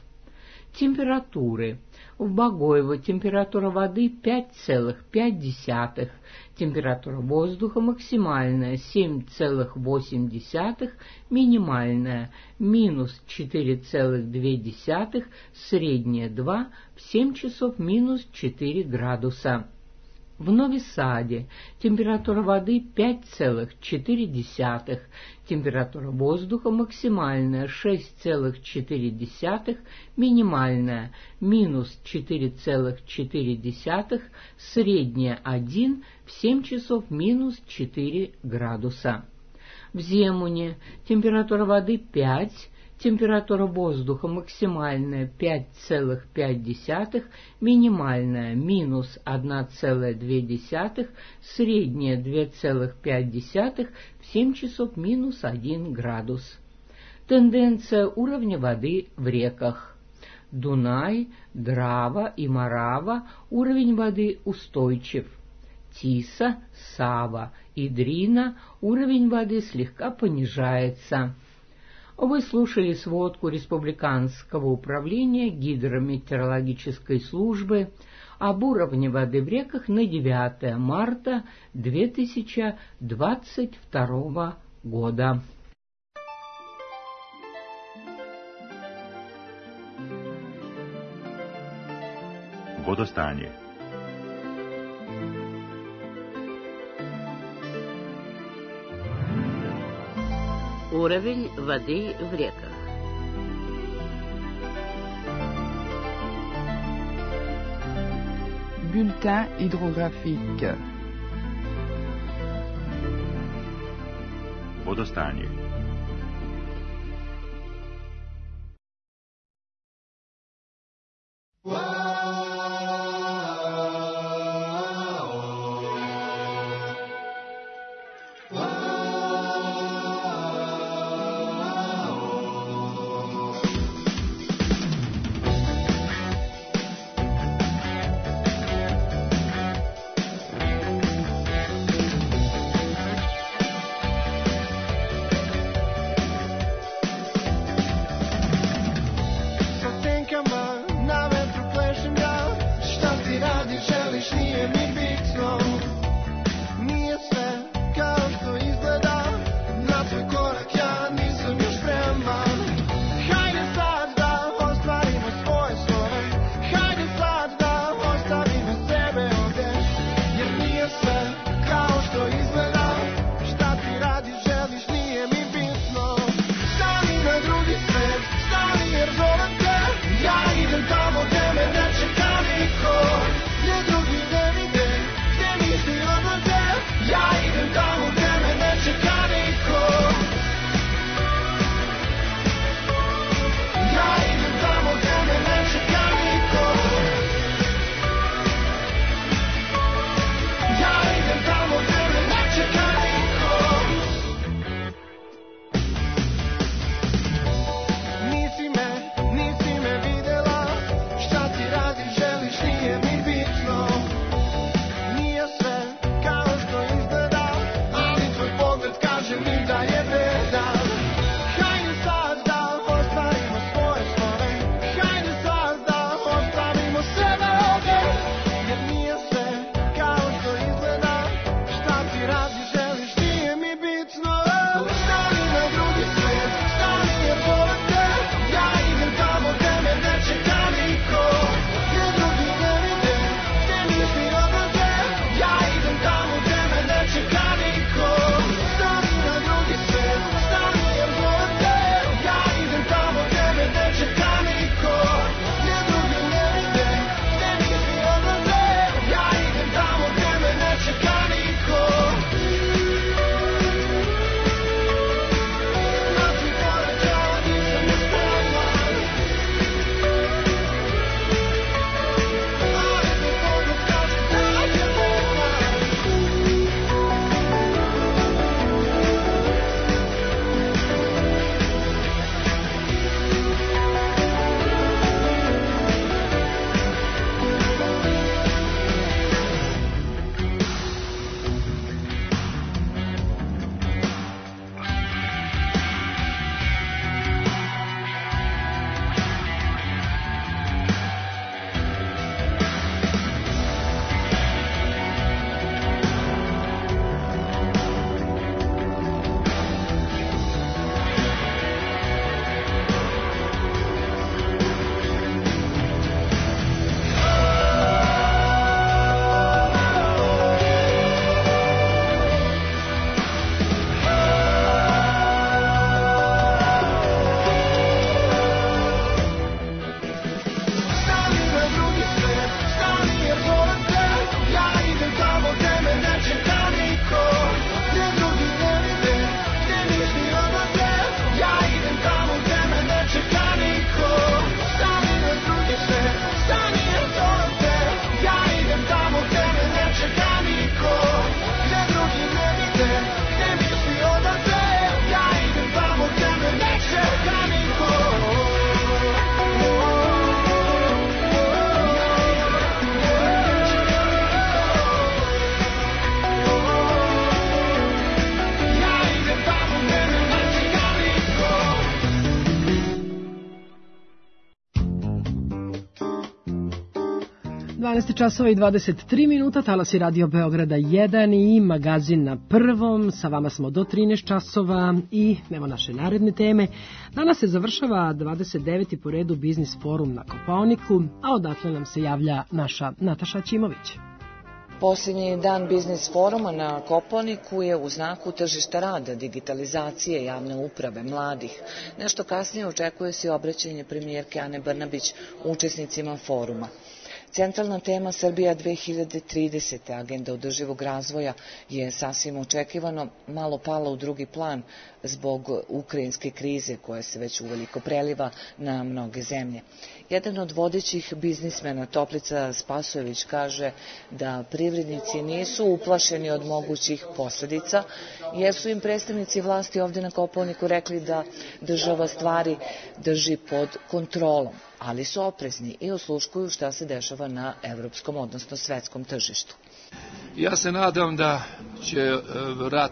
Температуры. В Богоево температура воды пять целых пять десятых, температура воздуха максимальная семь целых восемь десятых, минимальная минус четыре целых две десятых, средняя два, в семь часов минус четыре градуса. В Нови-Саде температура воды пять целых четыре десятых, температура воздуха максимальная шесть целых четыре десятых, минимальная минус четыре целых четыре десятых, средняя один, в семь часов минус четыре градуса. В Земуне температура воды пять, температура воздуха максимальная пять целых пять десятых, минимальная минус одна целая две десятых, средняя два целых пять десятых, в семь часов минус один градус. Тенденция уровня воды в реках. Дунай, Драва и Марава уровень воды устойчив. Тиса, Сава и Дрина уровень воды слегка понижается. Вы слушали сводку Республиканского управления гидрометеорологической службы об уровне воды в реках на девятое марта две тысячи двадцать второго года. Водостanje. Уровень воды в реках. Bulletin hydrographique. Водостanje. dvanaest časova i dvadeset tri minuta, talas je Radio Beograda jedan i magazin na prvom. Sa vama smo do trinaest časova i evo naše naredne teme. Danas se završava dvadeset deveti po redu Biznis forum na Kopaoniku, a odatle nam se javlja naša Nataša Ćimović. Posljednji dan Biznis foruma na Kopaoniku je u znaku tržišta rada, digitalizacije, javne uprave, mladih. Nešto kasnije očekuje se obraćanje premijerke Ane Brnabić učesnicima foruma. Centralna tema Srbija dve hiljade tridesete. Agenda održivog razvoja je sasvim očekivano malo pala u drugi plan zbog ukrajinske krize koja se već uveliko preliva na mnoge zemlje. Jedan od vodećih biznismena, Toplica Spasojević, kaže da privrednici nisu uplašeni od mogućih posledica, jer su im predstavnici vlasti ovdje na Kopaoniku rekli da država stvari drži pod kontrolom, ali su oprezni i osluškuju šta se dešava na evropskom, odnosno svetskom tržištu. Ja se nadam da će rat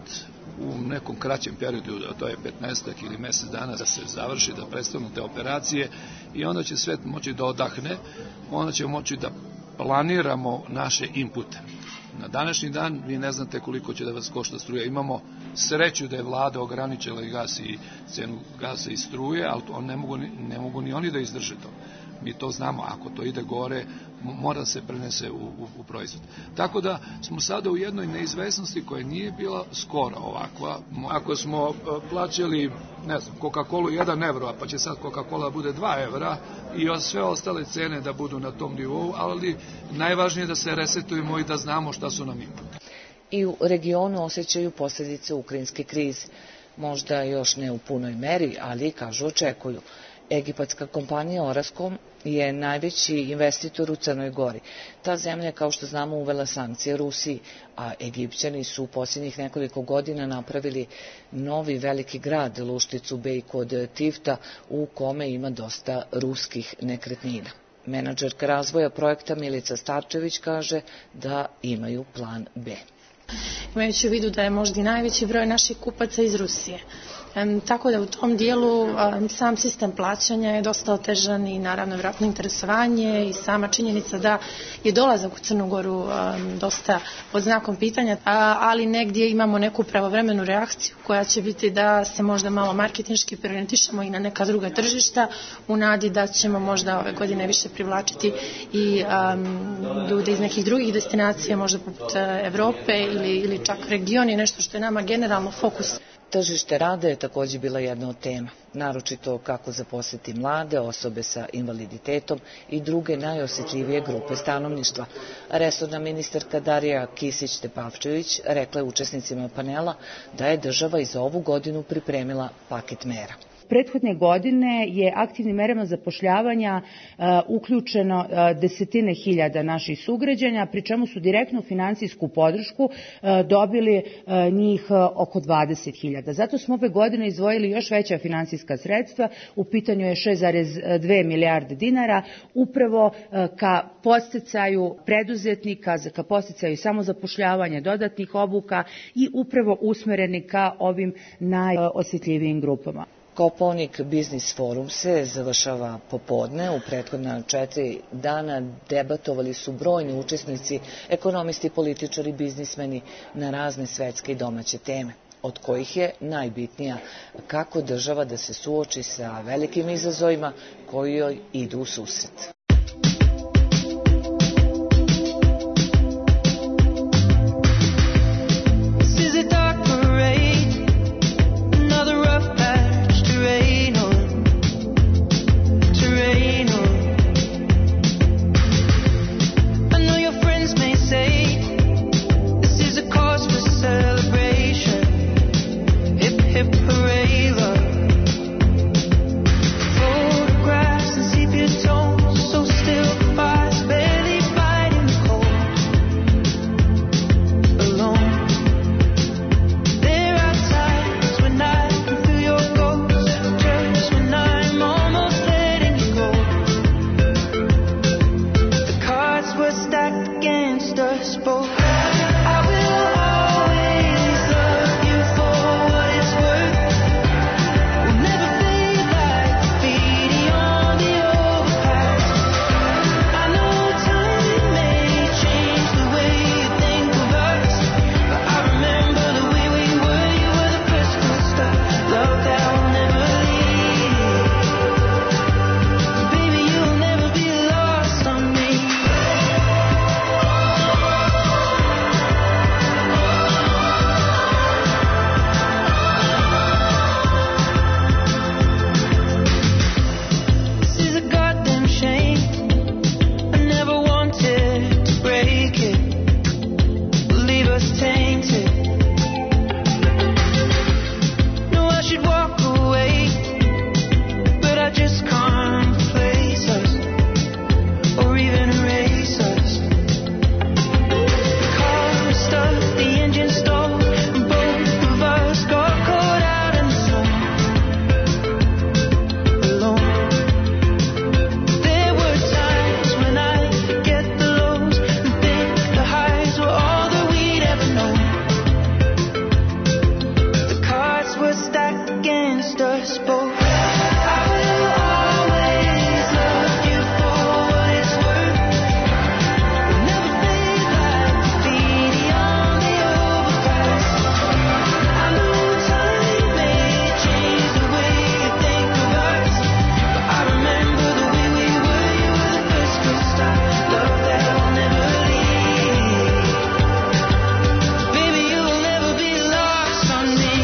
u nekom kraćem periodu, a to je petnaestak ili mesec dana, da se završi, da prestanu te operacije i onda će svet moći da odahne, onda će moći da planiramo naše inpute. Na današnji dan vi ne znate koliko će da vas košta struja. Imamo sreću da je vlada ograničila i gas i cenu gasa i struje, ali to ne mogu, ne mogu ni oni da izdrže to. Mi to znamo, ako to ide gore, mora se prenese u, u, u proizvod. Tako da smo sada u jednoj neizvesnosti koja nije bila skoro ovakva. Ako smo plaćali, ne znam, Coca-Colu jedan evro, pa će sad Coca-Cola bude dva evra i sve ostale cene da budu na tom nivou, ali najvažnije je da se resetujemo i da znamo šta su nam inputi. I u regionu osjećaju posljedice ukrajinske krize. Možda još ne u punoj meri, ali, kažu, očekuju. Egipatska kompanija Orascom je najveći investitor u Crnoj Gori. Ta zemlja je, kao što znamo, uvela sankcije Rusiji, a Egipćani su u posljednjih nekoliko godina napravili novi veliki grad, Lušticu Bej kod Tifta, u kome ima dosta ruskih nekretnina. Menadžerka razvoja projekta Milica Starčević kaže da imaju plan B. Imajući u vidu da je možda i najveći broj naših kupaca iz Rusije. Um, tako da u tom dijelu um, sam sistem plaćanja je dosta otežan i naravno vjerojatno interesovanje i sama činjenica da je dolazak u Crnu Goru um, dosta pod znakom pitanja, a, ali negdje imamo neku pravovremenu reakciju koja će biti da se možda malo marketinški preorientišemo i na neka druga tržišta u nadi da ćemo možda ove godine više privlačiti i um, ljude iz nekih drugih destinacija, možda poput Evrope ili, ili čak regioni, nešto što je nama generalno fokus. Tržište rada je također bila jedna od tema, naročito kako zaposliti mlade, osobe sa invaliditetom i druge najosjetljivije grupe stanovništva. Resorna ministarka Darija Kisić-Tepavčević rekla je učesnicima panela da je država i za ovu godinu pripremila paket mera. Prethodne godine je aktivnim merama zapošljavanja uh, uključeno uh, desetine hiljada naših sugrađana, pri čemu su direktnu finansijsku podršku uh, dobili uh, njih uh, oko dvadeset hiljada. Zato smo ove godine izdvojili još veća finansijska sredstva, u pitanju je šest zarez dve milijarde dinara, upravo uh, ka podsticaju preduzetnika, ka podsticaju samozapošljavanja, dodatnih obuka i upravo usmereni ka ovim najosjetljivijim grupama. Kopaonik Biznis forum se završava popodne. U prethodna četiri dana debatovali su brojni učesnici, ekonomisti, političari, biznismeni na razne svetske i domaće teme, od kojih je najbitnija kako država da se suoči sa velikim izazovima koji joj idu u susret. Photographs and sepia tones, so us both. I will always love you for what it's worth. We'll never fade like graffiti on the overpass. I know time may change the way you think of us, but I remember the way we were. You were the first good stop, love that I'll never leave. Baby, you will never be lost on me.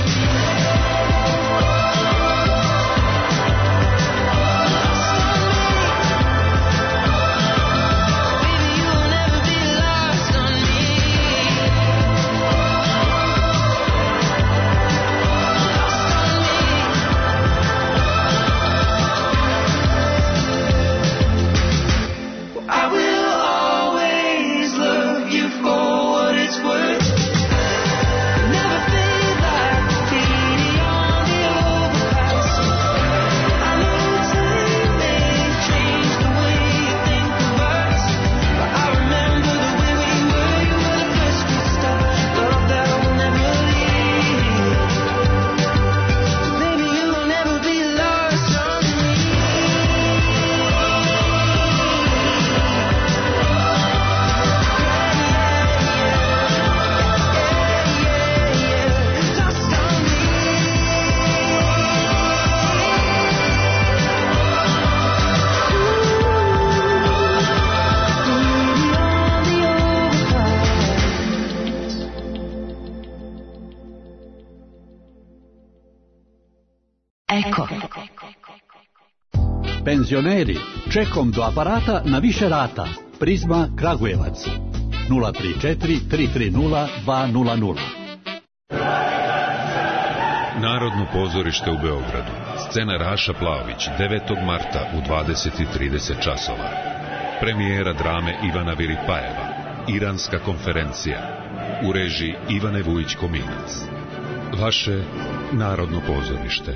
I will always love you for what it's worth. Never fade like graffiti on the overpass. I know time may change the way you think of us, but I remember the way we were. You were the first good stop, love that I will never leave. Baby, you will never be lost on me. Eko. Penzioneri, čekom do aparata na više rata. Prizma Kragujevac. nula tri četiri tri tri nula dva nula nula. Narodno pozorište u Beogradu. Scena Raša Plaović, devetog marta u dvadeset i trideset časova. Premijera drame Ivana Viripajeva. Iranska konferencija. U režiji Ivane Vujić-Kominac. Vaše Narodno pozorište.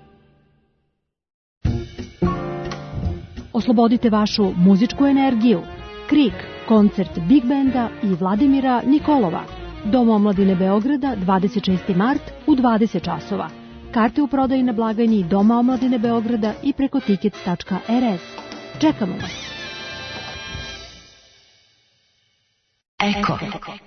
Oslobodite vašu muzičku energiju. Krik, koncert Big Benda i Vladimira Nikolova. Dom omladine Beograda, dvadeset šesti mart u dvadeset časova. Karte u prodaji na blagajni Doma omladine Beograda i preko tickets tačka er es. Čekamo vas. Eko.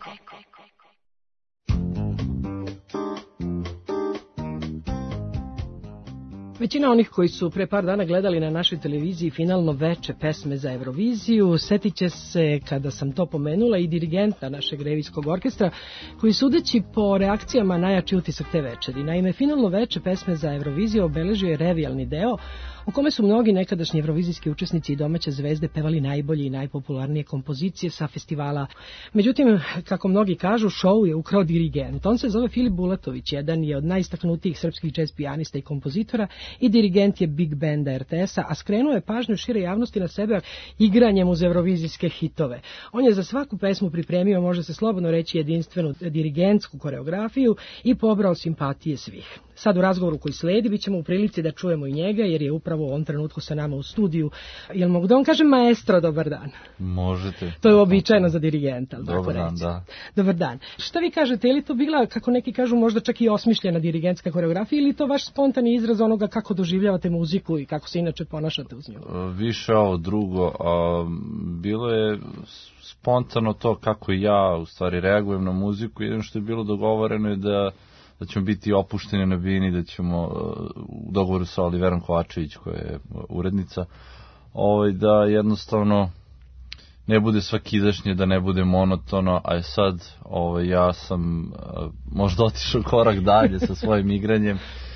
Većina onih koji su pre par dana gledali na našoj televiziji finalno veče pesme za Euroviziju, setit će se kada sam to pomenula i dirigenta našeg revijskog orkestra, koji sudeći po reakcijama najjači utisak te večeri. Naime, finalno veče pesme za Euroviziju obeležio je revijalni deo, u kome su mnogi nekadašnji evrovizijski učesnici i domaće zvezde pevali najbolje i najpopularnije kompozicije sa festivala. Međutim, kako mnogi kažu, show je ukrao dirigent. On se zove Filip Bulatović, jedan je od najistaknutijih srpskih jazz pijanista i kompozitora i dirigent je Big Benda er te esa, a skrenuo je pažnju šire javnosti na sebe igranjem uz evrovizijske hitove. On je za svaku pesmu pripremio, može se slobodno reći, jedinstvenu dirigentsku koreografiju i pobrao simpatije svih. Sad u razgovoru koji sledi bit ćemo u prilici da čujemo i njega, jer je upravo u ovom trenutku sa nama u studiju. Jel mogu da vam kažem maestro, dobar dan? Možete. To je uobičajeno za dirigenta, ali dobar tako dan, reći. da. Dobar dan. Šta vi kažete, je li to bila, kako neki kažu, možda čak i osmišljena dirigentska koreografija, ili to vaš spontani izraz onoga kako doživljavate muziku i kako se inače ponašate uz nju? Više ovo drugo. A, bilo je spontano to kako ja u stvari reagujem na muziku. Jedno što je bilo dogovoreno je da da ćemo biti opušteni na bini, da ćemo u dogovoru sa Oliverom Kovačević, koja je urednica, ovaj, da jednostavno ne bude svakidašnje, da ne bude monotono, a je sad ovaj, ja sam možda otišao korak dalje sa svojim igranjem.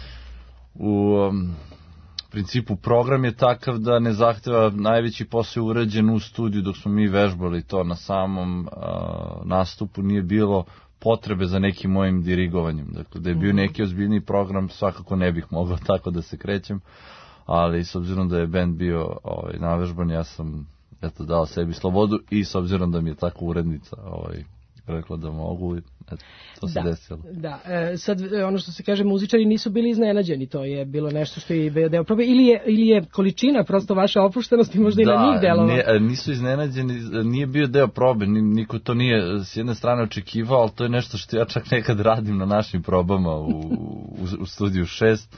U um, principu program je takav da ne zahteva, najveći posao urađen u studiju dok smo mi vežbali to na samom uh, nastupu, nije bilo potrebe za nekim mojim dirigovanjem. Dakle, da je bio neki ozbiljniji program, svakako ne bih mogao tako da se krećem, ali s obzirom da je bend bio ovaj, navežban, ja sam eto, dao sebi slobodu i s obzirom da mi je tako urednica ovaj, rekla da mogu, eto, to se da, desilo. Da, e, sad ono što se kaže, muzičari nisu bili iznenađeni, to je bilo nešto što je bio deo probe, ili je, ili je količina prosto vaše opuštenosti možda i da, na njih delova? Da, nisu iznenađeni, nije bio deo probe, niko to nije s jedne strane očekivao, ali to je nešto što ja čak nekad radim na našim probama u, u, u studiju šest,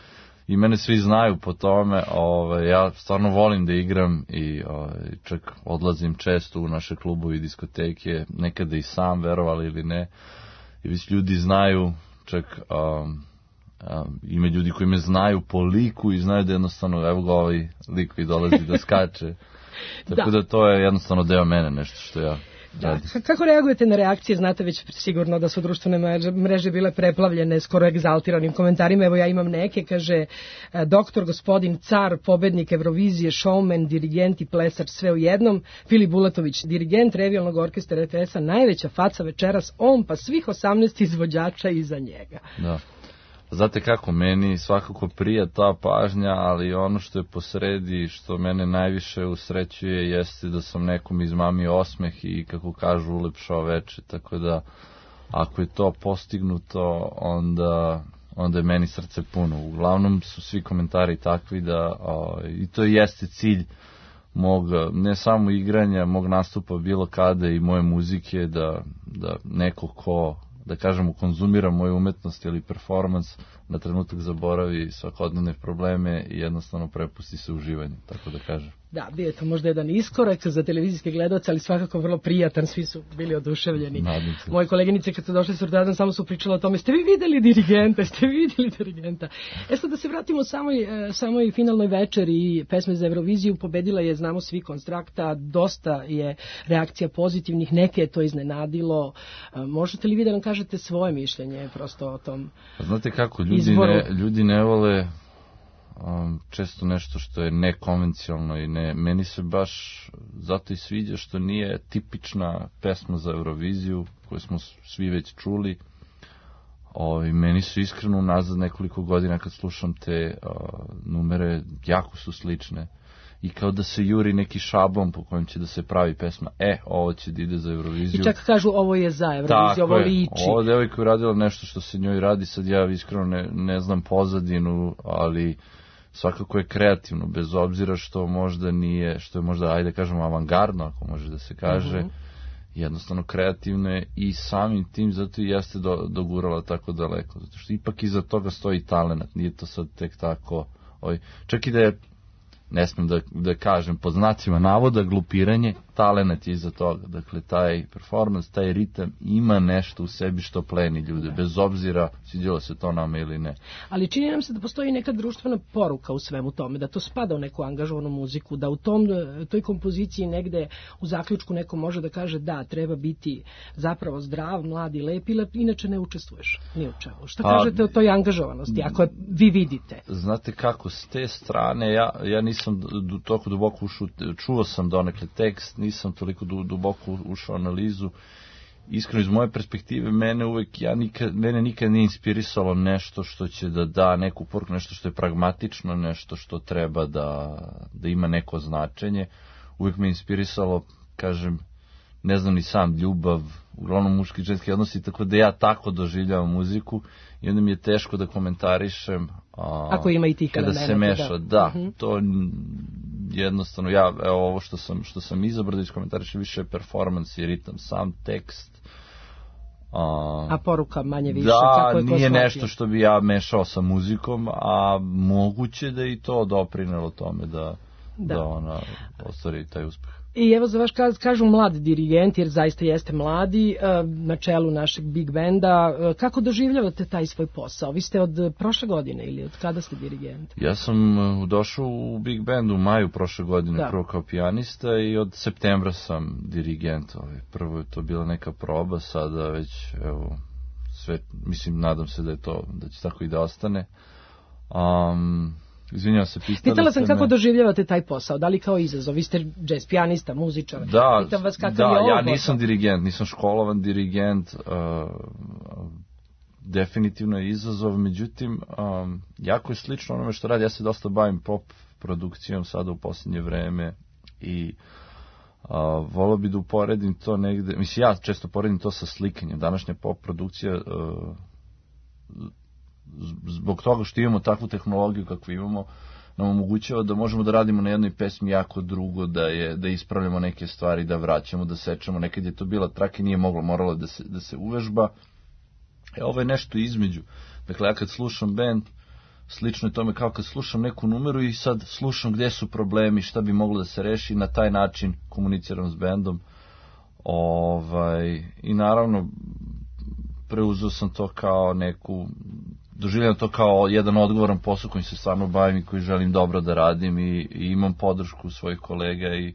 i mene svi znaju po tome. Ovaj, ja stvarno volim da igram i ovaj, čak odlazim često u naše klubove i diskoteke, nekada i sam, verovali ili ne. I već ljudi znaju, čak um, um, ima ljudi koji me znaju po liku i znaju da jednostavno, evo ga ovaj lik koji dolazi da skače. Tako da. da to je jednostavno deo mene, nešto što ja... Da. Kako reagujete na reakcije? Znate već sigurno da su društvene mreže bile preplavljene skoro egzaltiranim komentarima. Evo ja imam neke, kaže doktor gospodin car, pobednik Eurovizije, showman, dirigent i plesač sve u jednom. Filip Bulatović, dirigent revijalnog orkestra R T S-a, najveća faca večeras, on pa svih osamnaest izvođača iza njega. Da. Znate kako, meni svakako prija ta pažnja, ali ono što je posredi, što mene najviše usrećuje, jeste da sam nekom izmamio osmeh i, kako kažu, ulepšao veče. Tako da, ako je to postignuto, onda, onda je meni srce puno. Uglavnom su svi komentari takvi da, o, i to jeste cilj mog, ne samo igranja, mog nastupa bilo kada i moje muzike, da, da neko ko, da kažemo, konzumira moju umetnost ili performans, na trenutak zaboravi svakodnevne probleme i jednostavno prepusti se uživanju, tako da kažem. Da, bio je to možda jedan iskorak za televizijske gledaoce, ali svakako vrlo prijatan, svi su bili oduševljeni. Moje koleginice kad su došli sutradan samo su pričale o tome, ste vi videli dirigenta, ste vi videli dirigenta. E sad da se vratimo samoj, samoj finalnoj večeri pesme za Euroviziju, pobedila je, znamo svi, Konstrakta, dosta je reakcija pozitivnih, neke je to iznenadilo. Možete li vi da nam kažete svoje mišljenje prosto o tom Znate kako, ljudi ne, ljudi ne vole Um, često nešto što je nekonvencionalno i ne, meni se baš zato i sviđa što nije tipična pesma za Euroviziju koju smo svi već čuli. O, i meni su iskreno nazad nekoliko godina kad slušam te uh, numere, jako su slične i kao da se juri neki šablon po kojem će da se pravi pesma, e, ovo će da ide za Euroviziju. I čak kažu ovo je za Euroviziju, ovo liči. Ovo devojka je radila nešto što se njoj radi, sad ja iskreno ne, ne znam pozadinu, ali svakako je kreativno, bez obzira što možda nije, što je možda, ajde kažemo, avangardno, ako može da se kaže, uh-huh. jednostavno kreativno je i samim tim zato i jeste do, dogurala tako daleko, zato što ipak iza toga stoji talent, nije to sad tek tako, oj, čak i da je, ne smijem da, da kažem, pod znacima navoda, glupiranje, talent je iza toga, dakle, taj performans, taj ritam ima nešto u sebi što pleni ljude, bez obzira svidjelo se to nama ili ne. Ali čini nam se da postoji neka društvena poruka u svemu tome, da to spada u neku angažovanu muziku, da u tom, toj kompoziciji negde u zaključku neko može da kaže da, treba biti zapravo zdrav, mlad i lep, ili inače ne učestvuješ ni u čemu. Šta pa, kažete o toj angažovanosti, ako je, vi vidite? Znate kako, s te strane, ja, ja nisam toliko duboko ušao, čuo sam donekle tekst, nisam toliko duboko ušao u analizu. Iskreno, iz moje perspektive, mene uvek, ja nikad, mene nikad nije inspirisalo nešto što će da da neku poruku, nešto što je pragmatično, nešto što treba da, da ima neko značenje. Uvek me inspirisalo, kažem, ne znam ni sam, ljubav, uglavnom muški i ženski odnosi, tako da ja tako doživljavam muziku i onda mi je teško da komentarišem a, ako ima i tih kada se meša, da, da uh-huh. to jednostavno, ja, evo ovo što sam, što sam izabrao da iskomentarišem, više je performans i ritam, sam tekst. A, a poruka manje više, da, kako je ko nije shvatio. Nešto što bi ja mešao sa muzikom, a moguće da i to doprinelo tome da, da. da ona ostvari taj uspeh. I evo za vaš kaz, kažu mlad dirigent, jer zaista jeste mladi, na čelu našeg Big Benda. Kako doživljavate taj svoj posao? Vi ste od prošle godine ili od kada ste dirigent? Ja sam došao u Big Band u maju prošle godine, da. Prvo kao pijanista i od septembra sam dirigent. Prvo je to bila neka proba, sada već, evo, sve, mislim, nadam se da je to, da će tako i da ostane. Um, Izvinjavam se, pitala, pitala sam me... kako doživljavate taj posao, da li kao izazov, vi ste jazz pijanista, muzičar, da, pitam vas kakav da, je ovo ja posao. nisam dirigent, nisam školovan dirigent, uh, definitivno je izazov, međutim, um, jako je slično onome što radi, ja se dosta bavim pop produkcijom sada u posljednje vreme i uh, volio bi da uporedim to negde, mislim, ja često poredim to sa slikanjem, današnja pop produkcija uh, zbog toga što imamo takvu tehnologiju kakvu imamo, nam omogućava da možemo da radimo na jednoj pesmi jako drugo, da je da ispravljamo neke stvari, da vraćamo, da sečemo. Nekad je to bila traka i nije moglo, moralo da se, da se uvežba. E, ovo je nešto između. Dakle, ja kad slušam band, slično je tome kao kad slušam neku numeru i sad slušam gdje su problemi, šta bi moglo da se reši, na taj način komuniciram s bendom. Ovaj, i naravno preuzeo sam to kao neku, doživljam to kao jedan odgovoran posao kojim se stvarno bavim i koji želim dobro da radim i, i imam podršku svojih kolega i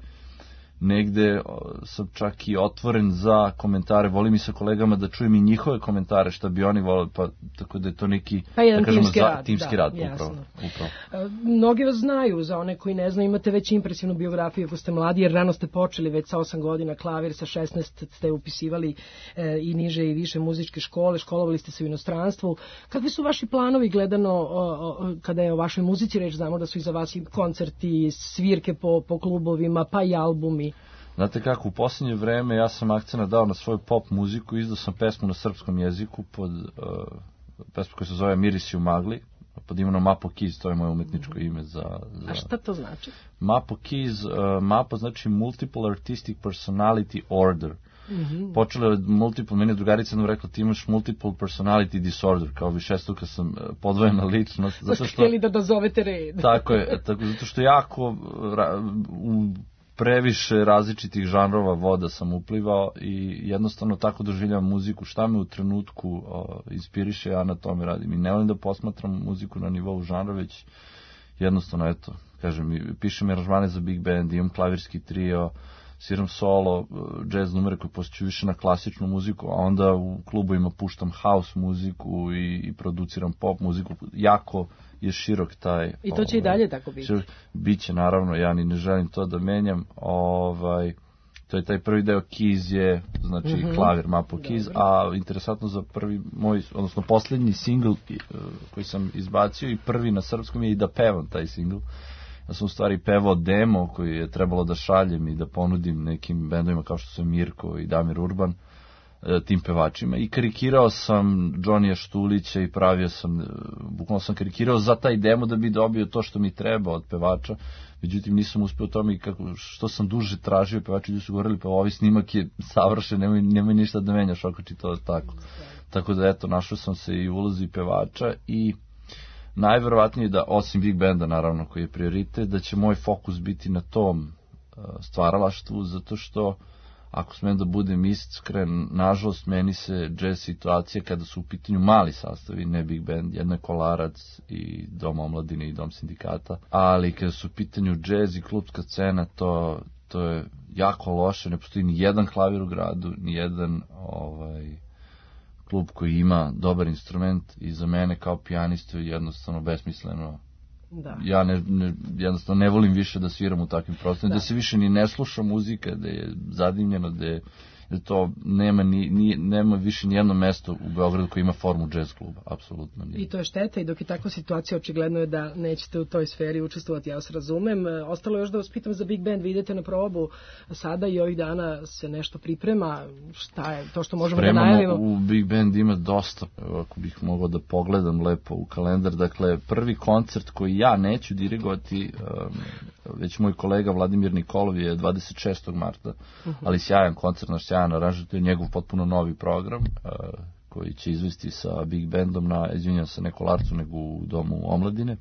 negde sam čak i otvoren za komentare, volim i sa kolegama da čujem i njihove komentare, šta bi oni volili, pa tako da je to neki, pa jedan da kažemo, timski za, rad, timski da, rad upravo, upravo. Mnogi vas znaju, za one koji ne znaju, imate već impresivnu biografiju ako ste mladi, jer rano ste počeli, već sa osam godina klavir, sa šesnaest ste upisivali e, i niže i više muzičke škole, školovali ste se u inostranstvu. Kakvi su vaši planovi gledano o, o, kada je o vašoj muzici reč? Znamo da su iza vas i koncerti, svirke po, po klubovima, pa i albumi. Znate kako, u posljednje vreme ja sam akcent dao na svoju pop muziku, izdao sam pesmu na srpskom jeziku, pod uh, pesmu koja se zove Mirisi u magli, pod imenom Mapo Keys, to je moje umetničko ime za... za... A šta to znači? Mapo Keys, uh, Mapo znači Multiple Artistic Personality Order. Mm-hmm. Počelo je od multiple, meni je drugarica nam rekla ti imaš multiple personality disorder, kao višestruka sam podvojena ličnost. Zato što htjeli da dozovete red. Tako je, tako, zato što jako ra, u previše različitih žanrova voda sam uplivao i jednostavno tako doživljavam muziku, šta me u trenutku o, inspiriše, ja na tome radim i ne volim da posmatram muziku na nivou žanra, već jednostavno, eto, kažem, pišem aranžmane za big band, imam klavirski trio, sviram solo, jazz numere koje posjeću više na klasičnu muziku, a onda u klubovima puštam house muziku i, i produciram pop muziku, jako je širok taj... I to će ovaj, i dalje tako biti? Širok, biće, naravno, ja ni ne želim to da menjam, ovaj, to je taj prvi deo Keys je, znači mm-hmm. klavir, Mapo Keys, a interesantno za prvi moj, odnosno posljednji singl koji sam izbacio i prvi na srpskom je i da pevam taj singl. Ja sam u stvari pevao demo koji je trebalo da šaljem i da ponudim nekim bendovima kao što su Mirko i Damir Urban, tim pevačima. I karikirao sam Johnnyja Štulića i pravio sam, bukvalno sam karikirao za taj demo da bi dobio to što mi treba od pevača. Međutim, nisam uspio tome i kako, što sam duže tražio, pevači ljudi su govorili, pa ovaj snimak je savršen, nemoj, nemoj ništa da menjaš ako ti to tako. Tako da, eto, našao sam se i u ulozi pevača i najverovatnije da, osim big banda naravno koji je prioritet, da će moj fokus biti na tom uh, stvaralaštvu, zato što ako smem da budem iskren, nažalost meni se jazz situacija kada su u pitanju mali sastavi, ne big band, jedna je Kolarac i Dom omladine i Dom sindikata, ali kada su u pitanju jazz i klubska scena, to, to je jako loše, ne postoji ni jedan klavir u gradu, ni jedan ovaj, klub koji ima dobar instrument i za mene kao pijanistu je jednostavno besmisleno. Da. Ja ne, ne, jednostavno ne volim više da sviram u takvim prostorima, da. da se više ni ne sluša muzika, da je zadimljeno, da je, da to nema, ni, ni, nema više ni jedno mesto u Beogradu koji ima formu jazz kluba, apsolutno nije. I to je šteta i dok je takva situacija, očigledno je da nećete u toj sferi učestvovati, ja se razumem. Ostalo još da vas pitam za big band, vi idete na probu sada i ovih dana se nešto priprema, šta je to što možemo Spremamo, da najavimo? U big band ima dosta, ako bih mogao da pogledam lepo u kalendar, dakle prvi koncert koji ja neću dirigovati, um, već moj kolega Vladimir Nikolov je dvadeset šestog marta, uh-huh. ali sjajan koncert, naš sjajan aranžman, to je njegov potpuno novi program uh, koji će izvesti sa big bandom na, izvinjam se, ne Kolarcu, nego u Domu omladine.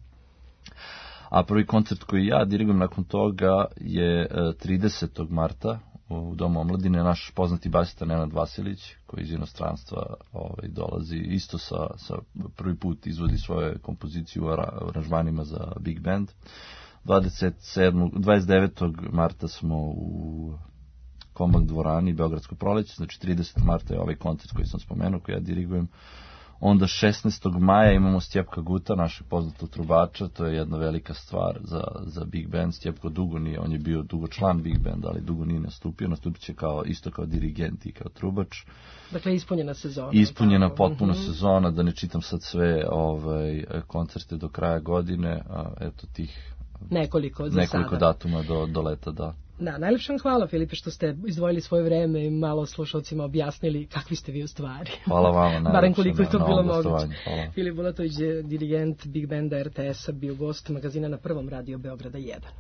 A prvi koncert koji ja dirigam nakon toga je uh, tridesetog marta u Domu omladine, naš poznati basista Nenad Vasilić, koji iz inostranstva ovaj, dolazi isto sa, sa prvi put izvodi svoje kompozicije u aranžmanima za big band. dvadeset sedmog, dvadeset devetog marta smo u Kombak dvorani, Beogradsko proleće, znači tridesetog marta je ovaj koncert koji sam spomenuo, koji ja dirigujem. Onda šesnaestog maja imamo Stjepka Guta, našeg poznatog trubača, to je jedna velika stvar za, za big band. Stjepko dugo nije, on je bio dugo član big banda, ali dugo nije nastupio, nastupit će kao, isto kao dirigent i kao trubač. Dakle, ispunjena sezona. Ispunjena tako. potpuno mm-hmm. sezona, da ne čitam sad sve ovaj, koncerte do kraja godine, a, eto tih nekoliko, za nekoliko sada. datuma do, do leta, da. Da, najlepša vam hvala, Filipe, što ste izdvojili svoje vreme i malo slušalcima objasnili kakvi ste vi u stvari. Hvala vama. Barem koliko je to na, bilo na moguće. Filip Bulatović je dirigent Big Banda R T S-a, bio gost magazina na Prvom radio Beograda jedan.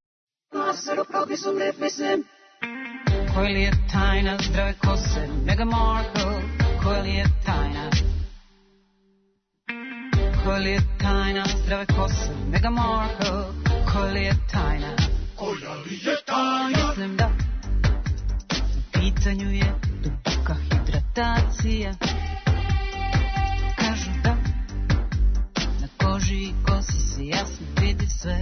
Koji li je tajna zdrave kose, Meghan Markle, koji li je tajna? Koja li je tajna zdrave kose? Meghan Markle. Koja li je tajna? Koja li je tajna? Mislim da u pitanju je duboka hidratacija. Kažu da na koži i kosi se jasno vidi sve.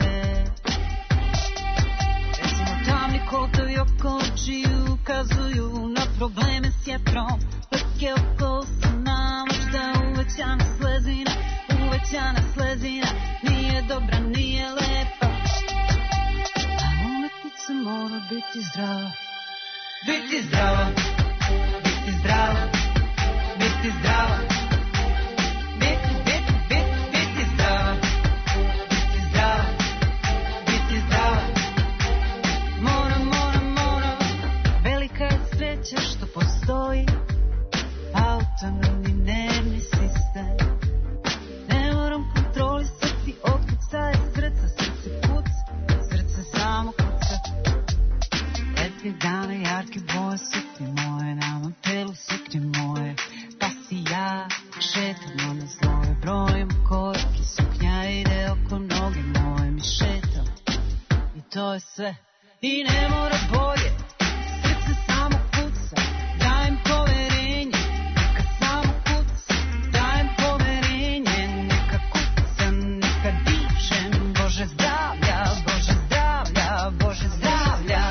Recimo tamni kotovi oko očiju ukazuju na probleme s jetrom. Prke oko usana, možda uvećana slezina. Uvećana slezina nije dobra, nije lepa. A umetnica mora biti zdrava. Biti zdrava, biti zdrava, biti zdrava. Biti, biti, biti, biti zdrava. Biti zdrava, biti zdrava. Mora, mora, mora. Velika je sreća što postoji autonomni nervni sistem. Ne moram kontrolisati otkucaje srca. Srce kuca, srce samo kuca. Letnje dane, jarke boje, suknje moje. Na mom telu suknje moje. Pa si ja šetamo na zlove. Brojim korake, suknja ide oko noge moje. Mi šetam i to je sve. I ne mora bolje, srce samo kuca. Dajem poverenje, neka samo kuca. Dajem poverenje, neka kuca, neka dišem. Bože zdravlja, Bože zdravlja, Bože zdravlja.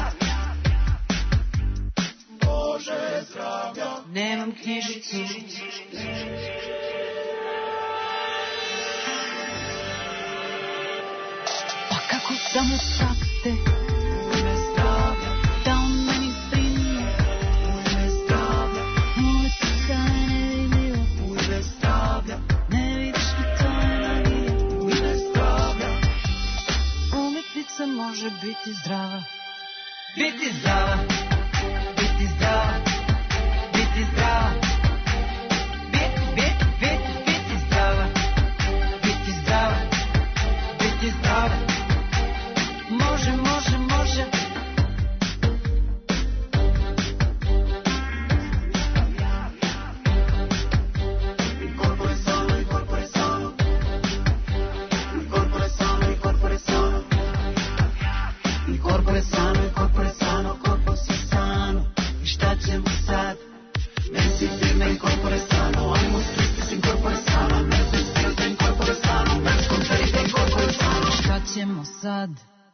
Bože zdravlja. Nemam knjižicu. Pa kako da mu prate? Može biti zdrava. Biti zdrava. Biti zdrava. Biti zdrava. Biti, biti, biti, biti zdrava. Biti zdrava. Biti zdrava. Može, može, može. Incorpore sano, incorpore sano. Incorpore sano, incorpore sano. Il corpo è sano, il corpo è sano, corpo si sano. I šta ćemo sad? Messi firme, il corpo è sano. Animus tristis, il corpo è sano. Messi firme, il corpo è sano. Mes conferite, il corpo è sano. Šta ćemo sad?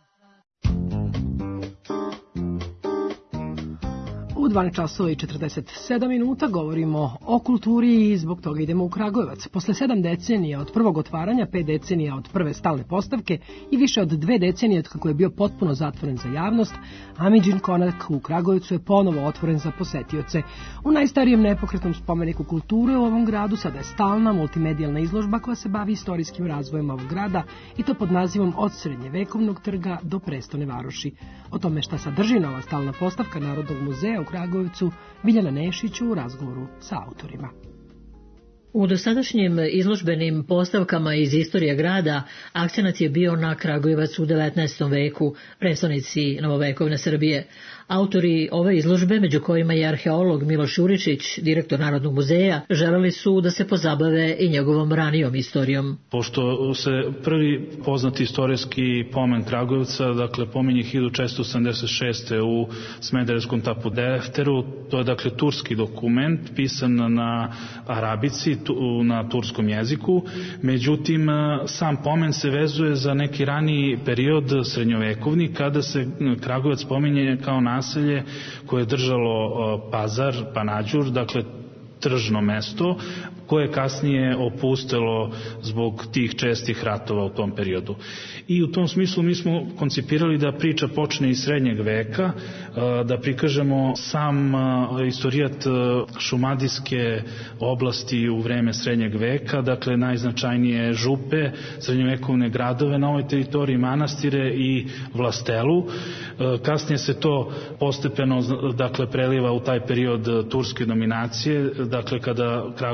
U dvanaest časova i četrdeset sedam minuta govorimo o kulturi i zbog toga idemo u Kragujevac. Posle sedam decenija od prvog otvaranja, pet decenija od prve stalne postavke i više od dve decenije od kako je bio potpuno zatvoren za javnost, Amidžin konak u Kragujevcu je ponovo otvoren za posetioce. U najstarijem nepokretnom spomeniku kulture u ovom gradu sada je stalna multimedijalna izložba koja se bavi istorijskim razvojem ovog grada i to pod nazivom Od srednjevekovnog trga do prestone varoši. O tome šta sadrži nova stalna postavka Narodnog muzeja u Kragujevcu, Biljana Nešić u razgovoru sa autorima. U dosadašnjim izložbenim postavkama iz istorije grada akcenat je bio na Kragujevac u devetnaestom veku, prestonici novovekovne Srbije. Autori ove izložbe, među kojima je arheolog Miloš Juričić, direktor Narodnog muzeja, želeli su da se pozabave i njegovom ranijom istorijom. Pošto se prvi poznati istorijski pomen Kragujevca, dakle pominje hiljadu četiristo osamdeset šeste. u Smederevskom tapu defteru, to je dakle turski dokument pisan na arabici, na turskom jeziku, međutim sam pomen se vezuje za neki raniji period srednjovekovni kada se Kragujevac pominje kao naselje koje je držalo pazar, panađur, dakle tržno mesto, koje je kasnije opustelo zbog tih čestih ratova u tom periodu. I u tom smislu mi smo koncipirali da priča počne iz srednjeg veka, da prikažemo sam istorijat šumadijske oblasti u vreme srednjeg veka, dakle najznačajnije župe, srednjovekovne gradove na ovoj teritoriji, manastire i vlastelu. Kasnije se to postepeno dakle preliva u taj period turske dominacije, dakle kada Kragujevac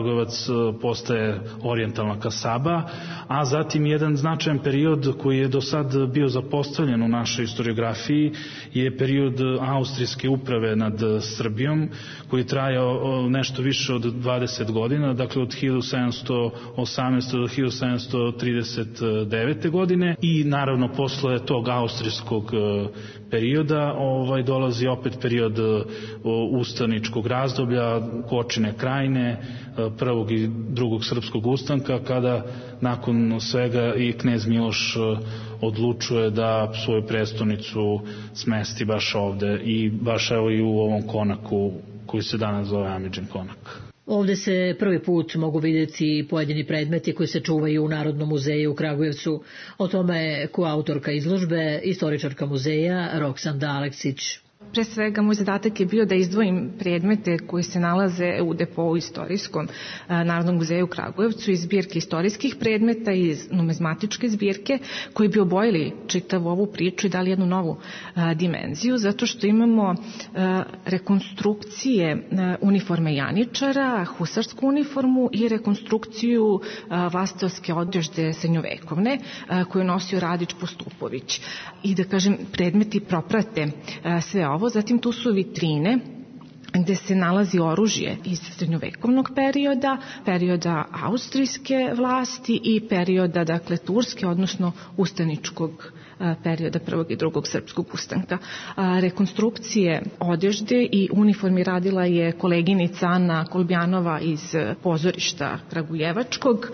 Kragujevac postaje orijentalna kasaba, a zatim jedan značajan period koji je do sad bio zapostavljen u našoj historiografiji je period austrijske uprave nad Srbijom, koji je trajao nešto više od dvadeset godina, dakle od hiljadu sedamsto osamnaeste. do hiljadu sedamsto trideset devete. godine, i naravno posle tog austrijskog perioda ovaj, dolazi opet period ustaničkog razdoblja, Kočine krajine, prvog i drugog srpskog ustanka, kada nakon svega i knez Miloš odlučuje da svoju prestonicu smesti baš ovde i baš evo i u ovom konaku koji se danas zove Amidžin konak. Ovde se prvi put mogu vidjeti pojedini predmeti koji se čuvaju u Narodnom muzeju u Kragujevcu. O tome je koautorka izložbe, istoričarka muzeja Roksanda Aleksić. Pre svega, moj zadatak je bio da izdvojim predmete koji se nalaze u depou istorijskom Narodnog muzeja u Kragujevcu iz zbirke istorijskih predmeta i iz numizmatičke zbirke, koji bi obojili čitavu ovu priču i dali jednu novu a, dimenziju, zato što imamo a, rekonstrukcije a, uniforme janičara, husarsku uniformu i rekonstrukciju a, vlastelske odežde srednjovekovne a, koju je nosio Radić Postupović. I da kažem, predmeti proprate a, sve ovo. Zatim tu su vitrine gde se nalazi oružje iz srednjovekovnog perioda, perioda austrijske vlasti i perioda, dakle, turske, odnosno ustaničkog perioda prvog i drugog srpskog ustanka. Rekonstrukcije odežde i uniformi radila je koleginica Ana Kolbjanova iz pozorišta kragujevačkog,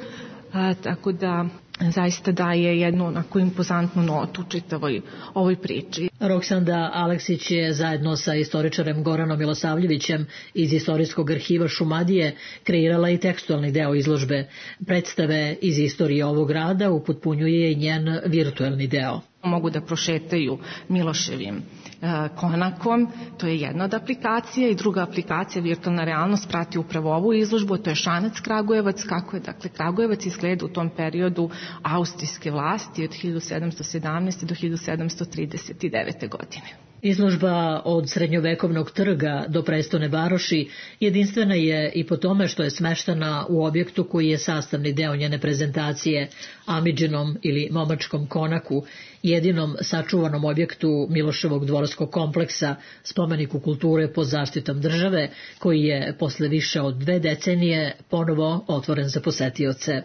tako da zaista daje jednu onako impozantnu notu čitavoj ovoj priči. Roksanda Aleksić je zajedno sa istoričarem Goranom Milosavljevićem iz Istorijskog arhiva Šumadije kreirala i tekstualni deo izložbe. Predstave iz istorije ovog grada upotpunjuje i njen virtuelni deo. Mogu da prošetaju Miloševim konakom, to je jedna od aplikacija, i druga aplikacija, virtualna realnost, prati upravo ovu izložbu, to je Šanac Kragujevac, kako je, dakle, Kragujevac izgleda u tom periodu austrijske vlasti od hiljadu sedamsto sedamnaeste. do hiljadu sedamsto trideset devete. godine. Izložba od srednjovekovnog trga do prestone varoši jedinstvena je i po tome što je smeštana u objektu koji je sastavni deo njene prezentacije, Amidžinom ili Momačkom konaku, jedinom sačuvanom objektu Miloševog dvorskog kompleksa, spomeniku kulture pod zaštitom države, koji je posle više od dve decenije ponovo otvoren za posetioce.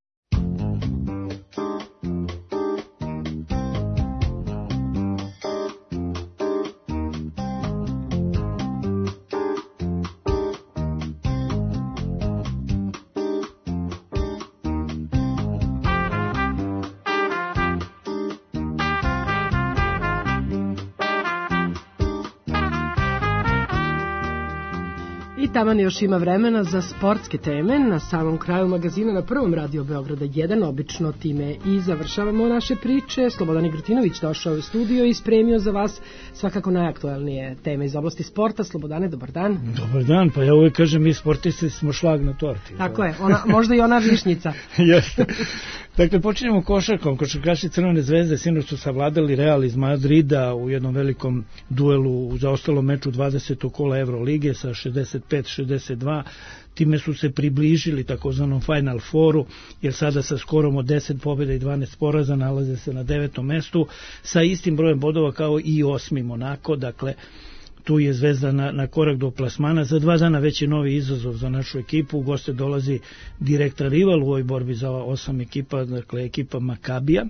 Taman još ima vremena za sportske teme na samom kraju magazina na prvom radio Beograda jedan. Obično time i završavamo naše priče. Slobodan Igrtinović došao u studio i spremio za vas svakako najaktualnije teme iz oblasti sporta. Slobodane, dobar dan. Dobar dan, pa ja uvijek kažem, mi sportisti smo šlag na torti. Tako je, ona, možda i ona višnjica. Jeste. Dakle, počinjemo košarkom. Košarkaši Crvene zvezde sinoć su savladali Real iz Madrida u jednom velikom duelu u zaostalom meču dvadesetog kola Evrolige sa šezdeset pet šezdeset dva. Time su se približili takozvanom Final Fouru, jer sada sa skorom od deset pobjeda i dvanaest poraza nalaze se na devetom mestu sa istim brojem bodova kao i osmi Monako. Dakle, tu je Zvezda na, na korak do plasmana. Za dva dana već je novi izazov za našu ekipu. U goste dolazi direktan rival u ovoj borbi za osam ekipa, dakle ekipa Makabija.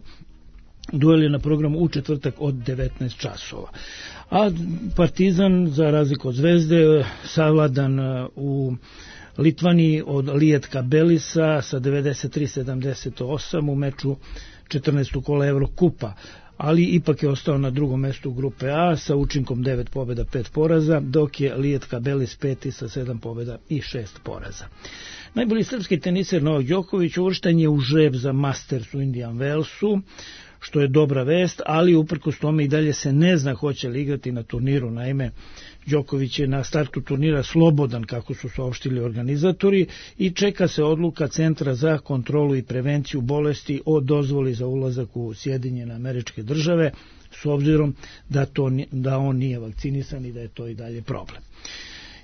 Duel je na programu u četvrtak od devetnaest časova. A Partizan, za razliku od Zvezde, savladan u Litvaniji od Lijetka Belisa sa devedeset tri sedamdeset osam u meču četrnaestog kola Evrokupa, ali ipak je ostao na drugom mestu grupe A sa učinkom devet pobjeda, pet poraza, dok je Lijetka Belis peti sa sedam pobjeda i šest poraza. Najbolji srpski teniser Novak Đoković uvršten je u žreb za Masters u Indian Wellsu, što je dobra vest, ali uprkos tome i dalje se ne zna hoće li igrati na turniru. Naime, Đoković je na startu turnira slobodan, kako su saopštili organizatori, i čeka se odluka Centra za kontrolu i prevenciju bolesti o dozvoli za ulazak u Sjedinjene Američke Države, s obzirom da, to, da on nije vakcinisan i da je to i dalje problem.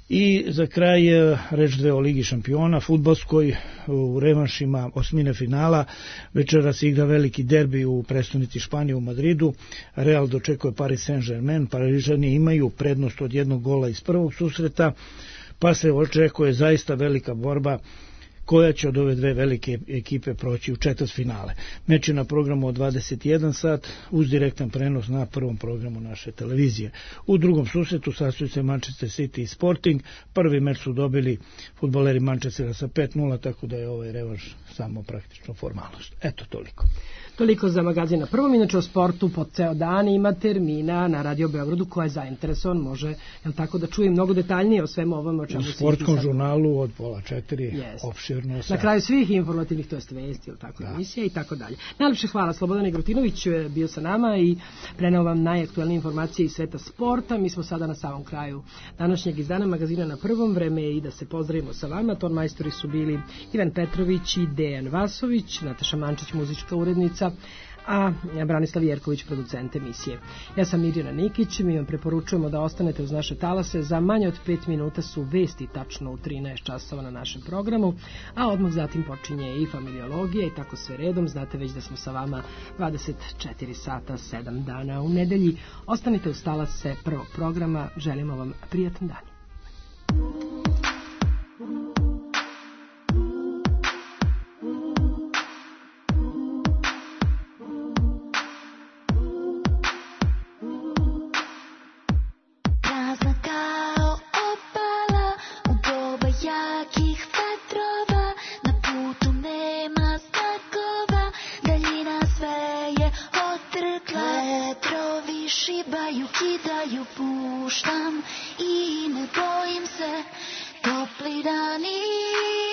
I za kraj reč dve o Ligi šampiona, fudbalskoj, u revanšima osmine finala. Večeras igra veliki derbi u prestonici Španije u Madridu. Real dočekuje Paris Saint-Germain, Parižani imaju prednost od jednog gola iz prvog susreta, pa se očekuje zaista velika borba koja će od ove dve velike ekipe proći u četvrtfinale. Meč je na programu od dvadeset jedan sat uz direktan prenos na prvom programu naše televizije. U drugom susretu sastoji se Manchester City i Sporting. Prvi meč su dobili fudbaleri Manchestera sa pet nula, tako da je ovaj revanš samo praktično formalnost. Eto, toliko. Toliko za magazin na prvom. Inače o sportu po ceo dan ima termina na Radio Beogradu koja je zainteresovan, može, jel tako, da čuje mnogo detaljnije o svemu ovom o čemu se... U sportskom žurnalu od pola četiri, yes. Opširno. Na kraju svih informativnih, to jest vesti, jel tako, da. Emisija i tako dalje. Najlepše hvala, Slobodan Igrotinović je bio sa nama i preneo vam najaktualnije informacije iz sveta sporta. Mi smo sada na samom kraju današnjeg izdana magazina na prvom. Vreme je i da se pozdravimo sa vama. Ton majstori su bili Ivan Petrović i Dejan Vasović, Nataša Mančić, muzička urednica, a Branislav Jerković, producent emisije. Ja sam Mirjana Nikić, mi vam preporučujemo da ostanete uz naše talase. Za manje od pet minuta su vesti tačno u trinaest časova na našem programu, a odmah zatim počinje i familiologija i tako sve redom. Znate već da smo sa vama dvadeset četiri sata, sedam dana u nedelji. Ostanite uz talase prvog programa. Želimo vam prijatan dan. Šibaju, kidaju, puštam i ne bojim se, topli dani.